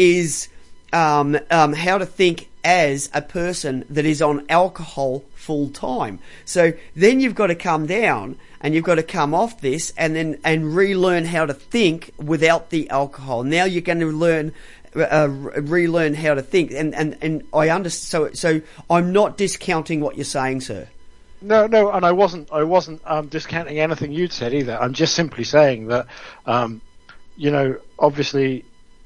is um, um, how to think as a person that is on alcohol full time. So then you've got to come down and you've got to come off this and then and relearn how to think without the alcohol. Now you're going to learn uh, relearn how to think, and and and I understand. So so I'm not discounting what you're saying, sir. No, no, and I wasn't. I wasn't um, discounting anything you'd said either. I'm just simply saying that, um, you know, obviously,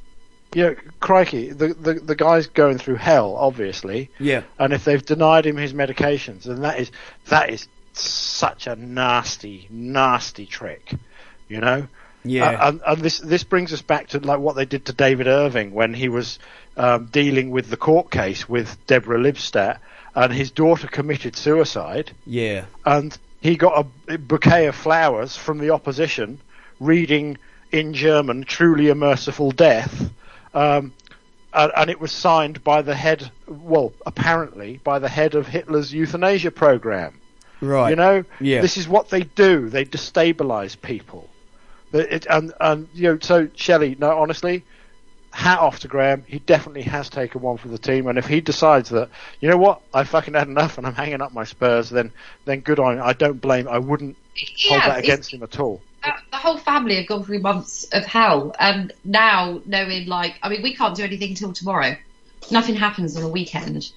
you know, crikey, the, the the guy's going through hell, obviously. Yeah. And if they've denied him his medications, and that is that is such a nasty, nasty trick, you know. Yeah. Uh, and, and this this brings us back to like what they did to David Irving when he was um, dealing with the court case with Deborah Lipstadt, and his daughter committed suicide. Yeah. And he got a bouquet of flowers from the opposition, reading in German, "Truly a merciful death," um, and, and it was signed by the head, well, apparently by the head of Hitler's euthanasia program. Right. You know, Yeah. this is what they do. They destabilize people. It, and, and, you know, so Shelley, no, honestly, hat off to Graham. He definitely has taken one for the team. And if he decides that, you know what, I fucking had enough and I'm hanging up my Spurs, then, then good on him. I don't blame, I wouldn't hold Yeah, that it's- against him at all. Uh, the whole family have gone through months of hell, and now knowing, like, I mean, we can't do anything until tomorrow. Nothing happens on a weekend.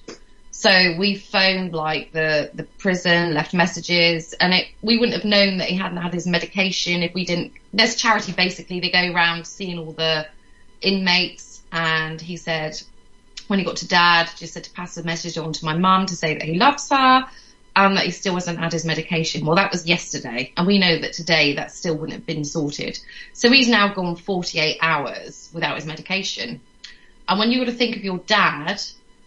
So we phoned, like, the, the prison, left messages, and it we wouldn't have known that he hadn't had his medication if we didn't. There's charity, basically. They go around seeing all the inmates, and he said, when he got to Dad, just said to pass a message on to my mum to say that he loves her, and that he still hasn't had his medication. Well, that was yesterday, and we know that today that still wouldn't have been sorted. So he's now gone forty-eight hours without his medication. And when you got to think of your dad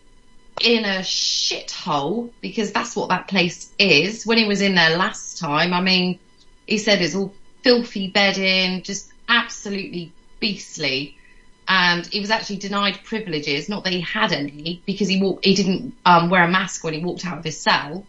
in a shithole, because that's what that place is, when he was in there last time, I mean, he said it's all filthy bedding, just absolutely beastly. And he was actually denied privileges, not that he had any, because he walked, he didn't um, wear a mask when he walked out of his cell.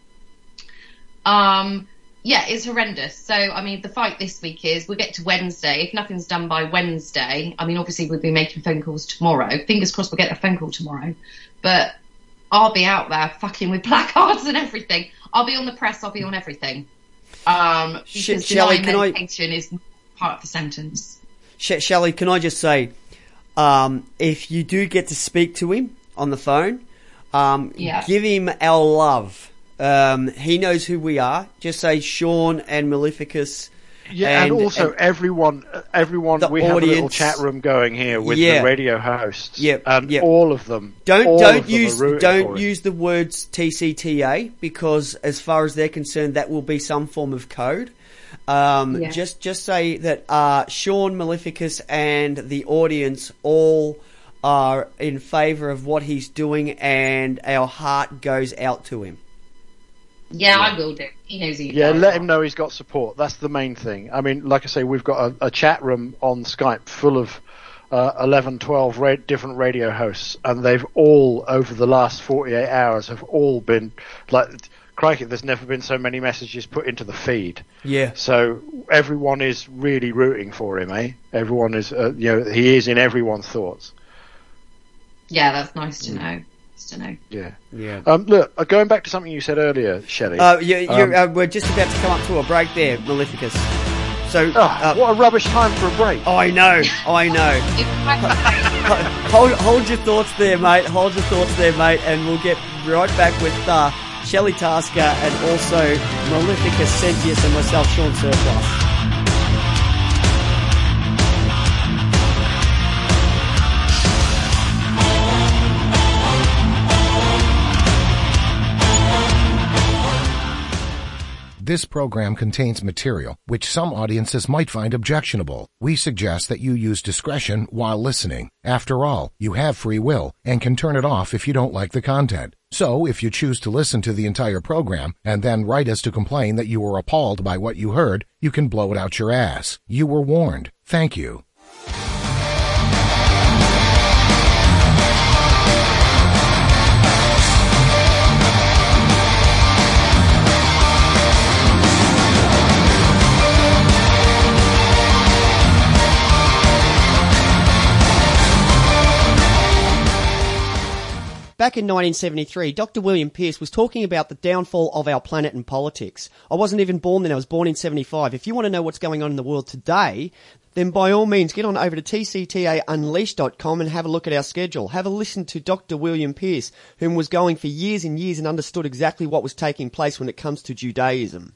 Um, yeah, it's horrendous. So, I mean, the fight this week is we'll get to Wednesday. If nothing's done by Wednesday, I mean, obviously we'll be making phone calls tomorrow. Fingers crossed we'll get a phone call tomorrow. But I'll be out there fucking with placards and everything. I'll be on the press, I'll be on everything. Um, because Shelley, denying can I- medication is part of the sentence. Sh- Shelley, can I just say, um, if you do get to speak to him on the phone, um, Yeah. give him our love. Um, he knows who we are. Just say Sean and Maleficus. Yeah, and, also and- everyone, everyone, The we have a little audience. chat room going here with Yeah. the radio hosts. Yep, And yep. all of them. Don't all don't of them use are rooting don't for him. use the words T C T A, because as far as they're concerned, that will be some form of code. Um, Yeah. Just just say that uh, Sean, Maleficus, and the audience all are in favour of what he's doing, and our heart goes out to him. Yeah, I will do. He knows who you Yeah, are. let him know he's got support. That's the main thing. I mean, like I say, we've got a, a chat room on Skype full of uh, eleven, twelve ra- different radio hosts, and they've all, over the last forty-eight hours, have all been like, crikey, there's never been so many messages put into the feed. Yeah. So everyone is really rooting for him, eh? Everyone is, uh, you know, he is in everyone's thoughts. Yeah, that's nice to know. Nice to know. Yeah. Yeah. Um, look, uh, going back to something you said earlier, Shelley. Uh, you, you're, um, uh, we're just about to come up to a break there, Maleficus. So, oh, uh, what a rubbish time for a break. I know, I know. hold, hold your thoughts there, mate. Hold your thoughts there, mate, and we'll get right back with uh, Shelley Tasker and also Maleficus Sentius and myself, Sean Surplus. This program contains material which some audiences might find objectionable. We suggest that you use discretion while listening. After all, you have free will and can turn it off if you don't like the content. So, if you choose to listen to the entire program and then write us to complain that you were appalled by what you heard, you can blow it out your ass. You were warned. Thank you. Back in nineteen seventy-three, Doctor William Pierce was talking about the downfall of our planet and politics. I wasn't even born then, I was born in seventy-five. If you want to know what's going on in the world today, then by all means get on over to T C T A unleashed dot com and have a look at our schedule. Have a listen to Doctor William Pierce, whom was going for years and years and understood exactly what was taking place when it comes to Judaism.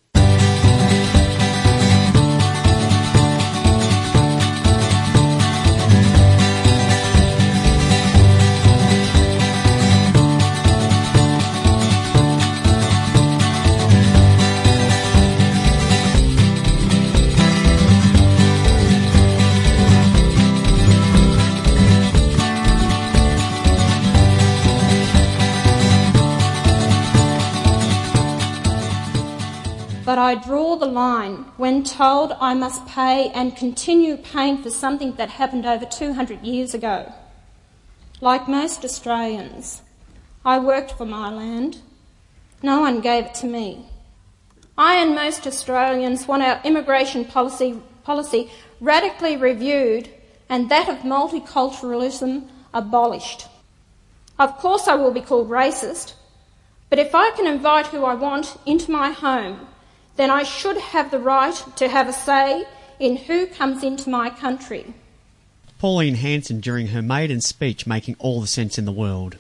But I draw the line when told I must pay and continue paying for something that happened over two hundred years ago. Like most Australians, I worked for my land. No one gave it to me. I and most Australians want our immigration policy, policy radically reviewed and that of multiculturalism abolished. Of course I will be called racist, but if I can invite who I want into my home, then I should have the right to have a say in who comes into my country. Pauline Hanson during her maiden speech, making all the sense in the world.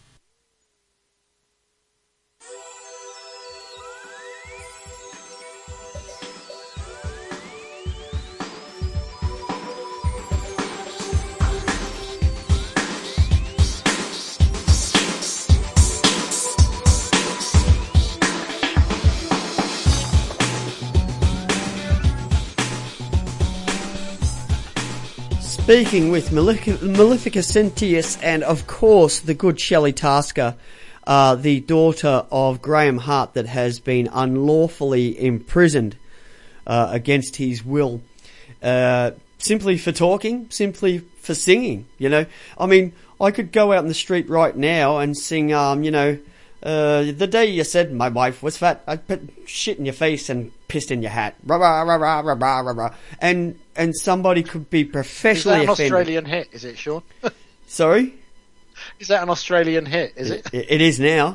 Speaking with Malefic- Maleficus Sentius and, of course, the good Shelley Tasker, uh, the daughter of Graham Hart that has been unlawfully imprisoned uh, against his will, uh, simply for talking, simply for singing, you know. I mean, I could go out in the street right now and sing, um, you know, uh, the day you said my wife was fat, I put shit in your face and pissed in your hat. Rah, rah, rah, rah, rah, rah, rah, rah. And, and somebody could be professionally offended. Is that an Australian hit, is it, Sean? Sorry? Is that an Australian hit, is it? It, it is now.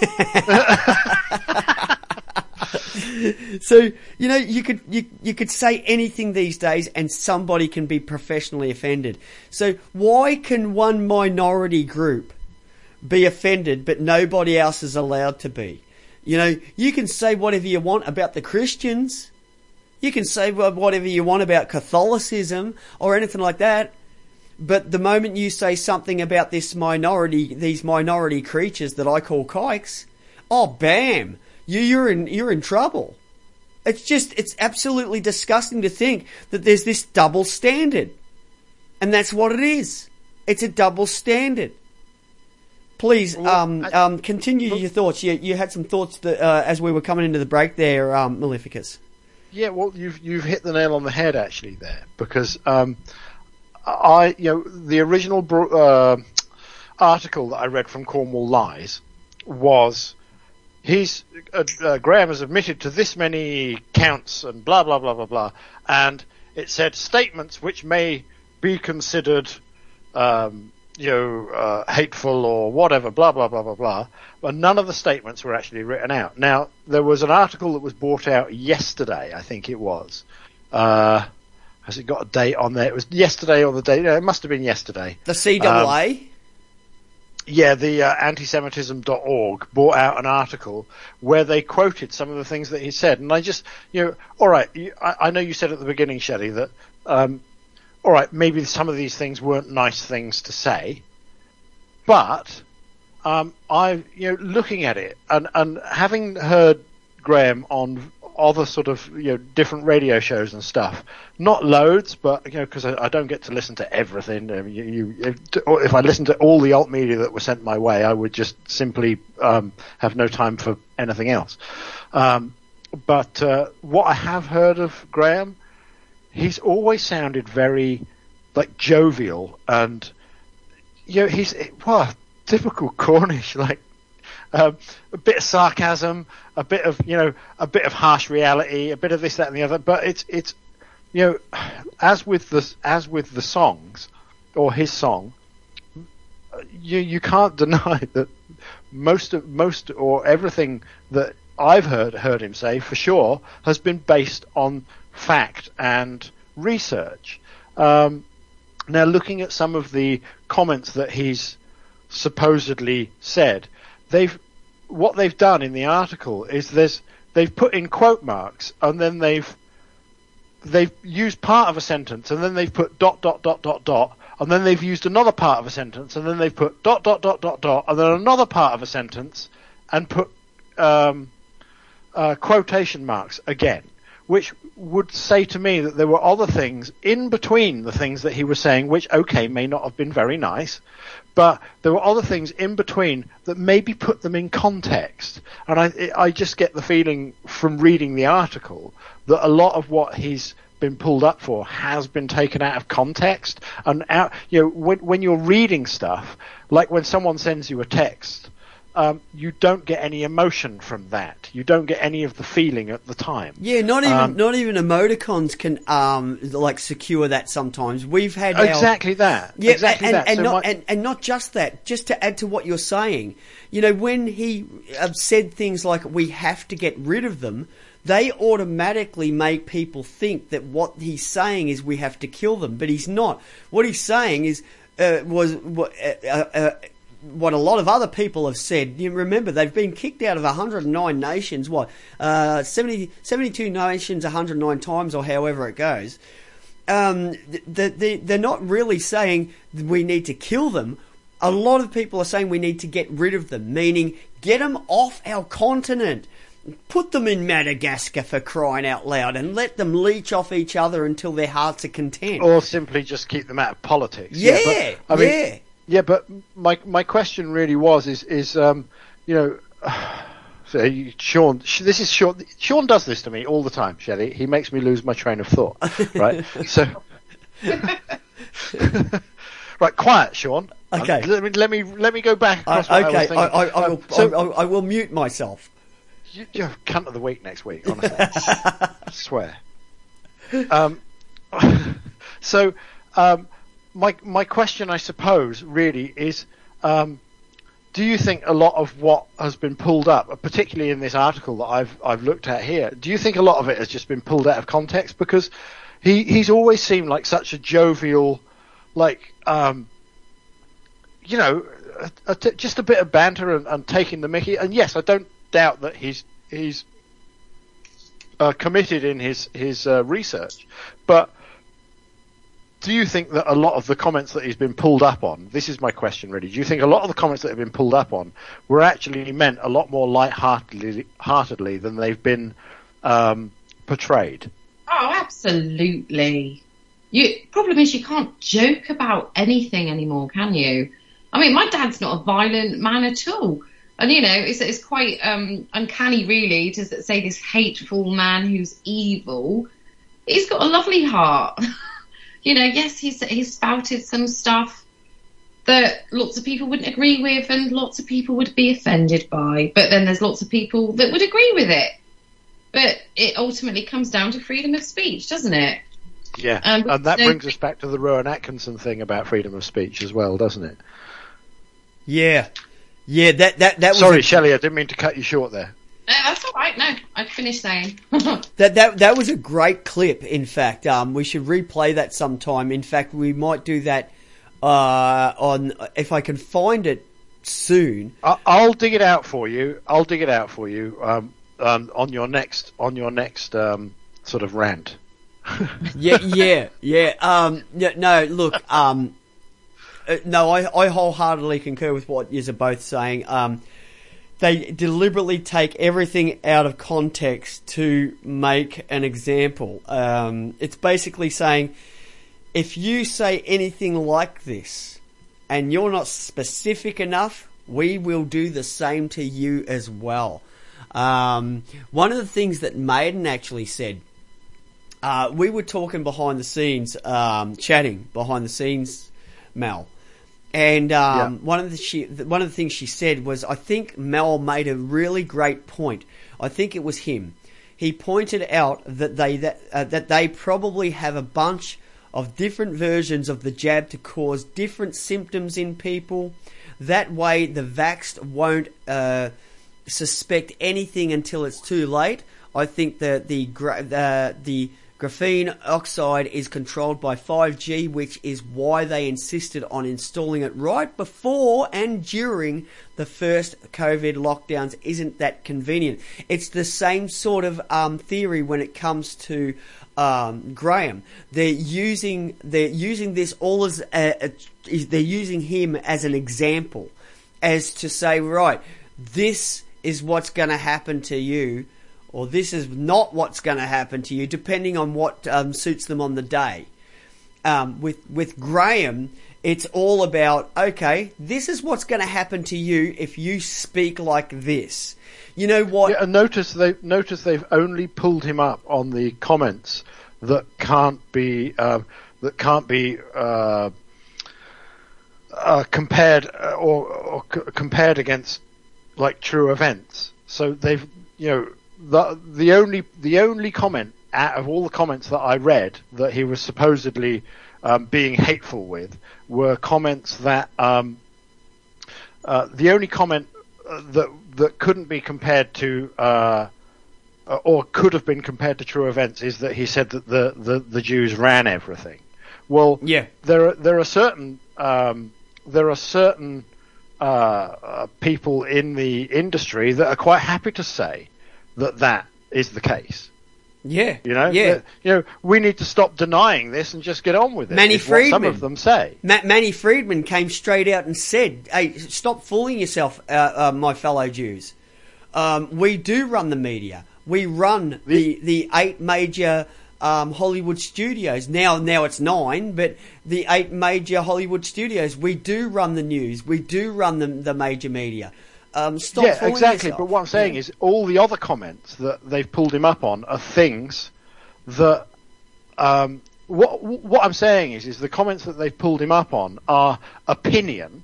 So, you know, you could, you, you could say anything these days and somebody can be professionally offended. So why can one minority group be offended but nobody else is allowed to be? You know, you can say whatever you want about the Christians. You can say whatever you want about Catholicism or anything like that. But the moment you say something about this minority, these minority creatures that I call kikes, oh, bam, you, you're in, you're in trouble. It's just, it's absolutely disgusting to think that there's this double standard. And that's what it is. It's a double standard. Please, um, um, continue your thoughts. You, you had some thoughts that, uh, as we were coming into the break there, um, Maleficus. Yeah, well, you've you've hit the nail on the head actually there, because um, I, you know, the original bro- uh, article that I read from Cornwall Lies was he's uh, uh, Graham has admitted to this many counts and blah blah blah blah blah, and it said statements which may be considered, um, you know, uh, hateful or whatever, blah blah blah blah blah. But none of the statements were actually written out. Now there was an article that was brought out yesterday, I think it was. Uh, has it got a date on there? It was yesterday or the day. No, it must have been yesterday. The C A A? Um, Yeah, the uh, antisemitism dot org brought out an article where they quoted some of the things that he said. And I just, you know, all right, you, I, I know you said at the beginning, Shelley, that, um, all right, maybe some of these things weren't nice things to say. But um, I, you know, looking at it and, and having heard Graham on other sort of, you know, different radio shows and stuff, not loads, but, you know, because I, I don't get to listen to everything. I mean, you, you, if, if I listened to all the alt media that was sent my way, I would just simply um, have no time for anything else. Um, but uh, what I have heard of Graham, he's always sounded very, like, jovial and, you know, he's, well, typical Cornish, like, Um, a bit of sarcasm, a bit of, you know, a bit of harsh reality, a bit of this, that, and the other. But it's, it's, you know, as with the, as with the songs, or his song, you you can't deny that most of most or everything that I've heard heard him say for sure has been based on fact and research. Um, now, looking at some of the comments that he's supposedly said. They've what they've done in the article is there's they've put in quote marks and then they've they've used part of a sentence and then they've put dot dot dot dot dot and then they've used another part of a sentence and then they've put dot dot dot dot dot and then another part of a sentence and put um, uh, quotation marks again, which would say to me that there were other things in between the things that he was saying, which okay may not have been very nice. But there were other things in between that maybe put them in context. And I, I just get the feeling from reading the article that a lot of what he's been pulled up for has been taken out of context. And out, you know, when, when you're reading stuff, like when someone sends you a text, um, you don't get any emotion from that. You don't get any of the feeling at the time. Yeah, not even um, not even emoticons can um like secure that sometimes. We've had exactly our, that. Yeah, exactly and, that. And, so not, my, and and not just that. Just to add to what you're saying, you know, when he uh, said things like "we have to get rid of them," they automatically make people think that what he's saying is we have to kill them, but he's not. What he's saying is uh, was uh, uh, what a lot of other people have said. You remember, they've been kicked out of one hundred nine nations, what, uh, seventy, seventy-two nations one hundred nine times, or however it goes. Um, they, they, they're not really saying we need to kill them. A lot of people are saying we need to get rid of them, meaning get them off our continent. Put them in Madagascar, for crying out loud, and let them leech off each other until their hearts are content. Or simply just keep them out of politics. Yeah, yeah. But, I mean, yeah. Yeah, but my my question really was is is um you know so you, Sean this is Sean Sean does this to me all the time, Shelley. He makes me lose my train of thought, right? So right, quiet, Sean. Okay. Um, let me let me let me go back across I, what okay, I was thinking. I, I, I, will, um, so, I, I, I will mute myself. You, you're cunt of the week next week, honestly. I swear. Um. So, um. My my question, I suppose, really is, um, do you think a lot of what has been pulled up, particularly in this article that I've I've looked at here, do you think a lot of it has just been pulled out of context? Because he he's always seemed like such a jovial, like um, you know, a, a t- just a bit of banter and, and taking the mickey. And yes, I don't doubt that he's he's uh, committed in his his uh, research, but. Do you think that a lot of the comments that he's been pulled up on, this is my question really, do you think a lot of the comments that have been pulled up on were actually meant a lot more light-heartedly heartedly than they've been um, portrayed? Oh, absolutely. You problem is you can't joke about anything anymore, can you? I mean, my dad's not a violent man at all. And, you know, it's, it's quite um, uncanny, really, to say this hateful man who's evil. He's got a lovely heart. You know, yes, he's he's spouted some stuff that lots of people wouldn't agree with and lots of people would be offended by. But then there's lots of people that would agree with it. But it ultimately comes down to freedom of speech, doesn't it? Yeah, Um, and that so- brings us back to the Rowan Atkinson thing about freedom of speech as well, doesn't it? Yeah. Yeah, that, that, that was... Sorry, a- Shelley, I didn't mean to cut you short there. Uh, that's all right. No, I'd finished saying. That that that was a great clip. In fact, um, we should replay that sometime. In fact, we might do that uh, on if I can find it soon. I- I'll dig it out for you. I'll dig it out for you um, um, on your next on your next um, sort of rant. yeah, yeah, yeah. Um, yeah, no, look, um, uh, no, I, I wholeheartedly concur with what you're both saying. Um, they deliberately take everything out of context to make an example. Um, it's basically saying, if you say anything like this and you're not specific enough, we will do the same to you as well. Um, one of the things that Maiden actually said, Uh, we were talking behind the scenes, um, chatting behind the scenes, Mel, and um, Yeah. one of the she, one of the things she said was, I think Mel made a really great point. I think it was him. He pointed out that they that uh, that they probably have a bunch of different versions of the jab to cause different symptoms in people. That way, the vaxxed won't uh, suspect anything until it's too late. I think that the gra- uh, the graphene oxide is controlled by five G, which is why they insisted on installing it right before and during the first COVID lockdowns. Isn't that convenient? It's the same sort of um, theory when it comes to um, Graham. They're using they're using this all as a, a, they're using him as an example, as to say, right, this is what's going to happen to you, or this is not what's going to happen to you, depending on what um, suits them on the day. Um, with with Graham, it's all about, okay, this is what's going to happen to you if you speak like this. You know what? Yeah, and notice they notice they've only pulled him up on the comments that can't be uh, that can't be uh, uh, compared uh, or, or c- compared against like true events. So they've you know. The the only the only comment out of all the comments that I read that he was supposedly um, being hateful with were comments that um, uh, the only comment uh, that that couldn't be compared to uh, or could have been compared to true events is that he said that the, the, the Jews ran everything. Well, yeah, there are, there are certain um, there are certain uh, uh, people in the industry that are quite happy to say that that is the case. Yeah. You know? Yeah. That, you know, we need to stop denying this and just get on with it. Manny is what some Friedman. of them say. Ma- Manny Friedman came straight out and said, hey, stop fooling yourself, uh, uh, my fellow Jews. Um, we do run the media. We run the, the eight major um, Hollywood studios. Now, now it's nine, but the eight major Hollywood studios. We do run the news. We do run the, the major media. Um, stop yeah, fooling exactly. yourself. But what I'm saying Yeah. is, all the other comments that they've pulled him up on are things that. Um, what what I'm saying is, is the comments that they've pulled him up on are opinion,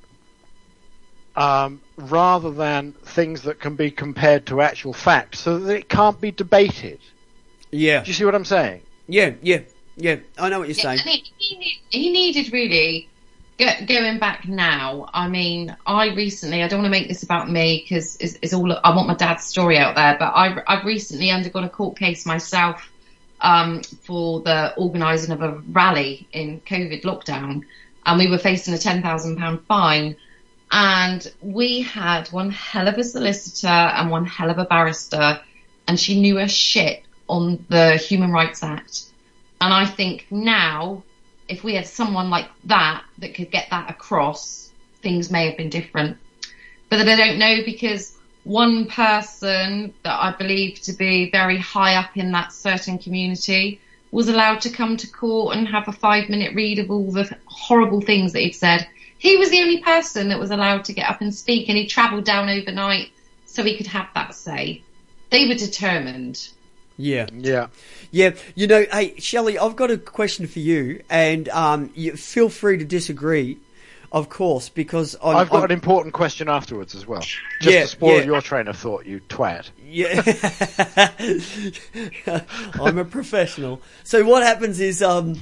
um, rather than things that can be compared to actual facts, so that it can't be debated. Yeah. Do you see what I'm saying? Yeah, yeah, yeah. I know what you're saying. I mean, he, need, he needed really go, going back now. I mean, I recently, I don't want to make this about me because it's, it's all, I want my dad's story out there, but I've, I've recently undergone a court case myself um, for the organising of a rally in COVID lockdown, and we were facing a ten thousand pounds fine. And we had one hell of a solicitor and one hell of a barrister, and she knew her shit on the Human Rights Act. And I think now, if we had someone like that that could get that across, things may have been different. But then I don't know, because one person that I believe to be very high up in that certain community was allowed to come to court and have a five minute read of all the horrible things that he'd said. He was the only person that was allowed to get up and speak, and he travelled down overnight so he could have that say. They were determined. Yeah. Yeah. Yeah. You know, hey, Shelley, I've got a question for you, and um, you feel free to disagree, of course, because I'm, I've got I'm, an important question afterwards as well. Just Yeah, to spoil yeah. your train of thought, you twat. Yeah. I'm a professional. So what happens is, um,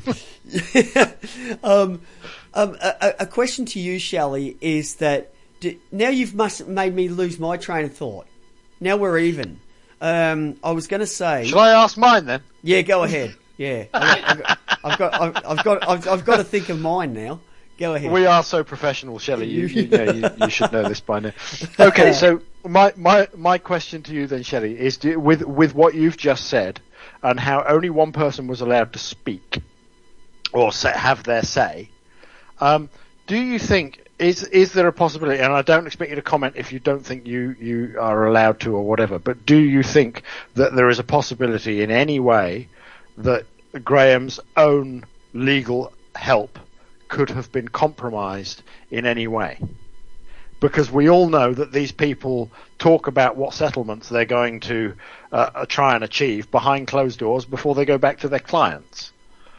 um, um, a, a question to you, Shelley, is that do, now you've must made me lose my train of thought. Now we're even. Um, I was going to say. Shall I ask mine then? Yeah, go ahead. Yeah, I've got, I've got, I've, I've got, I've, I've got to think of mine now. Go ahead. We are so professional, Shelley. You, you, know, you, you should know this by now. Okay, so my, my, my question to you then, Shelley, is do, with with what you've just said, and how only one person was allowed to speak or say, have their say. Um, do you think is is there a possibility? And I don't expect you to comment if you don't think you, you are allowed to or whatever. But do you think that there is a possibility in any way that Graham's own legal help could have been compromised in any way? Because we all know that these people talk about what settlements they're going to uh, try and achieve behind closed doors before they go back to their clients.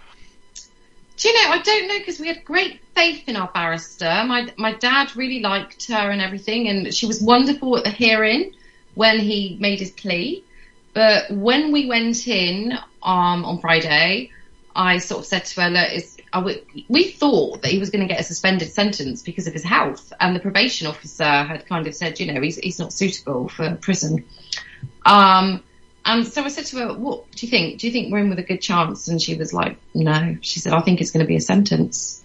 Do you know, I don't know, because we had great faith in our barrister. My my dad really liked her and everything, and she was wonderful at the hearing when he made his plea. But when we went in um, on Friday, I sort of said to her, look, it's, I w- we thought that he was going to get a suspended sentence because of his health, and the probation officer had kind of said, you know, he's, he's not suitable for prison. Um, and so I said to her, what do you think? Do you think we're in with a good chance? And she was like, no. She said, I think it's going to be a sentence.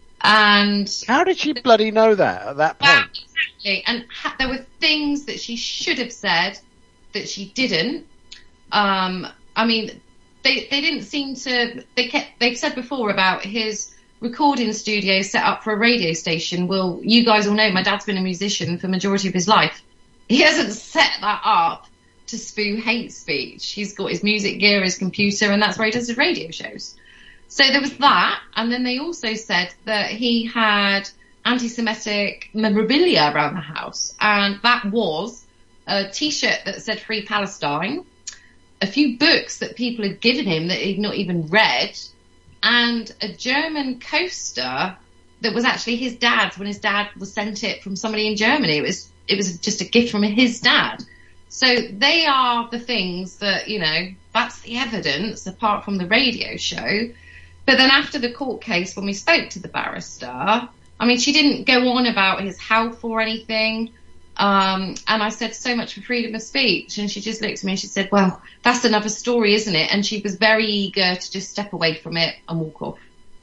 And how did she bloody know that at that point? Yeah, exactly. And ha- there were things that she should have said that she didn't. Um, I mean, They they didn't seem to. They kept. They said before about his recording studio set up for a radio station. Well, you guys all know my dad's been a musician for the majority of his life. He hasn't set that up to spew hate speech. He's got his music gear, his computer, and that's where he does his radio shows. So there was that, and then they also said that he had anti-Semitic memorabilia around the house, and that was a T-shirt that said "Free Palestine," a few books that people had given him that he'd not even read, and a German coaster that was actually his dad's when his dad was sent it from somebody in Germany. It was it was just a gift from his dad. So they are the things that, you know, that's the evidence apart from the radio show. But then after the court case, when we spoke to the barrister, I mean, she didn't go on about his health or anything. Um, and I said, so much for freedom of speech. And she just looked at me and she said, well, that's another story, isn't it? And she was very eager to just step away from it and walk off.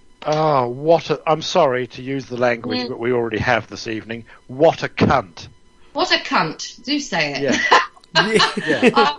Oh, what a... I'm sorry to use the language Mm. that we already have this evening. What a cunt. What a cunt. Do say it. Yeah. yeah. uh,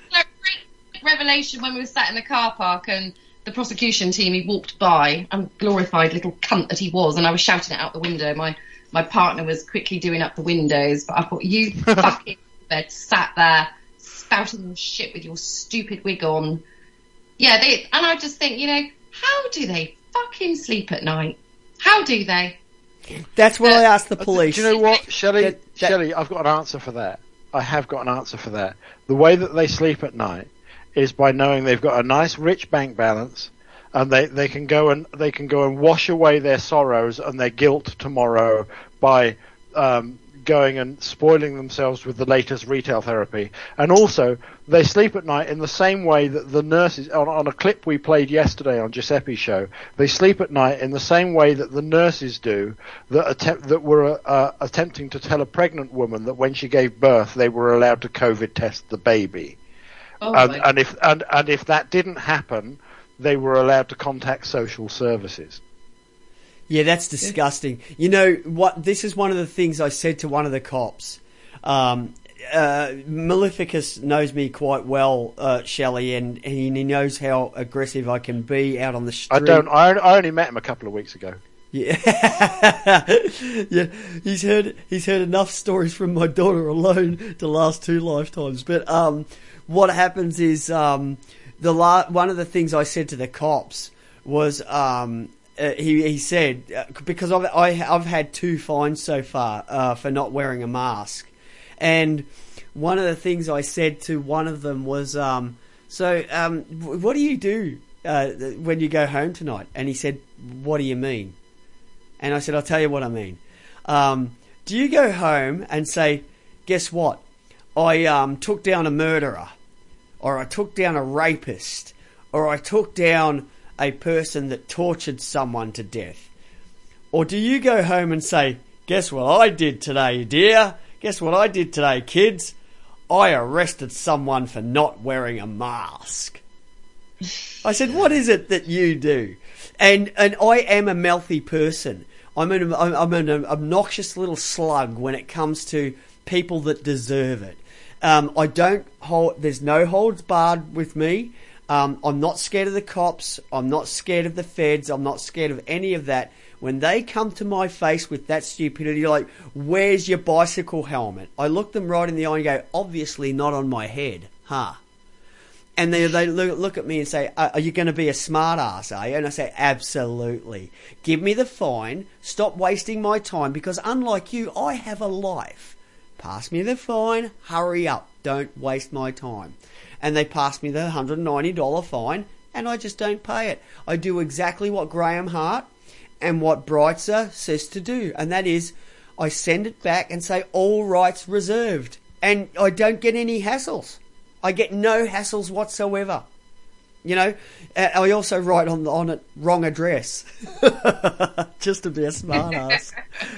great revelation when we were sat in the car park and the prosecution team, he walked by, and glorified little cunt that he was, and I was shouting it out the window. My my partner was quickly doing up the windows, but I thought, you fucking bed sat there spouting your shit with your stupid wig on. Yeah, they, and I just think, you know, how do they fucking sleep at night? How do they? That's what uh, I asked the police. Do you know what, Shelley? That, that, Shelley, I've got an answer for that. I have got an answer for that. The way that they sleep at night is by knowing they've got a nice rich bank balance, and they, they can go and they can go and wash away their sorrows and their guilt tomorrow by um, going and spoiling themselves with the latest retail therapy. And also, they sleep at night in the same way that the nurses, on, on a clip we played yesterday on Giuseppe's show, they sleep at night in the same way that the nurses do that, attempt, that were uh, attempting to tell a pregnant woman that when she gave birth they were allowed to COVID test the baby. Oh, and, and if and, and if that didn't happen, they were allowed to contact social services. Yeah, that's disgusting. You know what? This is one of the things I said to one of the cops. Um, uh, Maleficus knows me quite well, uh, Shelley, and he knows how aggressive I can be out on the street. I don't. I, I only met him a couple of weeks ago. Yeah, yeah. He's heard. He's heard enough stories from my daughter alone to last two lifetimes. But um, what happens is um, the la- one of the things I said to the cops was um. Uh, he he said uh, because I've I, I've had two fines so far uh, for not wearing a mask, and one of the things I said to one of them was um, So, um, w- what do you do uh, when you go home tonight? And he said, what do you mean? And I said, I'll tell you what I mean. Um, do you go home and say, guess what? I um, took down a murderer, or I took down a rapist, or I took down a person that tortured someone to death? Or do you go home and say, guess what I did today, dear? Guess what I did today, kids? I arrested someone for not wearing a mask. I said, what is it that you do? And and I am a mouthy person. I'm an, I'm an obnoxious little slug when it comes to people that deserve it. Um, I don't hold, there's no holds barred with me. Um, I'm not scared of the cops. I'm not scared of the feds. I'm not scared of any of that. When they come to my face with that stupidity, like, where's your bicycle helmet? I look them right in the eye and go, obviously not on my head, huh? And they, they look, look at me and say, are you going to be a smart ass, are you? And I say, absolutely. Give me the fine. Stop wasting my time, because unlike you, I have a life. Pass me the fine. Hurry up. Don't waste my time. And they pass me the one hundred ninety dollars fine, and I just don't pay it. I do exactly what Graham Hart and what Breitzer says to do, and that is I send it back and say all rights reserved, and I don't get any hassles. I get no hassles whatsoever. You know, I also write on the, on it wrong address, just to be a smart ass.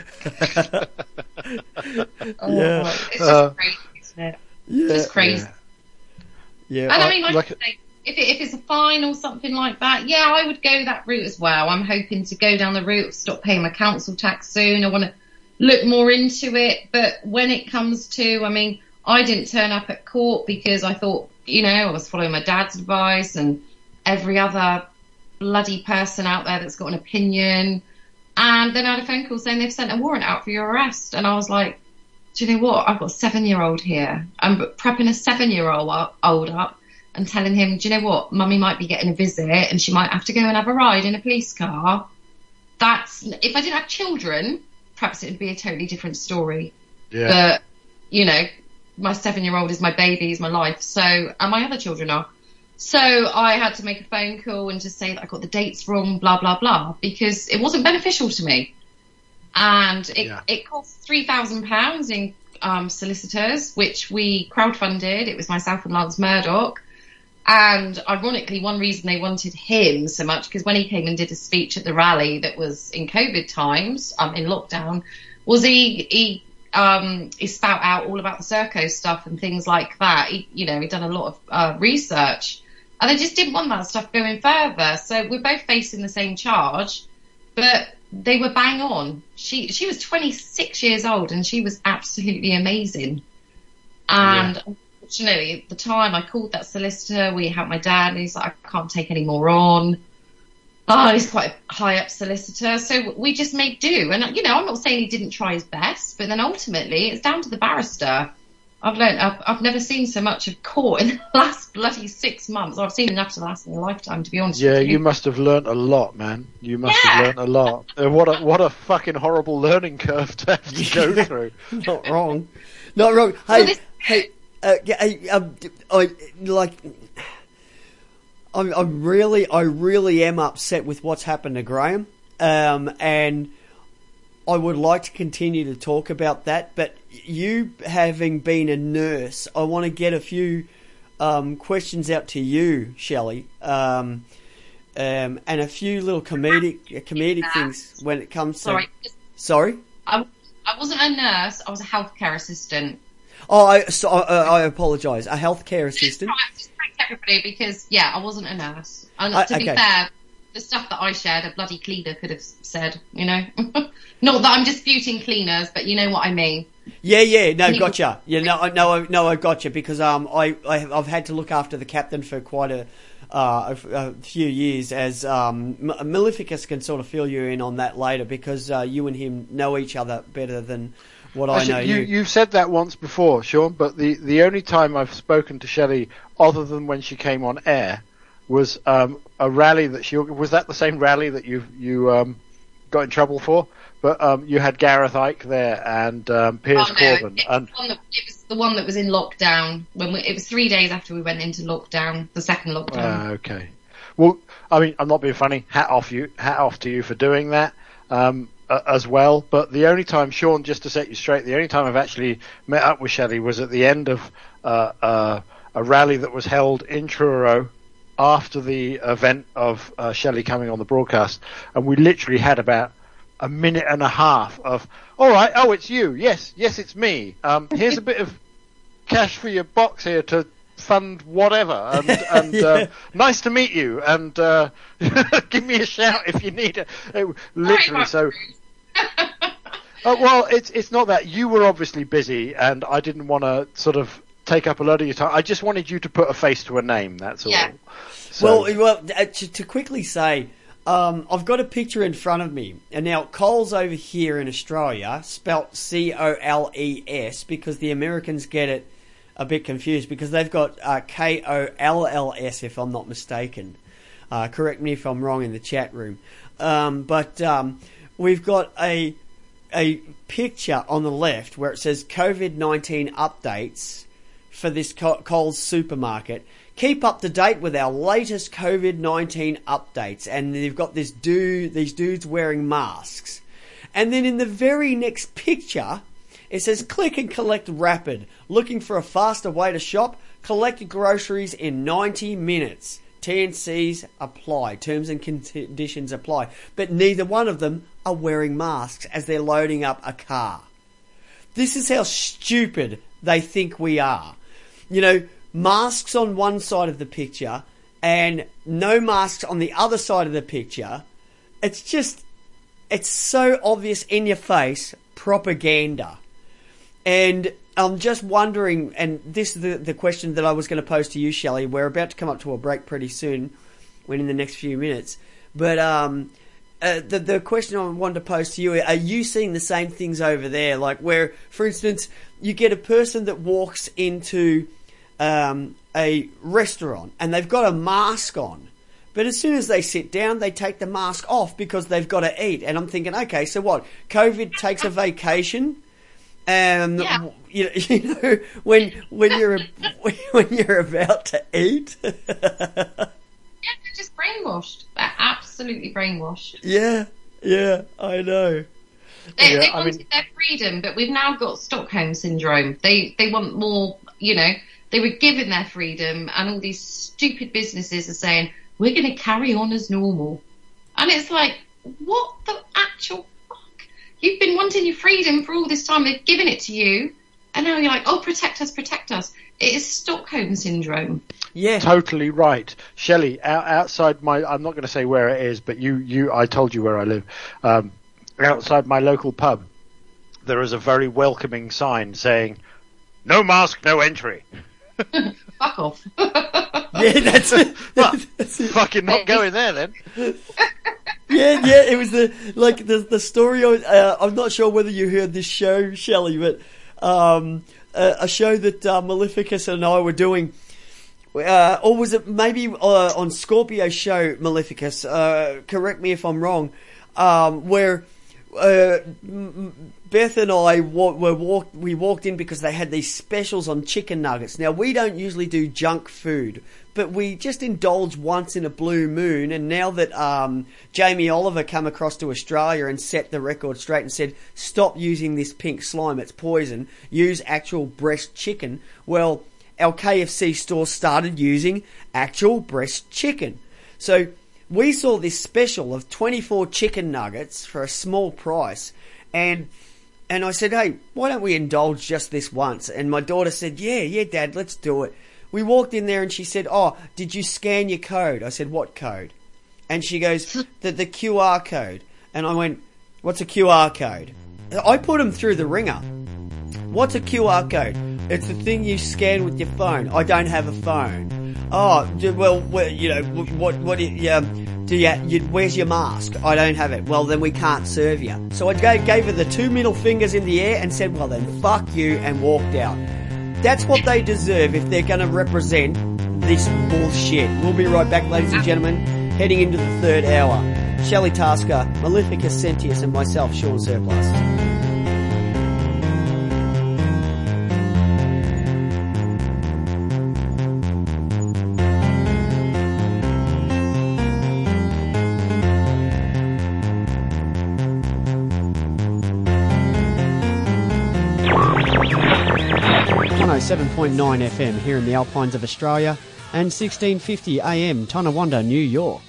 Oh, yeah, it's just uh, crazy, isn't it? Yeah, Just crazy. Yeah, And I mean, like, like- I say, if, it, if it's a fine or something like that, yeah, I would go that route as well. I'm hoping to go down the route of stop paying my council tax soon. I want to look more into it. But when it comes to, I mean, I didn't turn up at court because I thought, you know, I was following my dad's advice and every other bloody person out there that's got an opinion. And then I had a phone call saying they've sent a warrant out for your arrest. And I was like, do you know what? I've got a seven-year-old here. I'm prepping a seven-year-old old up and telling him, do you know what? Mummy might be getting a visit and she might have to go and have a ride in a police car. That's, if I didn't have children, perhaps it would be a totally different story. Yeah. But, you know, my seven-year-old is my baby, is my life. So, and my other children are. So I had to make a phone call and just say that I got the dates wrong, blah, blah, blah, because it wasn't beneficial to me. And it, Yeah. it cost three thousand pounds in um, solicitors, which we crowdfunded. It was myself and Lance Murdoch. And ironically, one reason they wanted him so much, because when he came and did a speech at the rally that was in COVID times, um, in lockdown, was he, he, um, he spout out all about the Serco stuff and things like that. He, you know, he'd done a lot of uh, research. And they just didn't want that stuff going further. So we're both facing the same charge, but they were bang on. She she was twenty-six years old and she was absolutely amazing. And Yeah. unfortunately, at the time I called that solicitor, we had my dad, and he's like, I can't take any more on. Oh, he's quite a high up solicitor. So we just made do. And, you know, I'm not saying he didn't try his best, but then ultimately it's down to the barrister. I've learned, I've, I've never seen so much of court in the last bloody six months. I've seen enough to last in a lifetime, to be honest Yeah, with you. you must have learnt a lot, man. You must Yeah. have learnt a lot. Uh, what a what a fucking horrible learning curve to have to go through. Not wrong. Not wrong. Hey, Well, this- hey, uh, yeah, hey, um, I like. I'm, I'm really, I really am upset with what's happened to Graham, um, and I would like to continue to talk about that. But you, having been a nurse, I want to get a few um, questions out to you, Shelley, um, um, and a few little comedic, comedic things when it comes to. Sorry. Sorry. I, I wasn't a nurse, I was a healthcare assistant. Oh, I, so, uh, I apologise. A healthcare assistant. Right, just thanks everybody because, yeah, I wasn't a nurse. And Uh, to be okay. fair, the stuff that I shared, a bloody cleaner could have said, you know. Not that I'm disputing cleaners, but you know what I mean. Yeah, yeah, no, And he- gotcha. Yeah, no, I- no, I- no, I gotcha because um, I, I have, I've had to look after the captain for quite a, uh, a, a few years. As um, M- Maleficus can sort of fill you in on that later because uh, you and him know each other better than what I know Actually, you, you. you've said that once before, Sean, but the, the only time I've spoken to Shelley, other than when she came on air, was um, a rally that she was that the same rally that you you um, got in trouble for. But um, you had Gareth Icke there and um, Piers Oh, no, Corbin. it, And was the one that, it was the one that was in lockdown. When we, it was three days after we went into lockdown, the second lockdown. Ah, okay. Well, I mean, I'm not being funny. Hat off you, hat off to you for doing that um, uh, as well. But the only time, Sean, just to set you straight, the only time I've actually met up with Shelley was at the end of uh, uh, a rally that was held in Truro after the event of uh, Shelley coming on the broadcast, and we literally had about a minute and a half of, all right, oh, it's you. Yes, yes, it's me. Um, here's a bit of cash for your box here to fund whatever, and, and Yeah. uh, nice to meet you, and uh, give me a shout if you need it. it literally, so. Uh, well, it's it's not that. You were obviously busy, and I didn't want to sort of take up a lot of your time. I just wanted you to put a face to a name, that's all. Yeah. So, Well, well, uh, to, to quickly say, um, I've got a picture in front of me, and now Coles over here in Australia, spelt C O L E S, because the Americans get it a bit confused, because they've got uh, K O L L S, if I'm not mistaken. Uh, correct me if I'm wrong in the chat room. Um, but um, we've got a a picture on the left where it says COVID nineteen updates for this Co- Coles supermarket. Keep up to date with our latest COVID nineteen updates. And they've got this dude, these dudes wearing masks. And then in the very next picture, it says click and collect rapid. Looking for a faster way to shop? Collect groceries in ninety minutes. T and Cs apply. Terms and conditions apply. But neither one of them are wearing masks as they're loading up a car. This is how stupid they think we are. You know, masks on one side of the picture and no masks on the other side of the picture. It's just, it's so obvious in your face propaganda. And I'm just wondering, and this is the, the question that I was going to pose to you, Shelley. We're about to come up to a break pretty soon, when in the next few minutes. But um, uh, the the question I wanted to pose to you, are you seeing the same things over there? Like where, for instance, you get a person that walks into um, a restaurant and they've got a mask on. But as soon as they sit down, they take the mask off because they've got to eat. And I'm thinking, okay, so what? COVID takes a vacation? Um, Yeah. you, you know, when when you're when you're about to eat. Yeah, they're just brainwashed. They're absolutely brainwashed. Yeah, yeah, I know. They, Yeah, they I wanted mean- their freedom, but we've now got Stockholm syndrome. They they want more. You know, they were given their freedom, and all these stupid businesses are saying we're going to carry on as normal, and it's like, what the actual fuck? You've been wanting your freedom for all this time. They've given it to you, and now you're like, oh, protect us, protect us. It is Stockholm syndrome. Yeah, totally right. Shelley, out, outside my, I'm not going to say where it is, but you, you, I told you where I live. Um, outside my local pub, there is a very welcoming sign saying, no mask, no entry. Fuck off. Yeah, that's it. Well, fucking not going there then. Yeah, yeah, it was the like the the story. Uh, I'm not sure whether you heard this show, Shelley, but um, a, a show that uh, Maleficus and I were doing, uh, or was it maybe uh, on Scorpio's show, Maleficus? Uh, correct me if I'm wrong. Um, where uh, Beth and I wa- were walked, we walked in because they had these specials on chicken nuggets. Now we don't usually do junk food, but we just indulge once in a blue moon. And now that um, Jamie Oliver came across to Australia and set the record straight and said, stop using this pink slime, it's poison, use actual breast chicken. Well, our K F C store started using actual breast chicken. So we saw this special of twenty-four chicken nuggets for a small price. And and I said, hey, why don't we indulge just this once? And my daughter said, yeah, yeah, Dad, let's do it. We walked in there and she said, oh, did you scan your code? I said, what code? And she goes, the, the Q R code. And I went, what's a Q R code? I put them through the ringer. What's a Q R code? It's the thing you scan with your phone. I don't have a phone. Oh, d- well, well you know, what, what, um, do you, you, where's your mask? I don't have it. Well, then we can't serve you. So I gave, gave her the two middle fingers in the air and said, well then, fuck you, and walked out. That's what they deserve if they're going to represent this bullshit. We'll be right back, ladies and gentlemen, heading into the third hour. Shelley Tasker, Maleficus Sentius, and myself, Sean Surplus. one oh seven point nine F M here in the Alpines of Australia and sixteen fifty A M Tonawanda, New York.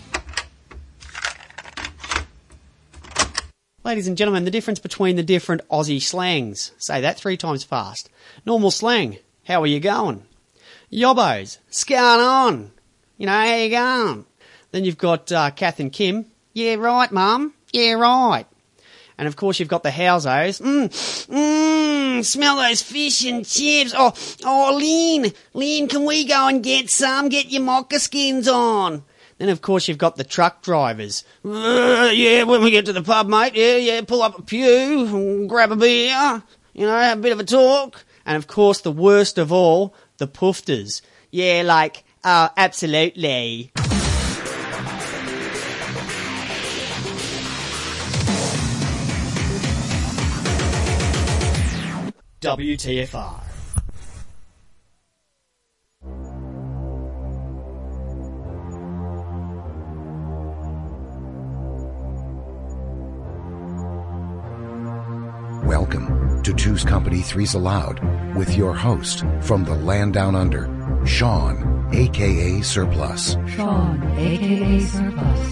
Ladies and gentlemen, the difference between the different Aussie slangs. Say that three times fast. Normal slang, how are you going? Yobbos, what's going on? You know, how you going? Then you've got uh, Kath and Kim. Yeah, right, Mum. Yeah, right. And of course you've got the housos. Mmm, mmm, smell those fish and chips. Oh, oh, Lynn, Lynn, can we go and get some? Get your moccasins on. Then of course you've got the truck drivers. Uh, yeah, when we get to the pub, mate, yeah, yeah, pull up a pew, grab a beer, you know, have a bit of a talk. And of course the worst of all, the poofters. Yeah, like, oh, absolutely. W T F R. Welcome to Two's Company, Three's Allowed, with your host from the land down under, Sean, a k a. Surplus. Sean, a k a. Surplus.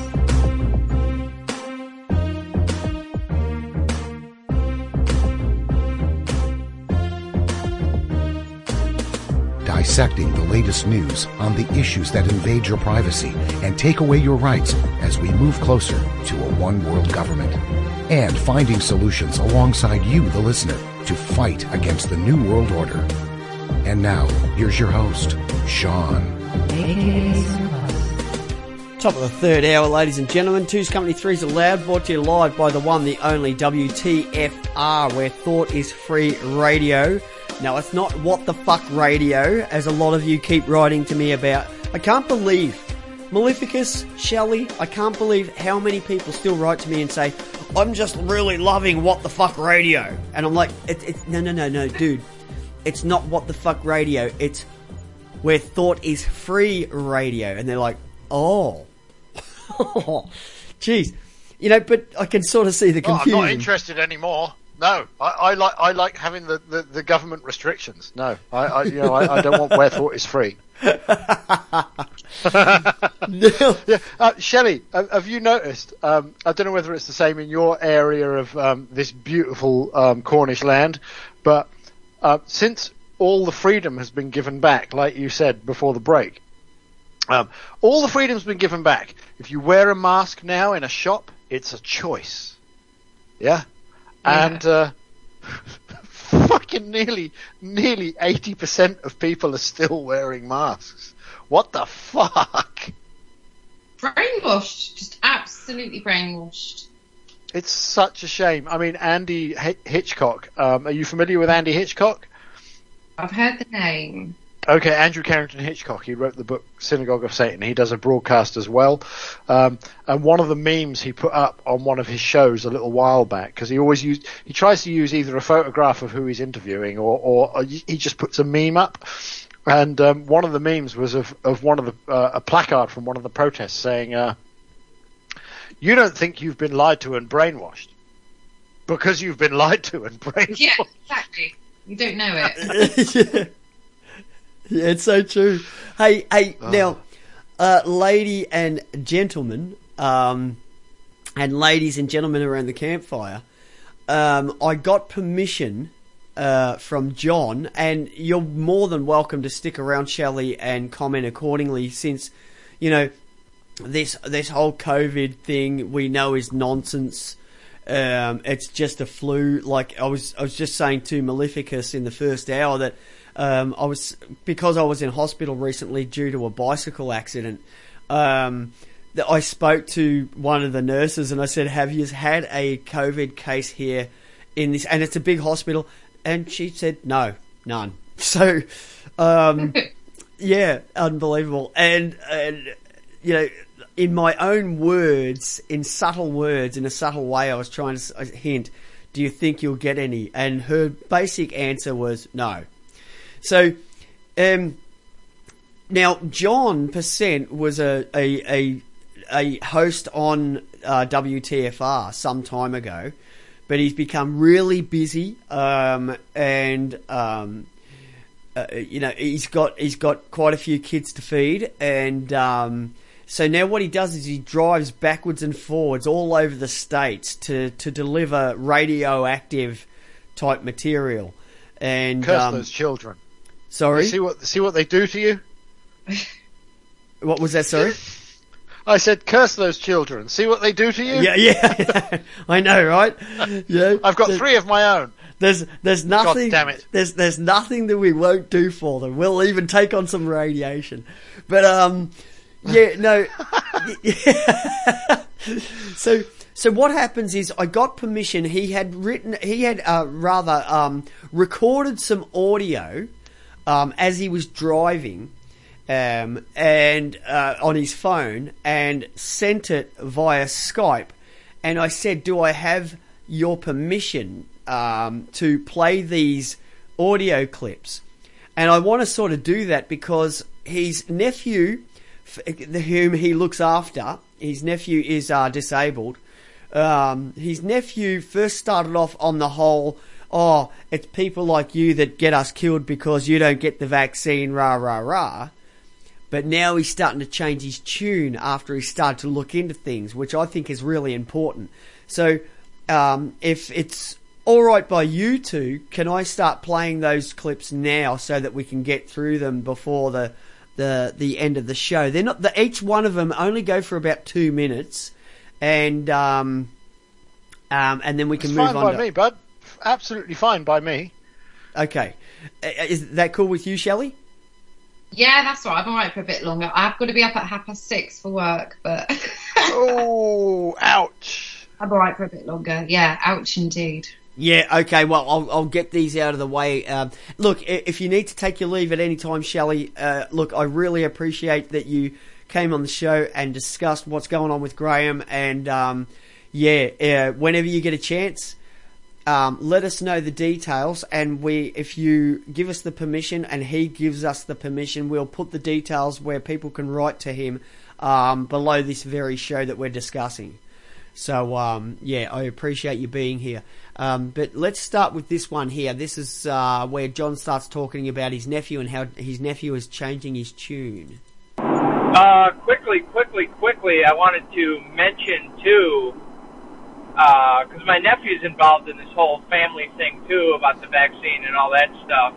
Dissecting the latest news on the issues that invade your privacy and take away your rights as we move closer to a one-world government. And finding solutions alongside you, the listener, to fight against the New World Order. And now, here's your host, Sean. a k a. Surplus. Top of the third hour, ladies and gentlemen. Two's Company, Three's Allowed, brought to you live by the one, the only W T F R, where thought is free radio. Now, it's not what the fuck radio, as a lot of you keep writing to me about. I can't believe, Maleficus, Shelley, I can't believe how many people still write to me and say, I'm just really loving what the fuck radio. And I'm like, it, it, no, no, no, no, dude. It's not what the fuck radio. It's where thought is free radio. And they're like, oh. Jeez. You know, but I can sort of see the confusion. Oh, I'm not interested anymore. No, I, I like I like having the, the, the government restrictions. No, I, I you know I, I don't want where thought is free. yeah, uh, Shelley, uh, have you noticed? Um, I don't know whether it's the same in your area of um, this beautiful um, Cornish land, but uh, since all the freedom has been given back, like you said before the break, um, all the freedom's been given back. If you wear a mask now in a shop, it's a choice. Yeah. Yeah. And uh, fucking nearly, nearly eighty percent of people are still wearing masks. What the fuck? Brainwashed, just absolutely brainwashed. It's such a shame. I mean, Andy H- Hitchcock. Um, are you familiar with Andy Hitchcock? I've heard the name. Okay, Andrew Carrington Hitchcock. He wrote the book Synagogue of Satan. He does a broadcast as well. Um, and one of the memes he put up on one of his shows a little while back, because he always use he tries to use either a photograph of who he's interviewing or, or, or he just puts a meme up. And um, one of the memes was of, of one of the uh, a placard from one of the protests saying, uh, "You don't think you've been lied to and brainwashed because you've been lied to and brainwashed." Yeah, exactly. You don't know it. yeah. Yeah, it's so true. Hey, hey, Oh. now, uh, lady and gentlemen, um, and ladies and gentlemen around the campfire, um, I got permission uh, from John, and you're more than welcome to stick around, Shelley, and comment accordingly, since, you know, this this whole COVID thing we know is nonsense. Um, it's just a flu. Like I was, I was just saying to Maleficus in the first hour that um, I was because I was in hospital recently due to a bicycle accident. Um, that I spoke to one of the nurses and I said, "Have you had a COVID case here in this?" And it's a big hospital, and she said, "No, none." So, um, yeah, unbelievable. And and you know, in my own words, in subtle words, in a subtle way, I was trying to s- hint, do you think you'll get any? And her basic answer was no. So, um, now John Percent was a, a, a, a host on uh, W T F R some time ago, but he's become really busy, um, and, um, uh, you know, he's got, he's got quite a few kids to feed, and, um, so now what he does is he drives backwards and forwards all over the states to, to deliver radioactive type material. And Curse um, those children. Sorry? You see what see what they do to you? What was that, sorry? I said curse those children. See what they do to you? Yeah, yeah. I know, right? Yeah. I've got There's- three of my own. There's there's nothing God damn it. there's there's nothing that we won't do for them. We'll even take on some radiation. But um yeah, no. so, so what happens is I got permission. He had written, he had uh, rather um, recorded some audio um, as he was driving, um, and uh, on his phone, and sent it via Skype. And I said, "Do I have your permission um, to play these audio clips?" And I want to sort of do that because his nephew, whom he looks after, his nephew is uh, disabled. Um, his nephew first started off on the whole, oh, it's people like you that get us killed because you don't get the vaccine, rah, rah, rah. But now he's starting to change his tune after he started to look into things, which I think is really important. So um, if it's all right by you two, can I start playing those clips now so that we can get through them before the the the end of the show? They're not the, each one of them only go for about two minutes, and um, um, and then we can It's move fine on. by to, me, bud. Absolutely fine by me. Okay, Uh, is that cool with you, Shelley? Yeah, that's right. I'm alright for a bit longer. I've got to be up at half past six for work, but oh, ouch! I'm alright for a bit longer. Yeah, ouch indeed. Yeah, okay, well, I'll, I'll get these out of the way. Um, look, i- if you need to take your leave at any time, Shelley, uh, look, I really appreciate that you came on the show and discussed what's going on with Graham. And, um, yeah, uh, whenever you get a chance, um, let us know the details. And we, if you give us the permission and he gives us the permission, we'll put the details where people can write to him um, below this very show that we're discussing. So, um, yeah, I appreciate you being here. Um, but let's start with this one here. This is uh, where John starts talking about his nephew and how his nephew is changing his tune. Uh, quickly, quickly, quickly, I wanted to mention, too, because uh, my nephew's involved in this whole family thing, too, about the vaccine and all that stuff.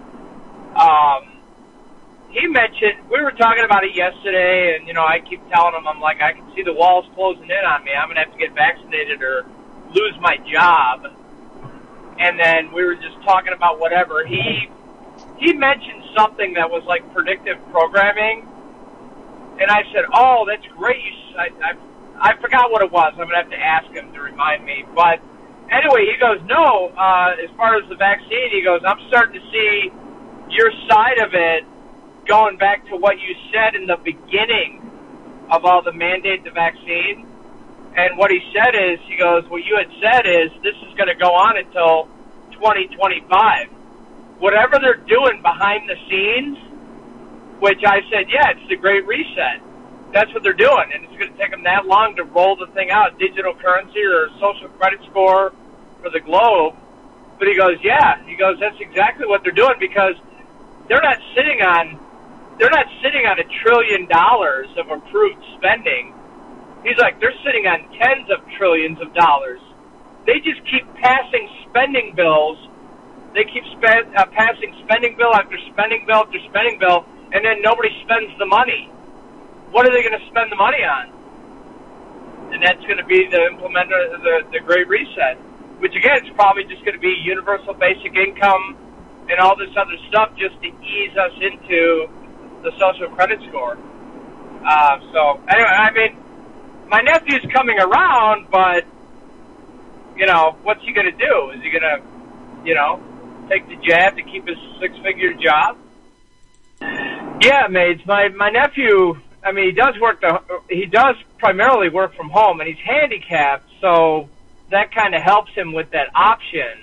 Um, he mentioned, we were talking about it yesterday, and, you know, I keep telling him, I'm like, I can see the walls closing in on me. I'm going to have to get vaccinated or lose my job. And then we were just talking about whatever. He he mentioned something that was like predictive programming, and I said, "Oh, that's great." You, I, I I forgot what it was. I'm gonna have to ask him to remind me. But anyway, he goes, "No." Uh, as far as the vaccine, he goes, "I'm starting to see your side of it going back to what you said in the beginning of all the mandate the vaccine." And what he said is, he goes, what you had said is, this is going to go on until twenty twenty-five. Whatever they're doing behind the scenes, which I said, yeah, it's the Great Reset. That's what they're doing, and it's going to take them that long to roll the thing out, digital currency or social credit score for the globe. But he goes, yeah, he goes, that's exactly what they're doing, because they're not sitting on, they're not sitting on a trillion dollars of approved spending. He's like, they're sitting on tens of trillions of dollars. They just keep passing spending bills. They keep spend, uh, passing spending bill after spending bill after spending bill, and then nobody spends the money. What are they going to spend the money on? And that's going to be the implementer of the, the Great Reset, which, again, is probably just going to be universal basic income and all this other stuff just to ease us into the social credit score. Uh, so, anyway, I mean, my nephew's coming around, but, you know, what's he going to do? Is he going to, you know, take the jab to keep his six-figure job? Yeah, mates, my, my nephew, I mean, he does work the, he does primarily work from home, and he's handicapped, so that kind of helps him with that option.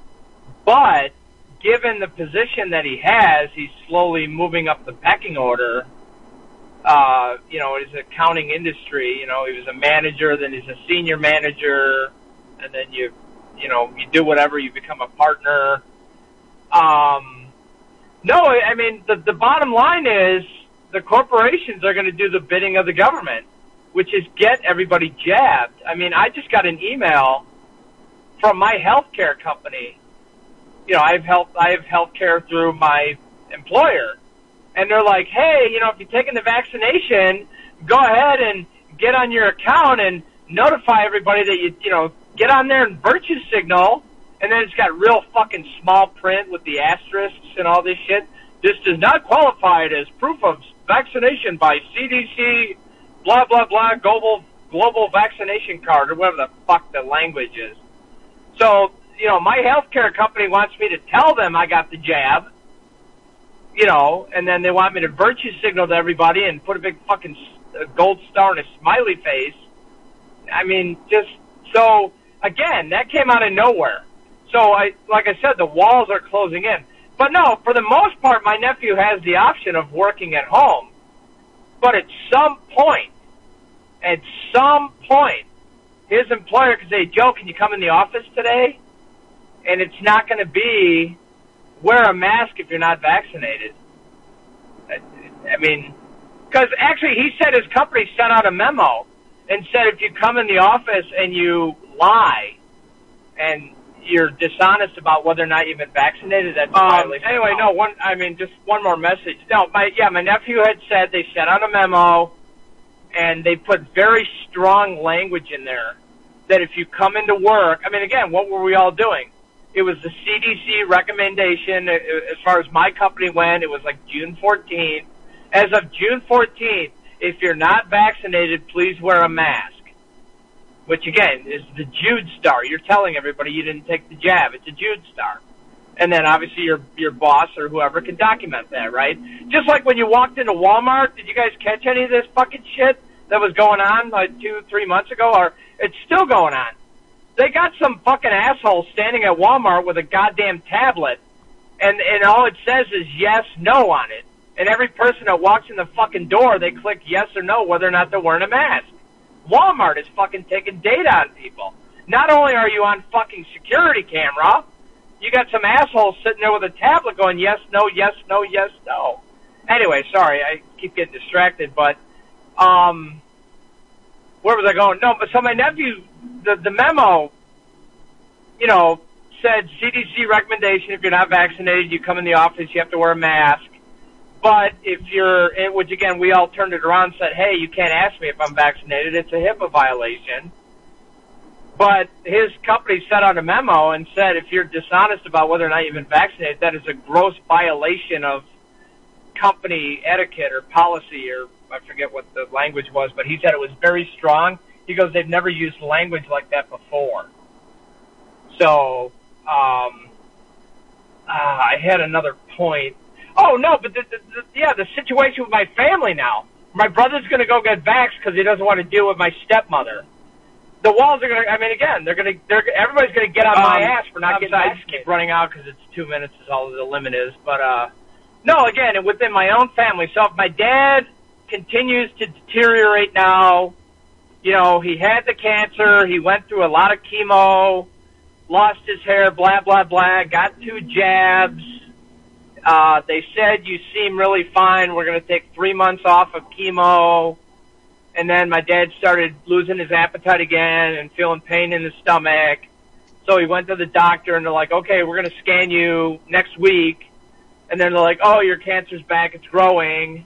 But given the position that he has, he's slowly moving up the pecking order. Uh, you know, his accounting industry, you know, he was a manager, then he's a senior manager, and then you, you know, you do whatever, you become a partner. Um, no, I mean, the, the bottom line is the corporations are going to do the bidding of the government, which is get everybody jabbed. I mean, I just got an email from my healthcare company. You know, I have health, I have healthcare through my employer. And they're like, hey, you know, if you're taking the vaccination, go ahead and get on your account and notify everybody that you, you know, get on there and virtue signal. And then it's got real fucking small print with the asterisks and all this shit. This does not qualify as proof of vaccination by C D C, blah, blah, blah, global, global vaccination card, or whatever the fuck the language is. So, you know, my healthcare company wants me to tell them I got the jab. You know, and then they want me to virtue signal to everybody and put a big fucking gold star and a smiley face. I mean, just, so, again, that came out of nowhere. So, I, like I said, the walls are closing in. But no, for the most part, my nephew has the option of working at home. But at some point, at some point, his employer could say, Joe, can you come in the office today? And it's not going to be, wear a mask if you're not vaccinated. I, I mean, because actually he said his company sent out a memo and said if you come in the office and you lie and you're dishonest about whether or not you've been vaccinated, that's a um, violation. Anyway, no, one, I mean, just one more message. No, my, yeah, my nephew had said they sent out a memo and they put very strong language in there that if you come into work, I mean, again, what were we all doing? It was the C D C recommendation. As far as my company went, it was like June fourteenth. As of June fourteenth, if you're not vaccinated, please wear a mask. Which, again, is the Jude star. You're telling everybody you didn't take the jab. It's a Jude star. And then, obviously, your your boss or whoever can document that, right? Just like when you walked into Walmart, did you guys catch any of this fucking shit that was going on like two, three months ago? Or it's still going on. They got some fucking asshole standing at Walmart with a goddamn tablet, and, and all it says is yes, no on it. And every person that walks in the fucking door, they click yes or no whether or not they're wearing a mask. Walmart is fucking taking data on people. Not only are you on fucking security camera, you got some assholes sitting there with a tablet going yes, no, yes, no, yes, no. Anyway, sorry, I keep getting distracted, but, um... where was I going? No, but so my nephew, the, the memo, you know, said C D C recommendation, if you're not vaccinated, you come in the office, you have to wear a mask. But if you're, which again, we all turned it around and said, hey, you can't ask me if I'm vaccinated. It's a HIPAA violation. But his company sent out a memo and said if you're dishonest about whether or not you've been vaccinated, that is a gross violation of company etiquette or policy, or I forget what the language was, but he said it was very strong. He goes, they've never used language like that before. So, um, uh, I had another point. Oh, no, but the, the, the, yeah, the situation with my family now. My brother's going to go get vaxxed because he doesn't want to deal with my stepmother. The walls are going to, I mean, again, they're going to, they're, everybody's going to get on um, my ass for not I'm getting vaccinated. I just keep running out because it's two minutes is all the limit is. But, uh, no, again, and within my own family. So if my dad continues to deteriorate now, you know, he had the cancer, he went through a lot of chemo, lost his hair, blah, blah, blah, got two jabs. Uh, they said, you seem really fine. We're going to take three months off of chemo. And then my dad started losing his appetite again and feeling pain in his stomach. So he went to the doctor, and they're like, okay, we're going to scan you next week. And then they're like, oh, your cancer's back. It's growing.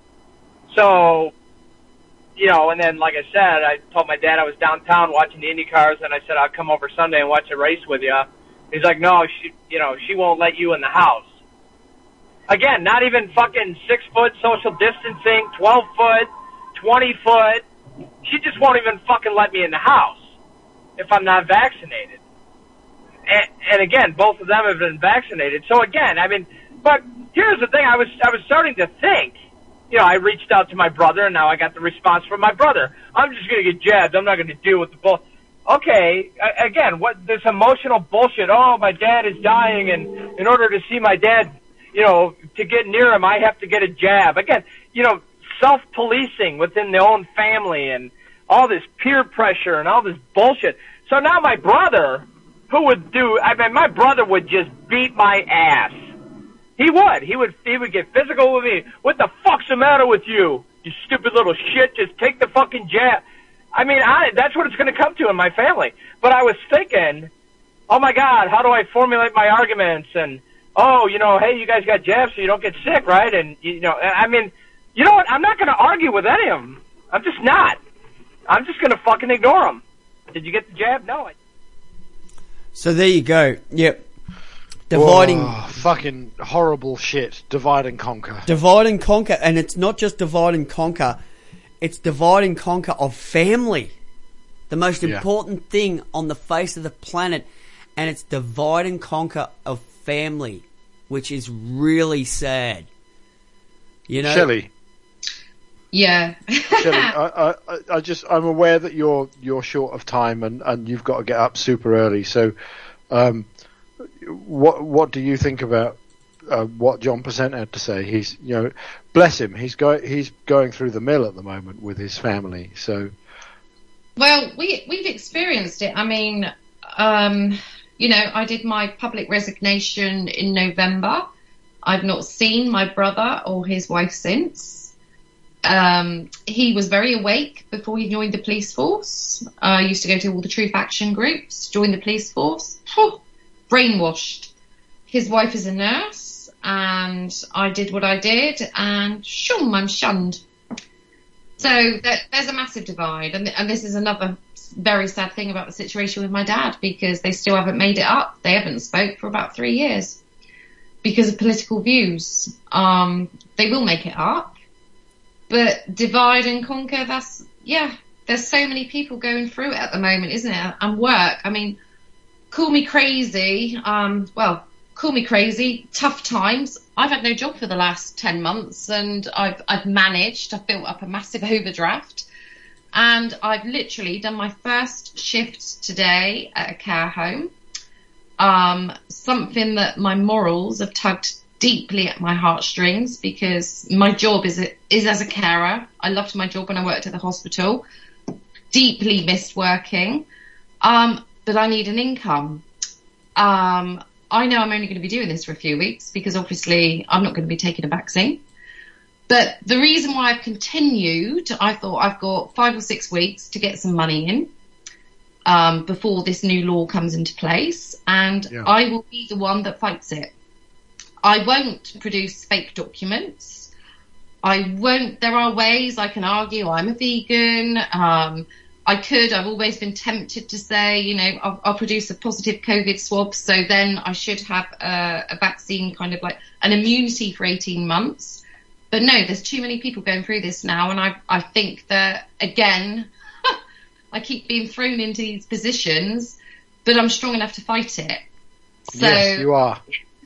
So, you know, and then, like I said, I told my dad I was downtown watching the Indy cars, and I said, I'll come over Sunday and watch a race with you. He's like, no, she, you know, she won't let you in the house. Again, not even fucking six foot social distancing, twelve foot, twenty foot. She just won't even fucking let me in the house if I'm not vaccinated. And, and again, both of them have been vaccinated. So again, I mean, but here's the thing. I was, I was starting to think, you know, I reached out to my brother, and now I got the response from my brother. I'm just going to get jabbed. I'm not going to deal with the bull. Okay, again, what this emotional bullshit. Oh, my dad is dying, and in order to see my dad, you know, to get near him, I have to get a jab. Again, you know, self-policing within their own family and all this peer pressure and all this bullshit. So now my brother, who would do, I mean, my brother would just beat my ass. He would. He would, he would get physical with me. What the fuck's the matter with you? You stupid little shit. Just take the fucking jab. I mean, I, that's what it's going to come to in my family. But I was thinking, oh my God, how do I formulate my arguments? And, oh, you know, hey, you guys got jabs so you don't get sick, right? And, you know, I mean, you know what? I'm not going to argue with any of them. I'm just not. I'm just going to fucking ignore them. Did you get the jab? No. I... So there you go. Yep. Dividing. Oh, fucking horrible shit. Divide and conquer. Divide and conquer. And it's not just divide and conquer. It's divide and conquer of family. The most Yeah. important thing on the face of the planet. And it's divide and conquer of family, which is really sad. You know? Shelley. Yeah. Shelley, I, I, I just, I'm aware that you're, you're short of time and, and you've got to get up super early. So, um, what, what do you think about, uh, what John Percent had to say? He's, you know, bless him. He's going, he's going through the mill at the moment with his family. So, Well, we, we've experienced it. I mean, um, you know, I did my public resignation in November. I've not seen my brother or his wife since. Um, he was very awake before he joined the police force. I uh, used to go to all the Truth Action groups, join the police force. Whew, brainwashed. His wife is a nurse, and I did what I did, and shum, I'm shunned. So there, there's a massive divide, and, and this is another very sad thing about the situation with my dad, because they still haven't made it up. They haven't spoke for about three years because of political views. Um, they will make it up. But divide and conquer, that's, yeah, there's so many people going through it at the moment, isn't it? And work, I mean, call me crazy, um, well, call me crazy, tough times. I've had no job for the last ten months, and I've, I've managed, I've built up a massive overdraft, and I've literally done my first shift today at a care home. Um, something that my morals have tugged deeply at my heartstrings, because my job is is as a carer. I loved my job when I worked at the hospital. Deeply missed working, um, but I need an income. Um, I know I'm only going to be doing this for a few weeks because obviously I'm not going to be taking a vaccine. But the reason why I've continued, I thought I've got five or six weeks to get some money in um, before this new law comes into place, and Yeah. I will be the one that fights it. I won't produce fake documents. I won't, there are ways I can argue I'm a vegan. Um, I could, I've always been tempted to say, you know, I'll, I'll produce a positive COVID swab, so then I should have a, a vaccine, kind of like an immunity for eighteen months. But no, there's too many people going through this now, and I, I think that, again, I keep being thrown into these positions, but I'm strong enough to fight it. So, yes, you are.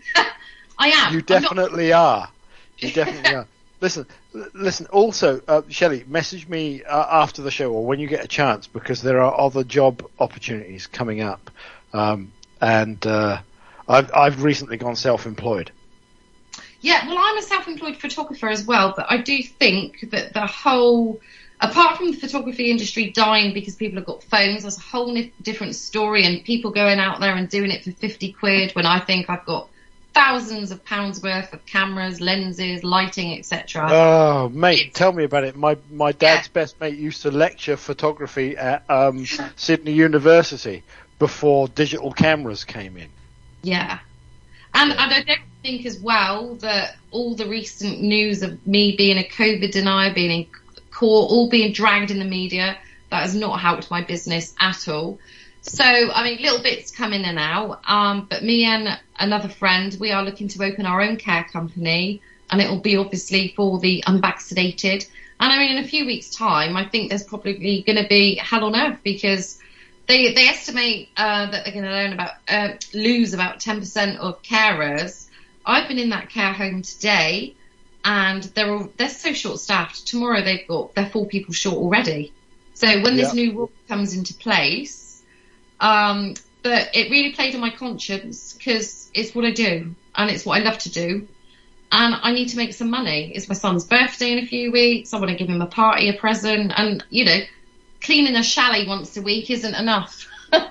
I am. You definitely are. You definitely are. Listen, l- listen. Also, uh, Shelley, message me uh, after the show or when you get a chance, because there are other job opportunities coming up, um, and uh, I've I've recently gone self-employed. Yeah, well, I'm a self-employed photographer as well, but I do think that the whole, apart from the photography industry dying because people have got phones, there's a whole ni- different story, and people going out there and doing it for fifty quid when I think I've got thousands of pounds worth of cameras, lenses, lighting, et cetera. Oh, mate, tell me about it. My my dad's best mate used to lecture photography at um, Sydney University before digital cameras came in. Yeah. And, and I don't think as well that all the recent news of me being a COVID denier, being in court, all being dragged in the media, that has not helped my business at all. So, I mean, little bits come in and out, um, but me and another friend, we are looking to open our own care company, and it will be obviously for the unvaccinated. And I mean, in a few weeks' time, I think there's probably going to be hell on earth, because they they estimate uh, that they're going to learn about uh, lose about ten percent of carers. I've been in that care home today, and they're all, they're so short-staffed. Tomorrow they've got they're four people short already. So when this Yeah. new rule comes into place, um, but it really played on my conscience because it's what I do and it's what I love to do, and I need to make some money. It's my son's birthday in a few weeks. I want to give him a party, a present, and you know, cleaning a chalet once a week isn't enough.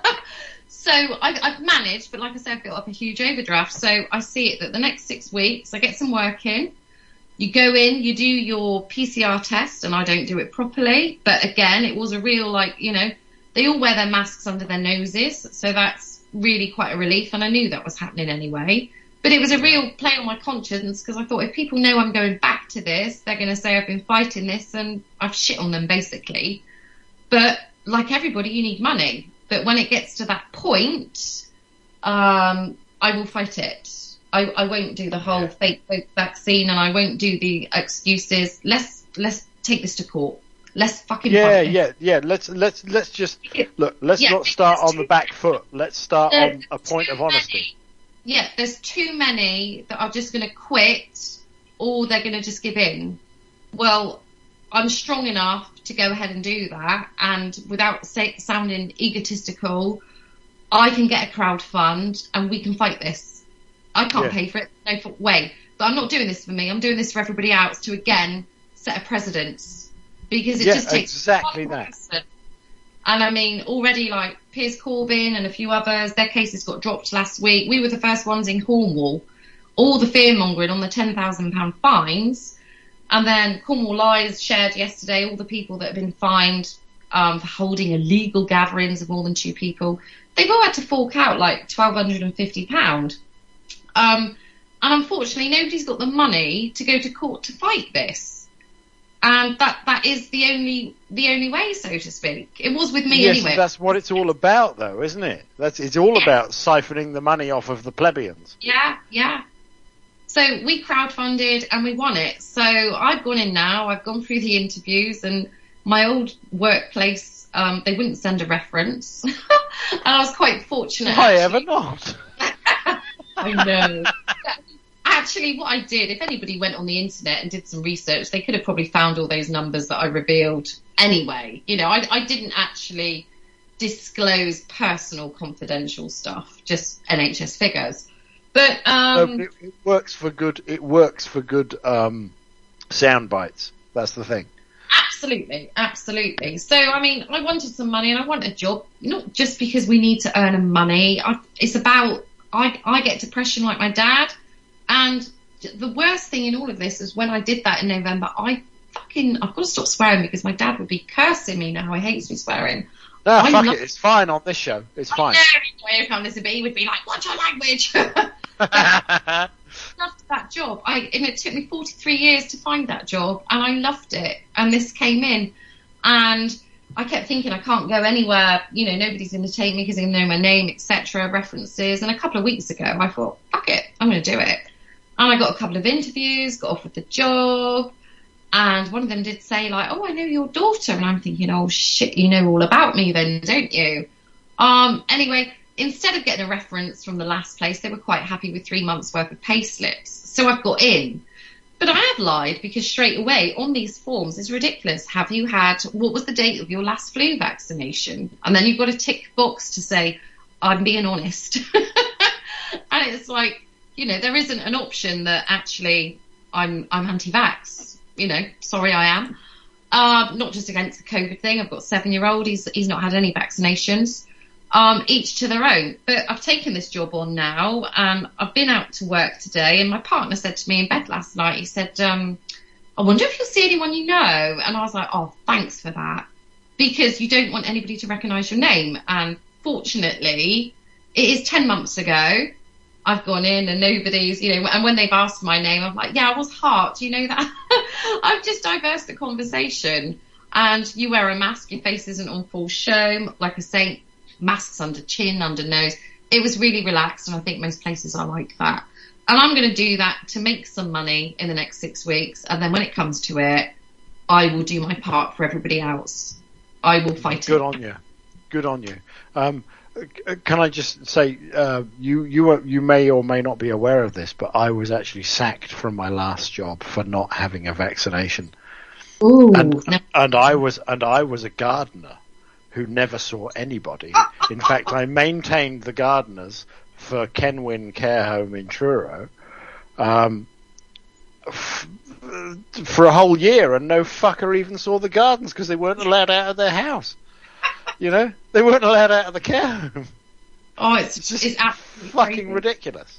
So I've, I've managed, but like I said, I've built up a huge overdraft. So I see it that the next six weeks I get some work in. You go in, you do your P C R test, and I don't do it properly. But again, it was a real, like, you know, they all wear their masks under their noses. So that's really quite a relief. And I knew that was happening anyway. But it was a real play on my conscience because I thought if people know I'm going back to this, they're going to say I've been fighting this and I've shit on them, basically. But like everybody, you need money. But when it gets to that point, um, I will fight it. I, I won't do the whole fake vaccine, and I won't do the excuses. Let's let's take this to court. Let's fucking Yeah, fight it. yeah, yeah. Let's let's let's just look. Let's Yeah, not start it's on the back foot. Let's start There's on a point of honesty. Yeah, there's too many that are just going to quit, or they're going to just give in. Well, I'm strong enough to go ahead and do that, and without say, sounding egotistical, I can get a crowd fund and we can fight this. I can't Yeah. pay for it, no f- way. But I'm not doing this for me. I'm doing this for everybody else to again set a precedence, because it Yeah, just takes exactly one that. person. And I mean, already like Piers Corbyn and a few others, their cases got dropped last week. We were the first ones in Cornwall. All the fear mongering on the ten thousand pound fines. And then Cornwall Lies shared yesterday all the people that have been fined um, for holding illegal gatherings of more than two people. They've all had to fork out like twelve fifty pounds. Um, and unfortunately, nobody's got the money to go to court to fight this. And that, that is the only the only way, so to speak. It was with me Yes, anyway. that's what it's all about, though, isn't it? That's it's all about siphoning the money off of the plebeians. Yeah, yeah. So we crowdfunded and we won it. So I've gone in now, I've gone through the interviews, and my old workplace, um, they wouldn't send a reference. And I was quite fortunate. Why actually. ever not? I know. Actually, what I did, if anybody went on the internet and did some research, they could have probably found all those numbers that I revealed anyway. You know, I, I didn't actually disclose personal confidential stuff, just N H S figures. But um, No, it, it works for good. It works for good um, sound bites. That's the thing. Absolutely, absolutely. So, I mean, I wanted some money and I want a job, not just because we need to earn money. I, it's about, I, I get depression like my dad. And the worst thing in all of this is when I did that in November, I fucking, I've got to stop swearing because my dad would be cursing me now. He hates me swearing. No, I fuck love- it. It's fine on this show. It's fine. I know, come listen, but he would be like, "What's your language?" I loved that job. I and it took me forty-three years to find that job, and I loved it. And this came in, and I kept thinking I can't go anywhere. You know, nobody's going to take me because they know my name, et cetera. References. And a couple of weeks ago, I thought, "Fuck it, I'm going to do it." And I got a couple of interviews, got offered the job. And one of them did say, like, "Oh, I know your daughter." And I'm thinking, "Oh, shit, you know all about me then, don't you?" Um, anyway, instead of getting a reference from the last place, they were quite happy with three months' worth of pay slips. So I've got in. But I have lied because straight away on these forms, it's ridiculous. Have you had, what was the date of your last flu vaccination? And then you've got a tick box to say, "I'm being honest." And it's like, you know, there isn't an option that actually I'm, I'm anti-vax. You know, sorry, I am. Um, not just against the COVID thing. I've got a seven-year-old. He's he's not had any vaccinations. Um, each to their own. But I've taken this job on now, and I've been out to work today. And my partner said to me in bed last night, he said, um, "I wonder if you'll see anyone you know." And I was like, "Oh, thanks for that," because you don't want anybody to recognise your name. And fortunately, it is ten months ago. I've gone in and nobody's, you know, and when they've asked my name, I'm like, "Yeah, I was Hart, do you know that?" I've just diversed the conversation. And you wear a mask, your face isn't on full show. Like I say, masks under chin, under nose. It was really relaxed, and I think most places are like that. And I'm going to do that to make some money in the next six weeks. And then when it comes to it, I will do my part for everybody else. I will fight Good it. on you. Good on you. Um, uh, can I just say, uh, you you are, you may or may not be aware of this, but I was actually sacked from my last job for not having a vaccination. Ooh. And and I was and I was a gardener who never saw anybody. In fact, I maintained the gardeners for Kenwyn Care Home in Truro um, f- for a whole year, and no fucker even saw the gardens because they weren't allowed out of their house. You know, they weren't allowed out of the care home. Oh, it's, it's just it's absolutely fucking crazy. ridiculous.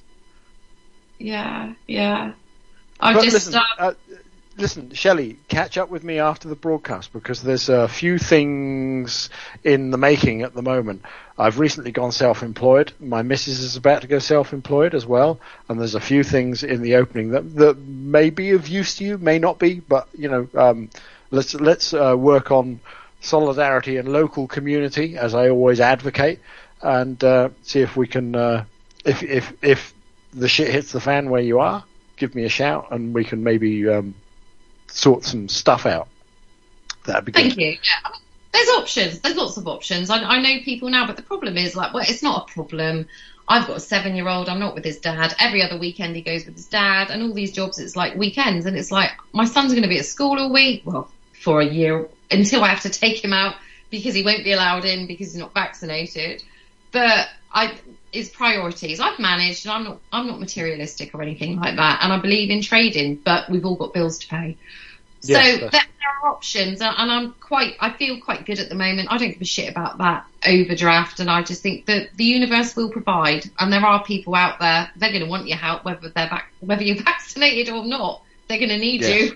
Yeah, yeah. I But just listen, uh, uh, listen, Shelley, catch up with me after the broadcast because there's a few things in the making at the moment. I've recently gone self-employed. My missus is about to go self-employed as well, and there's a few things in the opening that that may be of use to you, may not be, but you know, um, let's let's uh, work on solidarity and local community, as I always advocate, and uh, see if we can, uh, if if if the shit hits the fan where you are, give me a shout, and we can maybe um, sort some stuff out. That'd be good. thank you. Yeah. I mean, there's options. There's lots of options. I, I know people now, but the problem is, like, well, it's not a problem. I've got a seven-year-old. I'm not with his dad. Every other weekend he goes with his dad, and all these jobs, it's like weekends, and it's like my son's going to be at school all week. Well, for a year until I have to take him out because he won't be allowed in because he's not vaccinated. But I, it's priorities. I've managed, and I'm not, I'm not materialistic or anything like that. And I believe in trading, but we've all got bills to pay. So Yes, there, that's- there are options, and and I'm quite, I feel quite good at the moment. I don't give a shit about that overdraft, and I just think that the universe will provide. And there are people out there, they're going to want your help, whether they're vac- whether you're vaccinated or not. They're going to need Yes. you.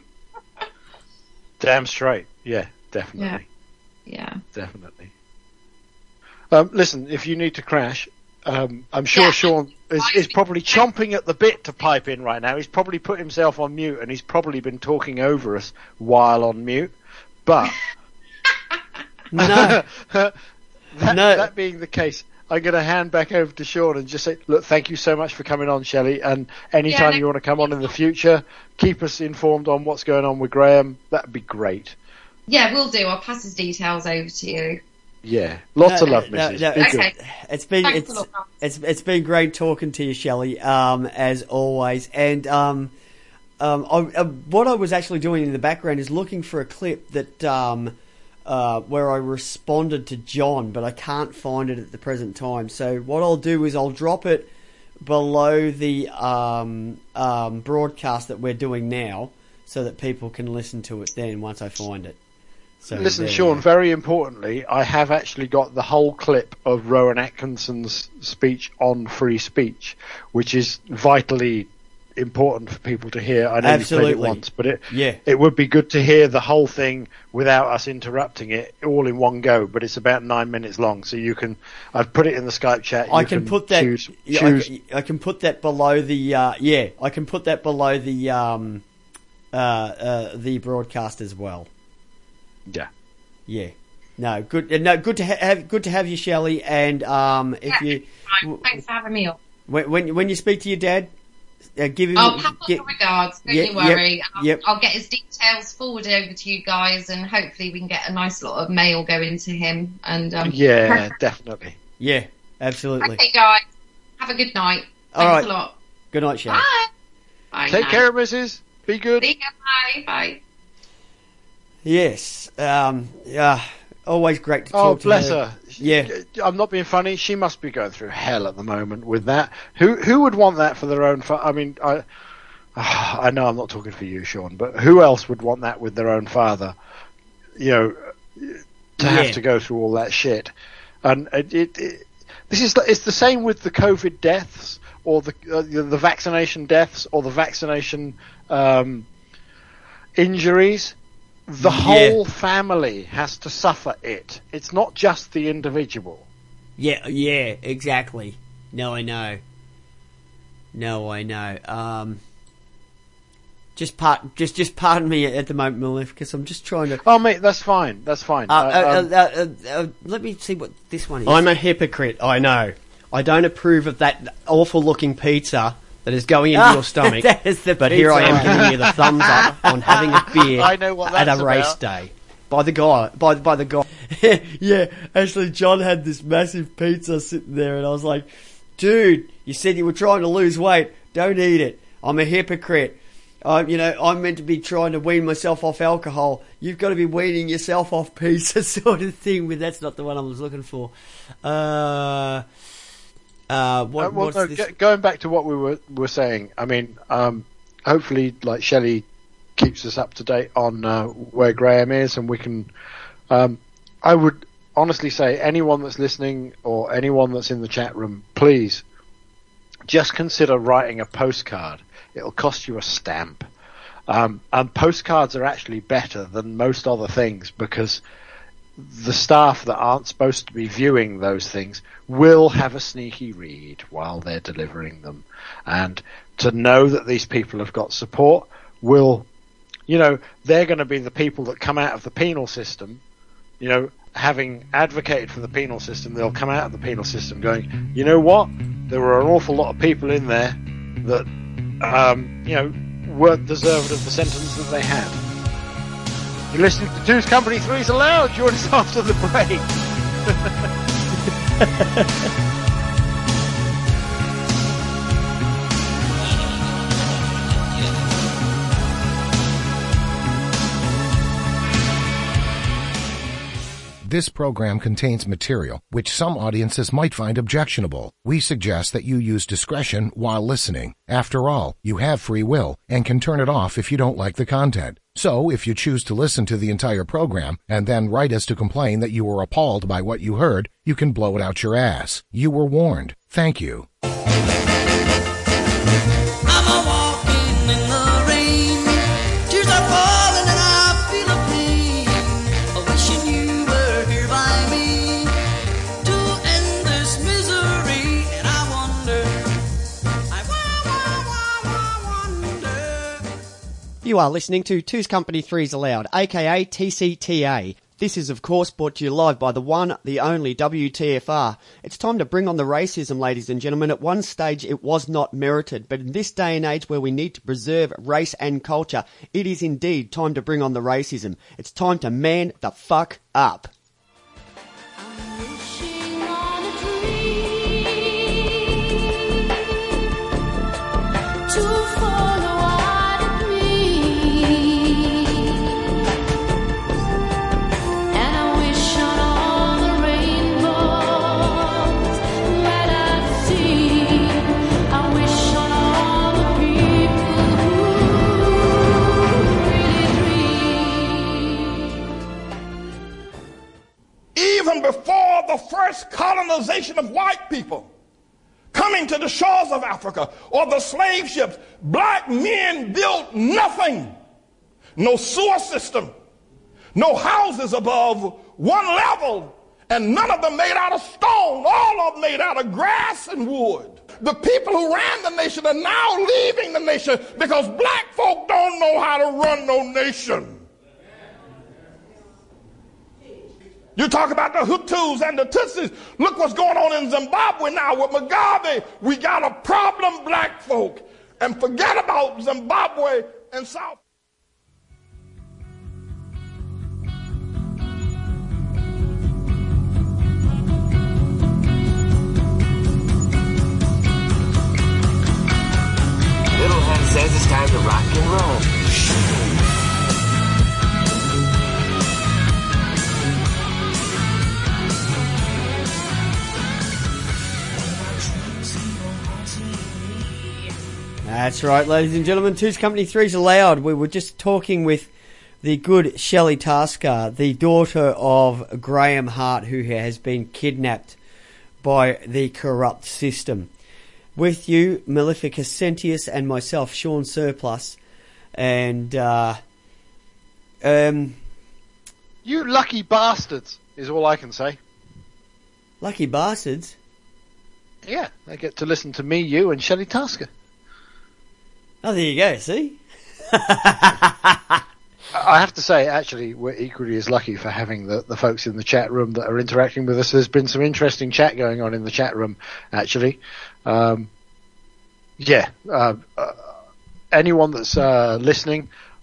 Damn straight. Yeah, definitely. Yeah. Definitely. Um, listen, if you need to crash, um, I'm sure Yeah. Sean is, is probably chomping at the bit to pipe in right now. He's probably put himself on mute, and he's probably been talking over us while on mute. But No. that, No. that being the case, I'm going to hand back over to Sean and just say, look, thank you so much for coming on, Shelley. And anytime Yeah. you want to come on in the future, keep us informed on what's going on with Graham. That'd be great. Yeah, we'll do. I'll pass his details over to you. Yeah, lots No, of love, no, missus no, Be it's, good. Okay. it's been Thanks it's, a lot, guys. it's it's been great talking to you, Shelley, um, as always. And um, um, I, uh, what I was actually doing in the background is looking for a clip that um, uh, where I responded to John, but I can't find it at the present time. So what I'll do is I'll drop it below the um, um, broadcast that we're doing now, so that people can listen to it then once I find it. So Listen, there we Sean, go. very importantly, I have actually got the whole clip of Rowan Atkinson's speech on free speech, which is vitally important for people to hear. I know you've played it Absolutely. once, but it Yeah. it would be good to hear the whole thing without us interrupting it all in one go. But it's about nine minutes long, so you can. I've put it in the Skype chat. I You can, put that. Choose, yeah, choose I, can, I can put that below the. Uh, yeah, I can put that below the um, uh, uh, the broadcast as well. yeah. Yeah. No, good. uh, No, good to ha- have. Good to have you, Shelley. And um, if Yeah, you fine. Thanks for having me on. when when, when you speak to your dad, uh, give him. I'll pass on get- the regards. Don't yeah, you worry. yep, I'll, yep. I'll get his details forwarded over to you guys, and hopefully we can get a nice lot of mail going to him. And um, Yeah, definitely. Yeah, absolutely. Okay, guys. Have a good night. All Thanks right. a lot. Good night, Shelley. Bye. Bye. Take now. care, missus Be good. See ya. Bye. Bye. Yes. Um. Yeah. Always great to talk Oh, to bless her. her. Yeah. I'm not being funny. She must be going through hell at the moment with that. Who who would want that for their own? Fa- I mean, I I know I'm not talking for you, Sean, but who else would want that with their own father? You know, to Yeah. have to go through all that shit. And it, it, it this is it's the same with the COVID deaths or the uh, the vaccination deaths or the vaccination um, injuries. The Yeah. whole family has to suffer it. It's not just the individual. Yeah, yeah, exactly. No, I know. No, I know. Um, just part, just, just pardon me at the moment, Malif, because I'm just trying to. Oh, mate, that's fine. That's fine. Uh, Uh, uh, um, uh, uh, uh, let me see what this one is. I'm a hypocrite, I know. I don't approve of that awful looking pizza that is going into Ah, your stomach. that is the but here I am pizza. giving you the thumbs up on having a beer I know what at that's a race about. day. by the guy, by by the guy. Yeah, actually, John had this massive pizza sitting there, and I was like, "Dude, you said you were trying to lose weight. Don't eat it. I'm a hypocrite. I'm, you know, I'm meant to be trying to wean myself off alcohol. You've got to be weaning yourself off pizza, sort of thing." But that's not the one I was looking for. Uh, uh, what, uh, well, what's no, this? g- going back to what we were were saying. I mean, um, hopefully, like Shelley keeps us up to date on uh, where Graham is, and we can. Um, I would honestly say anyone that's listening or anyone that's in the chat room, please just consider writing a postcard. It'll cost you a stamp. Um, and postcards are actually better than most other things because the staff that aren't supposed to be viewing those things will have a sneaky read while they're delivering them. And to know that these people have got support will, you know, they're going to be the people that come out of the penal system, you know, having advocated for the penal system, they'll come out of the penal system going, you know what, there were an awful lot of people in there that, um, you know, weren't deserved of the sentence that they had. You're listening to Two's Company, Three's Allowed. Join us after the break. This program contains material which some audiences might find objectionable. We suggest that you use discretion while listening. After all, you have free will and can turn it off if you don't like the content. So, if you choose to listen to the entire program and then write us to complain that you were appalled by what you heard, you can blow it out your ass. You were warned. Thank you. I'm a walking in the rain. Tears are falling and I feel a pain. A wishing you were here by me to end this misery. And I wonder, I wonder. You are listening to Two's Company, Three's Allowed, aka T C T A. This is, of course, brought to you live by the one, the only W T F R. It's time to bring on the racism, ladies and gentlemen. At one stage, it was not merited, but in this day and age where we need to preserve race and culture, it is indeed time to bring on the racism. It's time to man the fuck up. Even before the first colonization of white people coming to the shores of Africa or the slave ships, black men built nothing. No sewer system, no houses above one level, and none of them made out of stone. All of them made out of grass and wood. The people who ran the nation are now leaving the nation because black folk don't know how to run no nation. You talk about the Hutus and the Tutsis. Look what's going on in Zimbabwe now with Mugabe. We got a problem, black folk. And forget about Zimbabwe and South. Little Hen says it's time to rock and roll. That's right, ladies and gentlemen. Two's Company, Three's Allowed. We were just talking with the good Shelley Tasker, the daughter of Graham Hart, who has been kidnapped by the corrupt system. With you, Maleficus Sentius, and myself, Sean Surplus. And, uh, um... You lucky bastards, is all I can say. Lucky bastards? Yeah, they get to listen to me, you, and Shelley Tasker. Oh, there you go, see? I have to say, actually, we're equally as lucky for having the, the folks in the chat room that are interacting with us. There's been some interesting chat going on in the chat room, actually. Um, yeah, uh, uh, anyone that's uh, listening,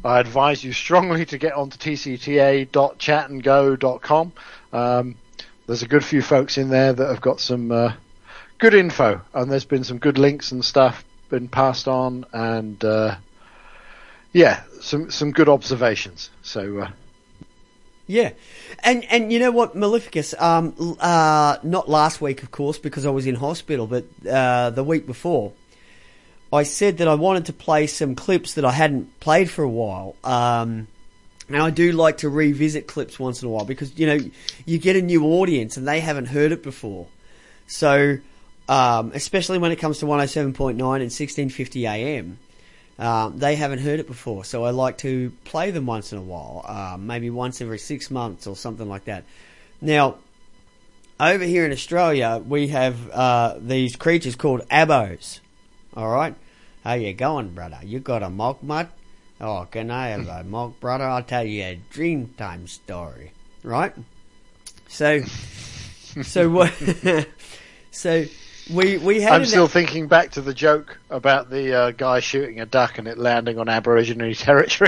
I advise you strongly to get onto t c t a dot chat and go dot com. Um, there's a good few folks in there that have got some uh, good info, and there's been some good links and stuff been passed on, and uh, yeah, some some good observations. So uh, yeah, and and you know what, Maleficus? Um, uh, not last week, of course, because I was in hospital, but uh, the week before, I said that I wanted to play some clips that I hadn't played for a while. Um, and I do like to revisit clips once in a while because, you know, you get a new audience and they haven't heard it before. So, um, especially when it comes to one oh seven point nine and sixteen fifty A M, um, they haven't heard it before. So I like to play them once in a while, um, maybe once every six months or something like that. Now, over here in Australia, we have uh, these creatures called abos. All right? How you going, brother? You got a mug mud? Oh, can I have a mug, brother? I'll tell you a Dreamtime story. Right? So, so what? so we we had. I'm still thinking back to the joke about the uh, guy shooting a duck and it landing on Aboriginal territory.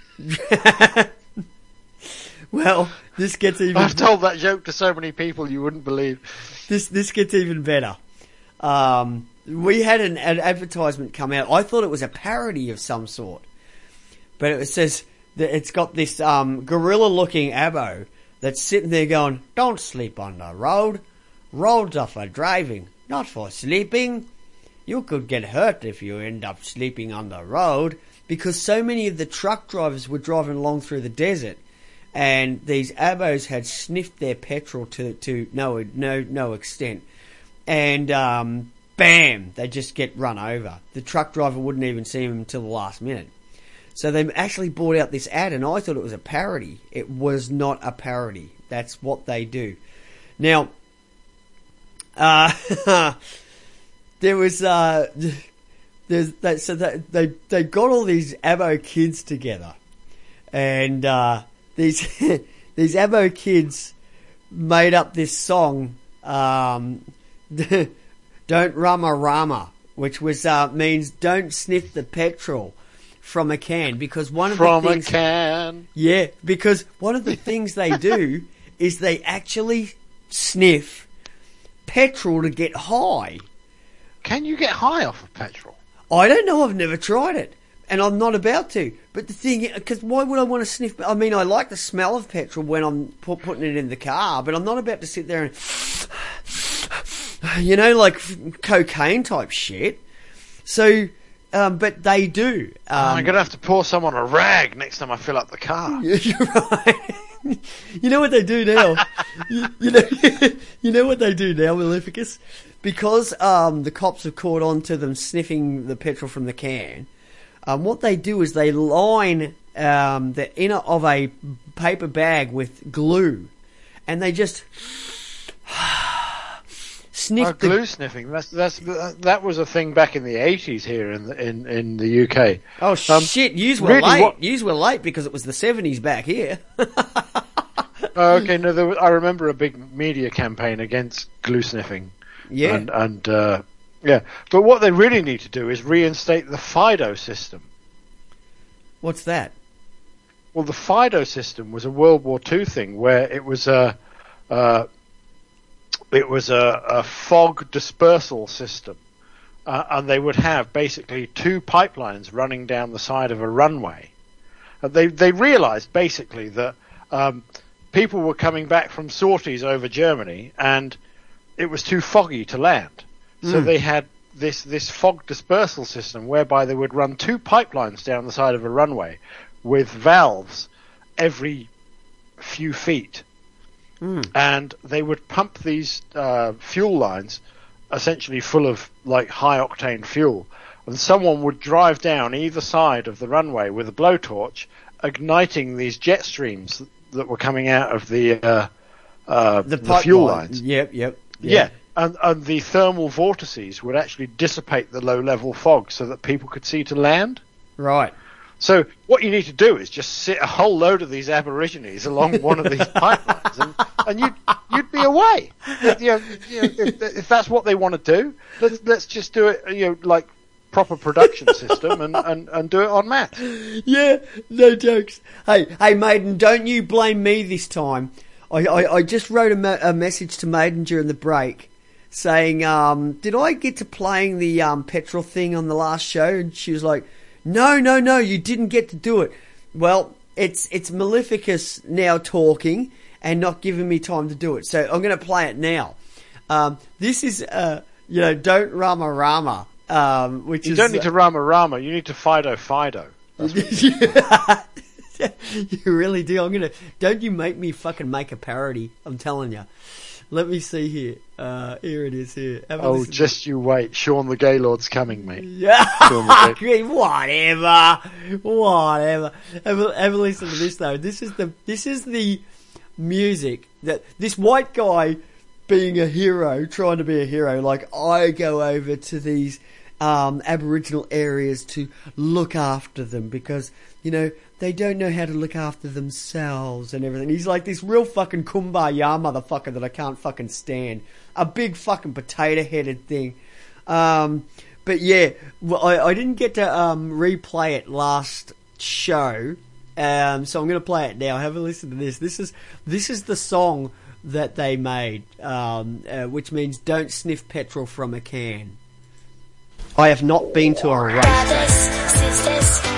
Well, this gets even. I've told that joke to so many people you wouldn't believe. This this gets even better. Um. We had an, an advertisement come out. I thought it was a parody of some sort. But it says that it's got this um, gorilla-looking abo that's sitting there going, "Don't sleep on the road. Roads are for driving, not for sleeping. You could get hurt if you end up sleeping on the road." Because so many of the truck drivers were driving along through the desert, and these abos had sniffed their petrol to, to no, no, no extent. And... um bam, they just get run over. The truck driver wouldn't even see him until the last minute. So they actually brought out this ad, and I thought it was a parody. It was not a parody. That's what they do. Now, uh, there was, uh, there's, they, so they, they, they got all these abo kids together, and, uh, these, these abo kids made up this song, um, "Don't Rama Rama," which was uh, means don't sniff the petrol from a can, because one of from the things, a can. Yeah, because one of the things they do is they actually sniff petrol to get high. Can you get high off of petrol? I don't know. I've never tried it, and I'm not about to. But the thing, because why would I want to sniff? I mean, I like the smell of petrol when I'm put, putting it in the car, but I'm not about to sit there and. You know, like cocaine type shit. So, um, but they do. Um, oh, I'm going to have to pour some on a rag next time I fill up the car. You're right. You know what they do now? you, you know, you know what they do now, Maleficus? Because um, the cops have caught on to them sniffing the petrol from the can, um, what they do is they line um, the inner of a paper bag with glue, and they just... Sniff oh, glue the... sniffing. That's that's that was a thing back in the eighties here in the, in in the U K. Oh um, shit! Yous were really, late. What... Yous were late because it was the seventies back here. Oh, okay, no, there was, I remember a big media campaign against glue sniffing. Yeah, and, and uh, yeah, but what they really need to do is reinstate the FIDO system. What's that? Well, the FIDO system was a World War Two thing where it was a. Uh, It was a, a fog dispersal system, uh, and they would have basically two pipelines running down the side of a runway. Uh, they they realised basically that um, people were coming back from sorties over Germany, and it was too foggy to land. So Mm. they had this this fog dispersal system whereby they would run two pipelines down the side of a runway with valves every few feet. Mm. And they would pump these uh, fuel lines essentially full of like high octane fuel, and someone would drive down either side of the runway with a blowtorch, igniting these jet streams that were coming out of the uh, uh, the, the fuel lines. Yep, yep. Yeah, yeah. And, and the thermal vortices would actually dissipate the low level fog so that people could see to land. Right. So what you need to do is just sit a whole load of these Aborigines along one of these pipelines, and, and you'd you'd be away. You know, you know, if, if that's what they want to do, let's let's just do it. You know, like proper production system and, and, and do it en masse. Yeah, no jokes. Hey, hey, Maiden, don't you blame me this time. I, I, I just wrote a, me- a message to Maiden during the break saying, um, did I get to playing the um, petrol thing on the last show? And she was like, no, no, no, you didn't get to do it. Well, it's it's Maleficus now talking and not giving me time to do it. So I'm going to play it now. Um, this is, uh, you know, Don't Rama Rama, um, which you is... You don't need to Rama Rama, you need to Fido Fido. You really do. I'm gonna. Don't you make me fucking make a parody. I'm telling you. Let me see here. Uh, here it is. Here. Have a oh, listen. just you wait. Sean the Gaylord's coming, mate. Yeah. Whatever. Whatever. Have a, have a listen to this though. This is the. This is the music that this white guy, being a hero, trying to be a hero. Like I go over to these um, Aboriginal areas to look after them because you know. They don't know how to look after themselves and everything. He's like this real fucking kumbaya motherfucker that I can't fucking stand. A big fucking potato-headed thing. Um, but yeah, well, I, I didn't get to um, replay it last show, um, so I'm going to play it now. Have a listen to this. This is this is the song that they made, um, uh, which means don't sniff petrol from a can. I have not been to a race day.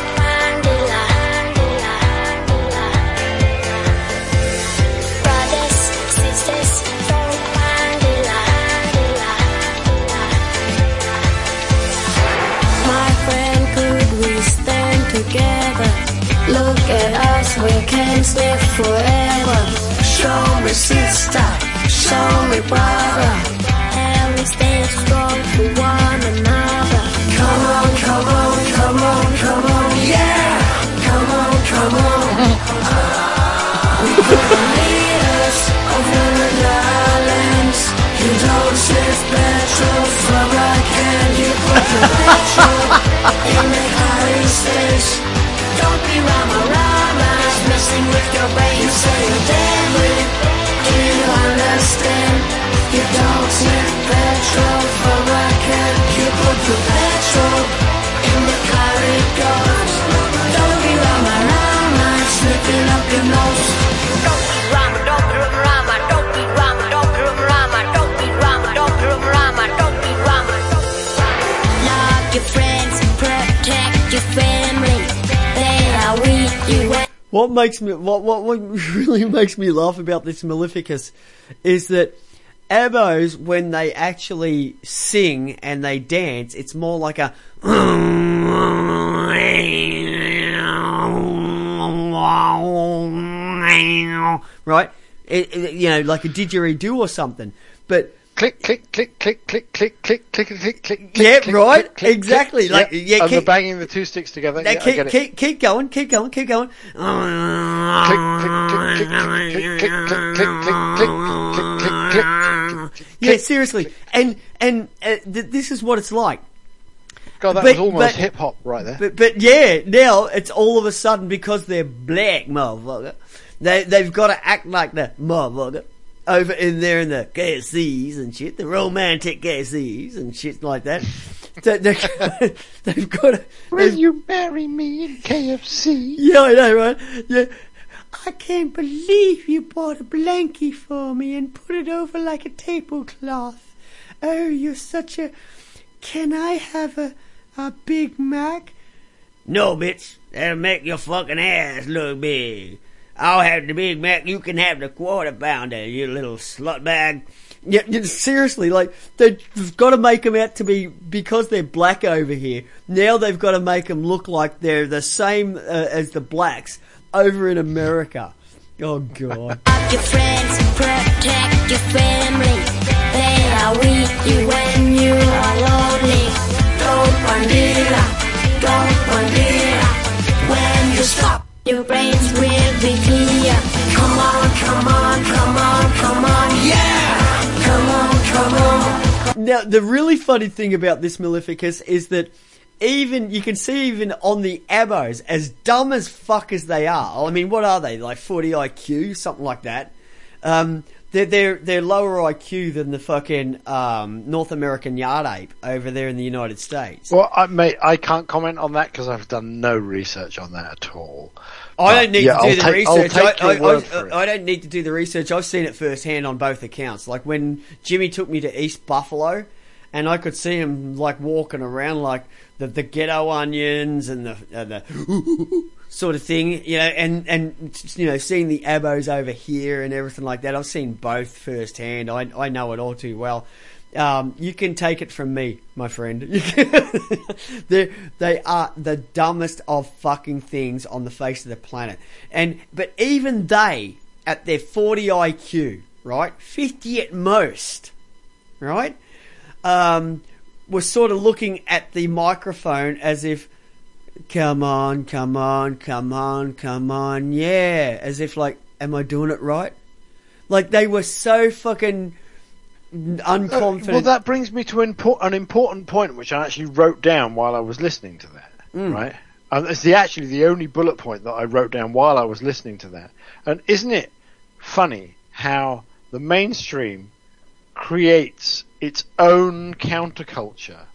Together, look at us, we can live forever. Show me sister, show me brother, and we stay strong for one another. Come on, come on, come on, come on, yeah. Come on, come on. We put the leaders over the islands. You don't save petrol from a can. You put the petrol in the high stage. Don't be Rama Rama's messing with your brain. You say you're devil. Do you understand? You don't save petrol from a can. You put the petrol in the corridors. Don't be Rama Rama, slipping up your nose. Don't be Rama, don't be Rama, don't be Rama, don't be Rama, don't be Rama, don't be Rama, don't be Rama. Love your friends, protect your family. They are with you. What makes me what, what what really makes me laugh about this Maleficus is that Abos, when they actually sing and they dance, it's more like a right, it, it, you know, like a didgeridoo or something. But click, click, click, click, click, click, click, click, click, click. Yeah, click, right. Click, click, exactly. Click, like yep. yeah, and keep, the banging the two sticks together. Yeah, yeah, keep, I get it. keep, keep going, keep going, keep going. Click, click, click, click, click, click, click, click, click, click, click, click. Yeah, seriously. And and uh, th- this is what it's like. God, that but, was almost but, hip hop right there. But but yeah, now it's all of a sudden because they're black, motherfucker. They they've got to act like the motherfucker over in there in the K F Cs and shit, the romantic K F Cs and shit like that. So they've got to. Will you marry me in K F C? Yeah, I know, right? Yeah. I can't believe you bought a blankie for me and put it over like a tablecloth. Oh, you're such a... Can I have a, a Big Mac? No, bitch. That'll make your fucking ass look big. I'll have the Big Mac. You can have the quarter pounder, you little slut bag. Yeah, yeah, seriously, like, they've got to make them out to be, because they're black over here, now they've got to make them look like they're the same uh, as the blacks over in America. Oh, God. Your friends, protect your family. They are with you when you are lonely. Don't bandera, don't bandera. When you stop, your brains will be clear. Come on, come on, come on, come on, yeah! Come on, come on. Now, the really funny thing about this Maleficus is that even, you can see even on the Abos, as dumb as fuck as they are, I mean, what are they, like forty I Q, something like that, Um, they're, they're, they're lower I Q than the fucking um, North American yard ape over there in the United States. Well, I, mate, I can't comment on that because I've done no research on that at all. I don't need yeah, to do I'll the take, research. I'll take I, your word I, for it. I, I don't need to do the research. I've seen it firsthand on both accounts. Like when Jimmy took me to East Buffalo, and I could see him like walking around like the, the ghetto onions and the, uh, the sort of thing, you know, and, and you know, seeing the abos over here and everything like that. I've seen both firsthand. I I know it all too well. Um, you can take it from me, my friend. they they are the dumbest of fucking things on the face of the planet. And but even they, at their forty I Q, right, fifty at most, right, um, were sort of looking at the microphone as if, come on, come on, come on, come on, yeah, as if like, am I doing it right? Like they were so fucking unconfident. Uh, well, that brings me to impo- an important point, which I actually wrote down while I was listening to that. Mm. Right, and it's the actually the only bullet point that I wrote down while I was listening to that. And isn't it funny how the mainstream creates its own counterculture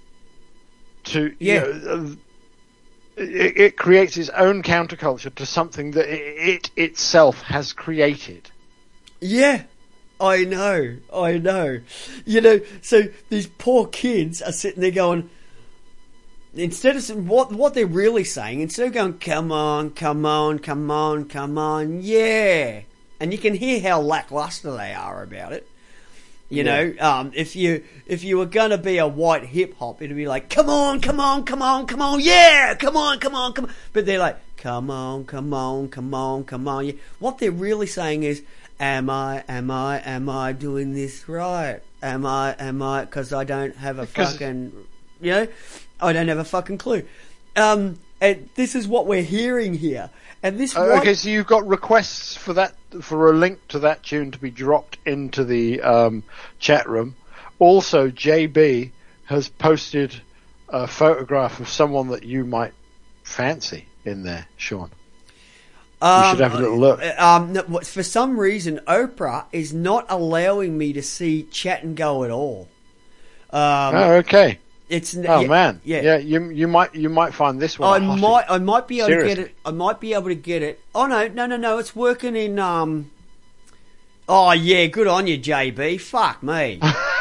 to yeah. You know, it, it creates its own counterculture to something that it, it itself has created. Yeah. I know, I know. You know, so these poor kids are sitting there going, instead of what what they're really saying, instead of going, come on, come on, come on, come on, yeah. And you can hear how lackluster they are about it. You Yeah. know, um, if you if you were going to be a white hip hop, it'd be like, come on, come on, come on, come on, yeah, come on, come on, come on. But they're like, come on, come on, come on, come on. Yeah. What they're really saying is, Am I, am I, am I doing this right? Am I, am I, because I don't have a fucking, you know, I don't have a fucking clue. Um, and this is what we're hearing here. And this Uh, white- okay, so you've got requests for that, for a link to that tune to be dropped into the um, chat room. Also, J B has posted a photograph of someone that you might fancy in there, Sean. Um, you should have a little look. Um, no, for some reason, Oprah is not allowing me to see Chat and Go at all. Um, oh, okay. It's oh yeah, man, yeah. yeah. You you might you might find this one. I a hottie. might I might be able Seriously. to get it. I might be able to get it. Oh no, no, no, no! It's working in. Um. Oh yeah, good on you, J B. Fuck me.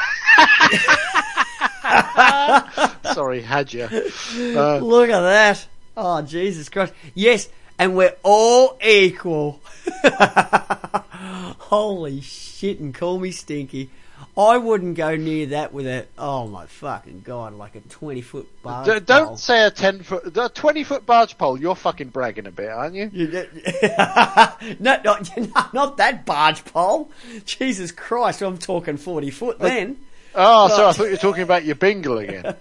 Sorry, had you? Uh, Look at that! Oh Jesus Christ! Yes. And we're all equal. Holy shit, and call me stinky. I wouldn't go near that with a, oh my fucking god, like a twenty foot barge d- pole. don't say a ten foot, a twenty foot barge pole. You're fucking bragging a bit, aren't you? no, not, not that barge pole. Jesus Christ, I'm talking forty foot then. Oh, so I thought you were talking about your bingle again.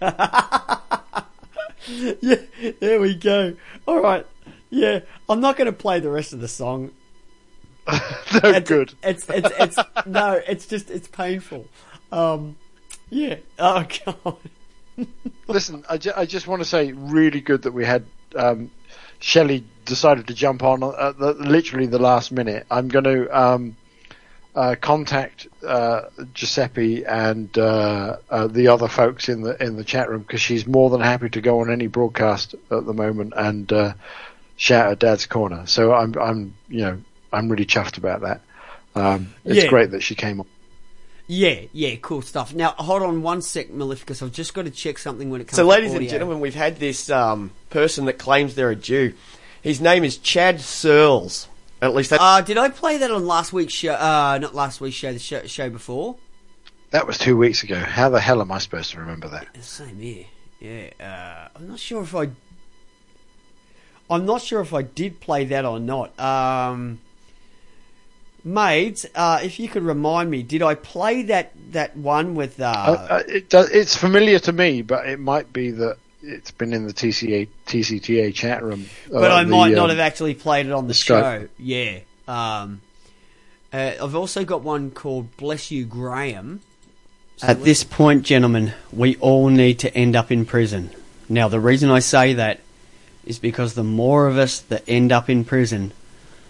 Yeah, there we go. All right. Yeah, I'm not going to play the rest of the song. no it's, good. It's it's it's no, it's just it's painful. Um, yeah. Oh god. Listen, I, ju- I just want to say, really good that we had um, Shelley decided to jump on at the, literally the last minute. I'm going to um, uh, contact uh, Giuseppe and uh, uh, the other folks in the in the chat room because she's more than happy to go on any broadcast at the moment and. Uh, shout at Dad's Corner. So I'm, I'm, you know, I'm really chuffed about that. Um, it's Yeah. great that she came on. Yeah, yeah, cool stuff. Now, hold on one sec, Maleficus. I've just got to check something when it comes So, to ladies audio. and gentlemen, we've had this um, person that claims they're a Jew. His name is Chad Searles. At least that. Uh, did I play that on last week's show? Uh, not last week's show, the show, show before? That was two weeks ago. How the hell am I supposed to remember that? Same here. Yeah, uh, I'm not sure if I... I'm not sure if I did play that or not. Um, Maids, uh, if you could remind me, did I play that, that one with... Uh, Uh, uh, it does, it's familiar to me, but it might be that it's been in the T C A, T C T A chat room. But uh, I the, might not um, have actually played it on the Skype. show. Yeah. Um, uh, I've also got one called Bless You, Graham. So At this point, gentlemen, we all need to end up in prison. Now, the reason I say that is because the more of us that end up in prison,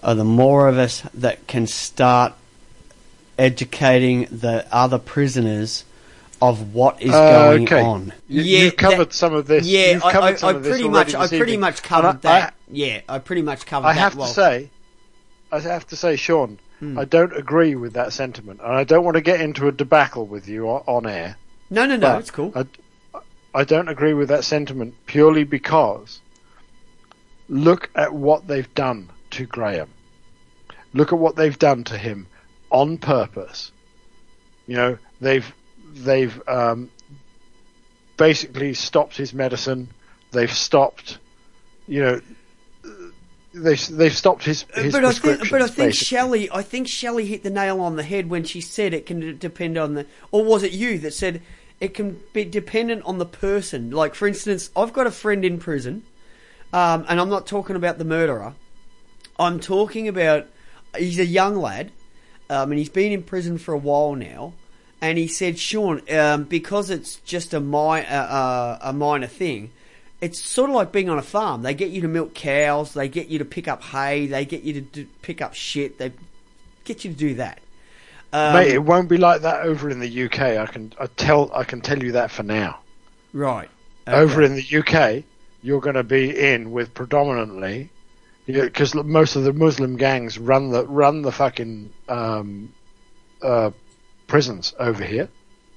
are the more of us that can start educating the other prisoners of what is Uh, going okay. on. You, yeah, you've covered that- some of this. Yeah, You've I, covered I, some I of this pretty already much, this I pretty evening. much And covered I- that. yeah, I pretty much covered I that. have well. to say, I have to say, Sean, Hmm. I don't agree with that sentiment, and I don't want to get into a debacle with you on, on air. No, no, no, but it's cool. I, I don't agree with that sentiment purely because look at what they've done to Graham. Look at what they've done to him on purpose. You know, they've they've um, basically stopped his medicine. They've stopped, you know, they they've stopped his his but I think, prescriptions. but I think basically. Shelley, I think Shelley hit the nail on the head when she said it can d- depend on the, or was it you that said it can be dependent on the person? Like, for instance, I've got a friend in prison, um, and I'm not talking about the murderer. I'm talking about he's a young lad, um, and he's been in prison for a while now. And he said, Sean, um, because it's just a mi- uh, uh, a minor thing. It's sort of like being on a farm. They get you to milk cows, they get you to pick up hay, they get you to do, pick up shit, they get you to do that. Um, Mate, it won't be like that over in the U K. I can I tell I can tell you that for now. Right. Okay. Over in the U K, you're going to be in with predominantly because most of the Muslim gangs run the run the fucking um, uh, prisons over here.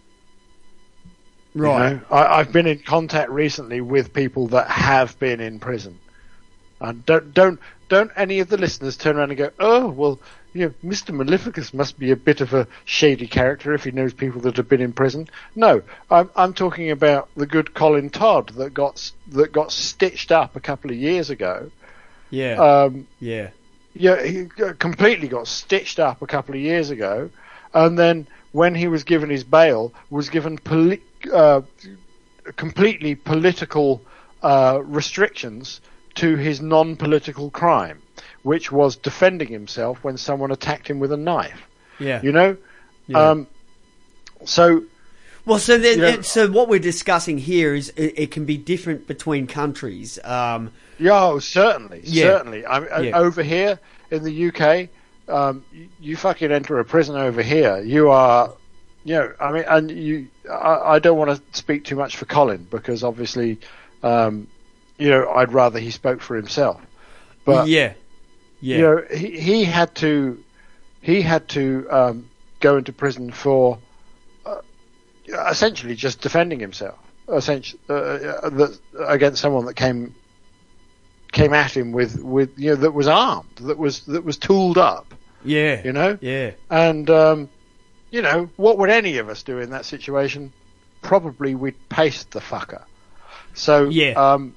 Right. You know, I, I've been in contact recently with people that have been in prison, and don't don't don't any of the listeners turn around and go, oh well, you know, Mister Maleficus must be a bit of a shady character if he knows people that have been in prison. No, I'm I'm talking about the good Colin Todd that got that got stitched up a couple of years ago. Yeah. Um, yeah. Yeah, he completely got stitched up a couple of years ago, and then when he was given his bail, was given poli- uh, completely political uh, restrictions to his non-political crime, which was defending himself when someone attacked him with a knife. Yeah. You know? Yeah. Um, so... Well, so then, you know, so what we're discussing here is it, it can be different between countries. Um, yeah, oh, certainly, Yeah. certainly. I mean, Yeah. over here in the U K, um, you, you fucking enter a prison over here, you are, you know, I mean, and you, I, I don't want to speak too much for Colin because obviously, um, you know, I'd rather he spoke for himself. But yeah, yeah, you know, he he had to, he had to um, go into prison for uh, essentially just defending himself, essentially uh, uh, that, against someone that came. came at him with, with you know that was armed, that was that was tooled up. Yeah. You know? Yeah. And um, you know, what would any of us do in that situation? Probably we'd paste the fucker. So Yeah. um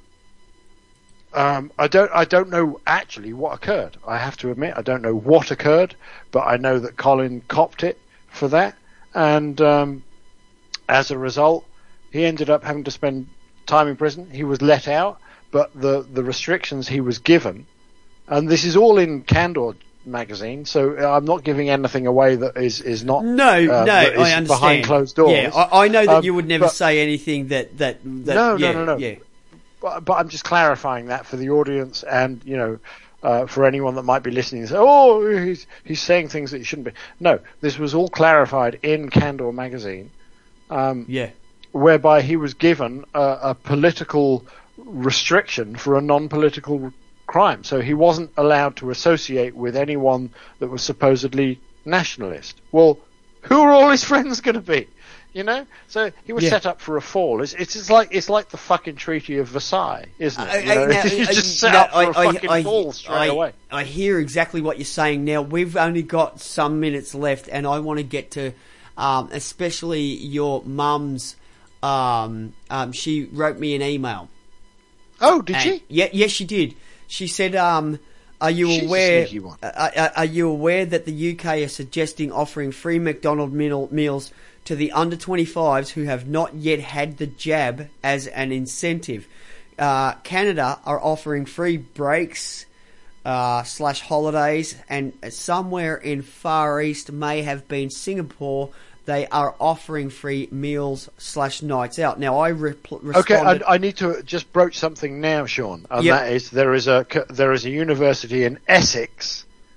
um I don't I don't know actually what occurred. I have to admit I don't know what occurred, but I know that Colin copped it for that, and um as a result he ended up having to spend time in prison. He was let out, but the, the restrictions he was given, and this is all in Candor magazine, so I'm not giving anything away that is, is not No, uh, no, that is I understand. behind closed doors. Yeah, I, I know that Um, you would never but- say anything that that, that no, yeah, no, no, no. yeah. But, but I'm just clarifying that for the audience, and you know, uh, for anyone that might be listening and say, "Oh, he's he's saying things that he shouldn't be." No, this was all clarified in Candor magazine. Um, Yeah. Whereby he was given a, a political restriction for a non-political crime, so he wasn't allowed to associate with anyone that was supposedly nationalist. Well, who are all his friends going to be? You know, so he was Yeah. set up for a fall. It's, it's just like it's like the fucking Treaty of Versailles, isn't it? You I- know? I- now, you I- just set now, up for a I- I- fucking I- fall straight I- away. I hear exactly what you're saying. Now we've only got some minutes left, and I want to get to, um, especially your mum's. Um, um, she wrote me an email. Oh, did And- she? Yeah, yes, she did. She said, um, "Are you She's a aware? sneaky one. Uh, are, are you aware that the U K are suggesting offering free McDonald's meal, meals to the under twenty-fives who have not yet had the jab as an incentive? Uh, Canada are offering free breaks uh, slash holidays, and somewhere in Far East may have been Singapore." They are offering free meals slash nights out. Now I re- responded. Okay, I, I need to just broach something now, Sean, and Yep. that is there is a there is a university in Essex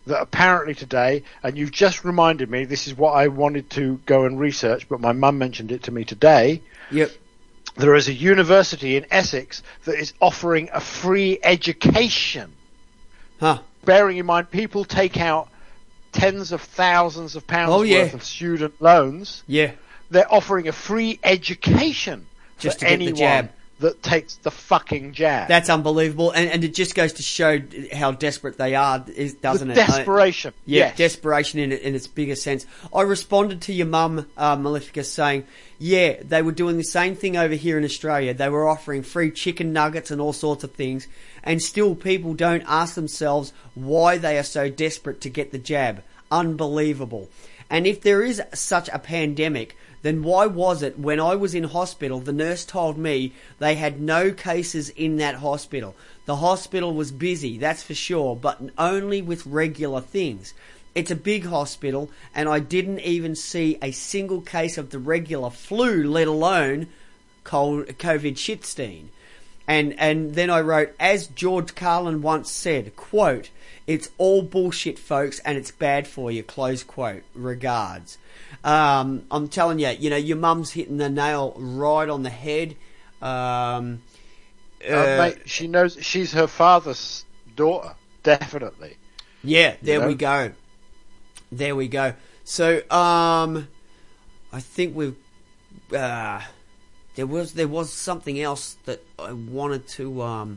that apparently today, and you've just reminded me, this is what I wanted to go and research, but my mum mentioned it to me today. Yep. There is a university in Essex that is offering a free education. Huh. Bearing in mind, people take out tens of thousands of pounds Oh, yeah. worth of student loans. Yeah. They're offering a free education Just for to get the anyone jab. that takes the fucking jab. That's unbelievable, and, and it just goes to show how desperate they are, is- doesn't The it? desperation, I- yeah, yes. desperation in, in its biggest sense. I responded to your mum, uh, Malefica, saying, yeah, they were doing the same thing over here in Australia. They were offering free chicken nuggets and all sorts of things, and still people don't ask themselves why they are so desperate to get the jab. Unbelievable. And if there is such a pandemic, then why was it when I was in hospital, the nurse told me they had no cases in that hospital. The hospital was busy, that's for sure, but only with regular things. It's a big hospital, and I didn't even see a single case of the regular flu, let alone COVID shitstein. And, and then I wrote, as George Carlin once said, quote, it's all bullshit, folks, and it's bad for you, close quote. Regards. Um, I'm telling you, you know, your mum's hitting the nail right on the head. Um, Uh, uh, mate, she knows she's her father's daughter, definitely. Yeah, there You know? we go. There we go. So, um, I think we've, uh, there was, there was something else that I wanted to, um,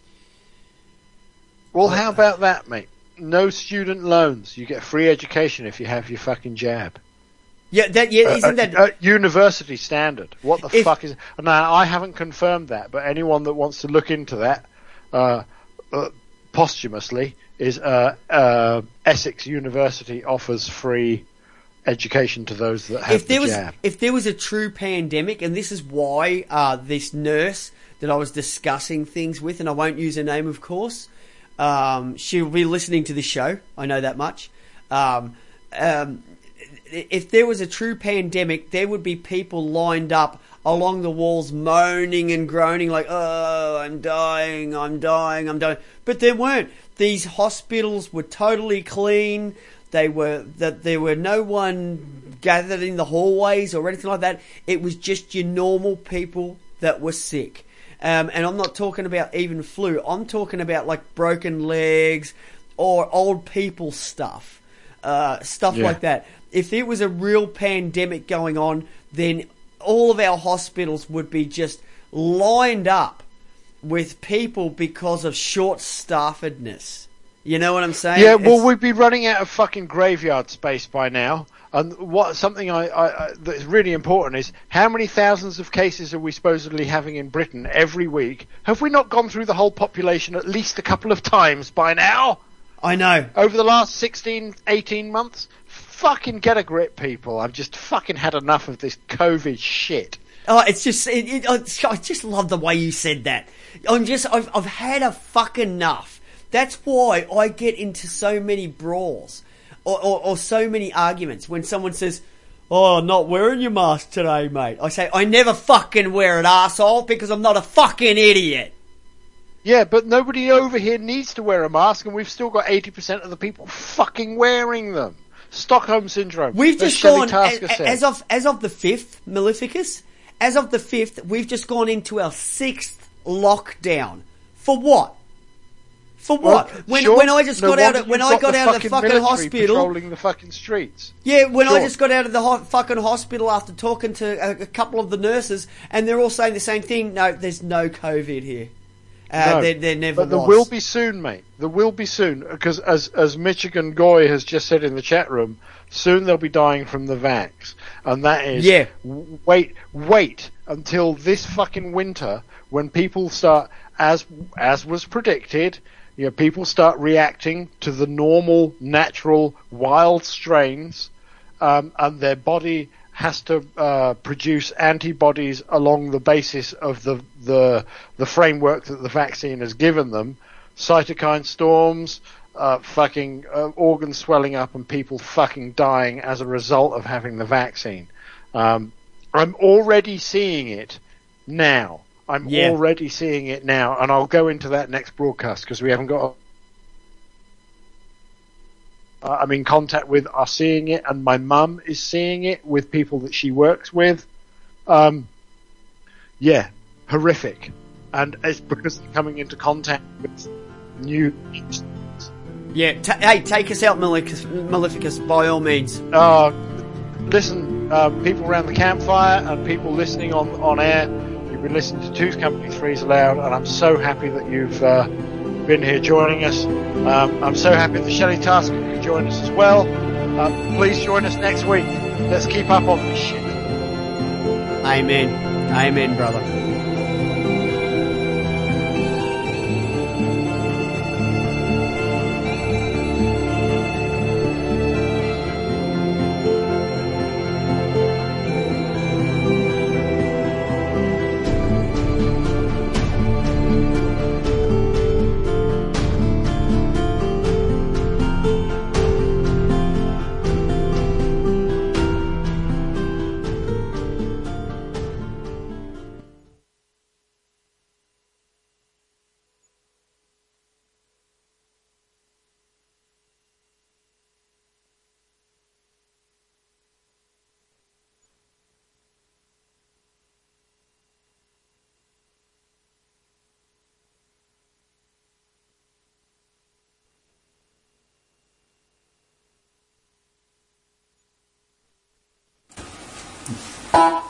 Well, how about that, mate? No student loans. You get free education if you have your fucking jab. yeah, that, yeah, isn't Uh, that, uh, university standard? What the If- fuck is? Now, I haven't confirmed that, but anyone that wants to look into that, uh, uh, posthumously, is uh, uh, Essex University offers free education to those that have if there the was, jab. if there was a true pandemic, and this is why, uh, this nurse that I was discussing things with, and I won't use her name, of course, um, she'll be listening to this show. I know that much. Um, um, if there was a true pandemic, there would be people lined up along the walls moaning and groaning like, oh, I'm dying, I'm dying, I'm dying. But there weren't. These hospitals were totally clean. They were, that there were no one gathered in the hallways or anything like that. It was just your normal people that were sick. Um, and I'm not talking about even flu. I'm talking about like broken legs or old people stuff. Uh, stuff Yeah. like that. If it was a real pandemic going on, then all of our hospitals would be just lined up with people because of short-staffedness. You know what I'm saying? Yeah, well, It's- we'd be running out of fucking graveyard space by now. And what something I, I, I that's really important is how many thousands of cases are we supposedly having in Britain every week? Have we not gone through the whole population at least a couple of times by now? I know. Over the last sixteen, eighteen months? Fucking get a grip, people. I've just fucking had enough of this COVID shit. Oh, it's just, it, it, I just love the way you said that. I'm just, I've, I've had a fuck enough. That's why I get into so many brawls or, or, or so many arguments when someone says, oh, I'm not wearing your mask today, mate. I say, I never fucking wear it, arsehole, because I'm not a fucking idiot. Yeah, but nobody over here needs to wear a mask, and we've still got eighty percent of the people fucking wearing them. Stockholm Syndrome. We've as just Shelley gone, Tasker as, said. as of, as of the fifth, Maleficus, as of the fifth, we've just gone into our sixth lockdown. For what? For what? Well, when sure, when I just no got out wonder of when you've I got got the out of the fucking fucking military hospital, patrolling the fucking streets. yeah, when I Sure. just got out of the ho- fucking hospital after talking to a, a couple of the nurses, and they're all saying the same thing. No, there's no COVID here. Uh, No, there, there never but there was. will be soon, mate. There will be soon, because as as Michigan Goy has just said in the chat room, soon they'll be dying from the vax, and that is Yeah. w- wait, wait until this fucking winter when people start, as as was predicted, you know, people start reacting to the normal, natural, wild strains, um, and their body has to uh, produce antibodies along the basis of the, the the framework that the vaccine has given them. Cytokine storms, uh, fucking uh, organ swelling up, and people fucking dying as a result of having the vaccine. Um, I'm already seeing it now. I'm Yeah. already seeing it now, and I'll go into that next broadcast because we haven't got. uh, I'm in contact with are seeing it, and my mum is seeing it with people that she works with. Um, yeah, horrific. And it's because they're coming into contact with new... Yeah, t- hey, take us out, Maleficus, Maleficus, by all means. Uh, listen, uh, people around the campfire and people listening on, on air, you've been listening to Two's Company, Three's Allowed, and I'm so happy that you've uh, been here joining us. Um, I'm so happy that Shelley Tasker could join us as well. Um, please join us next week. Let's keep up on this shit. Amen. Amen, brother. Bye.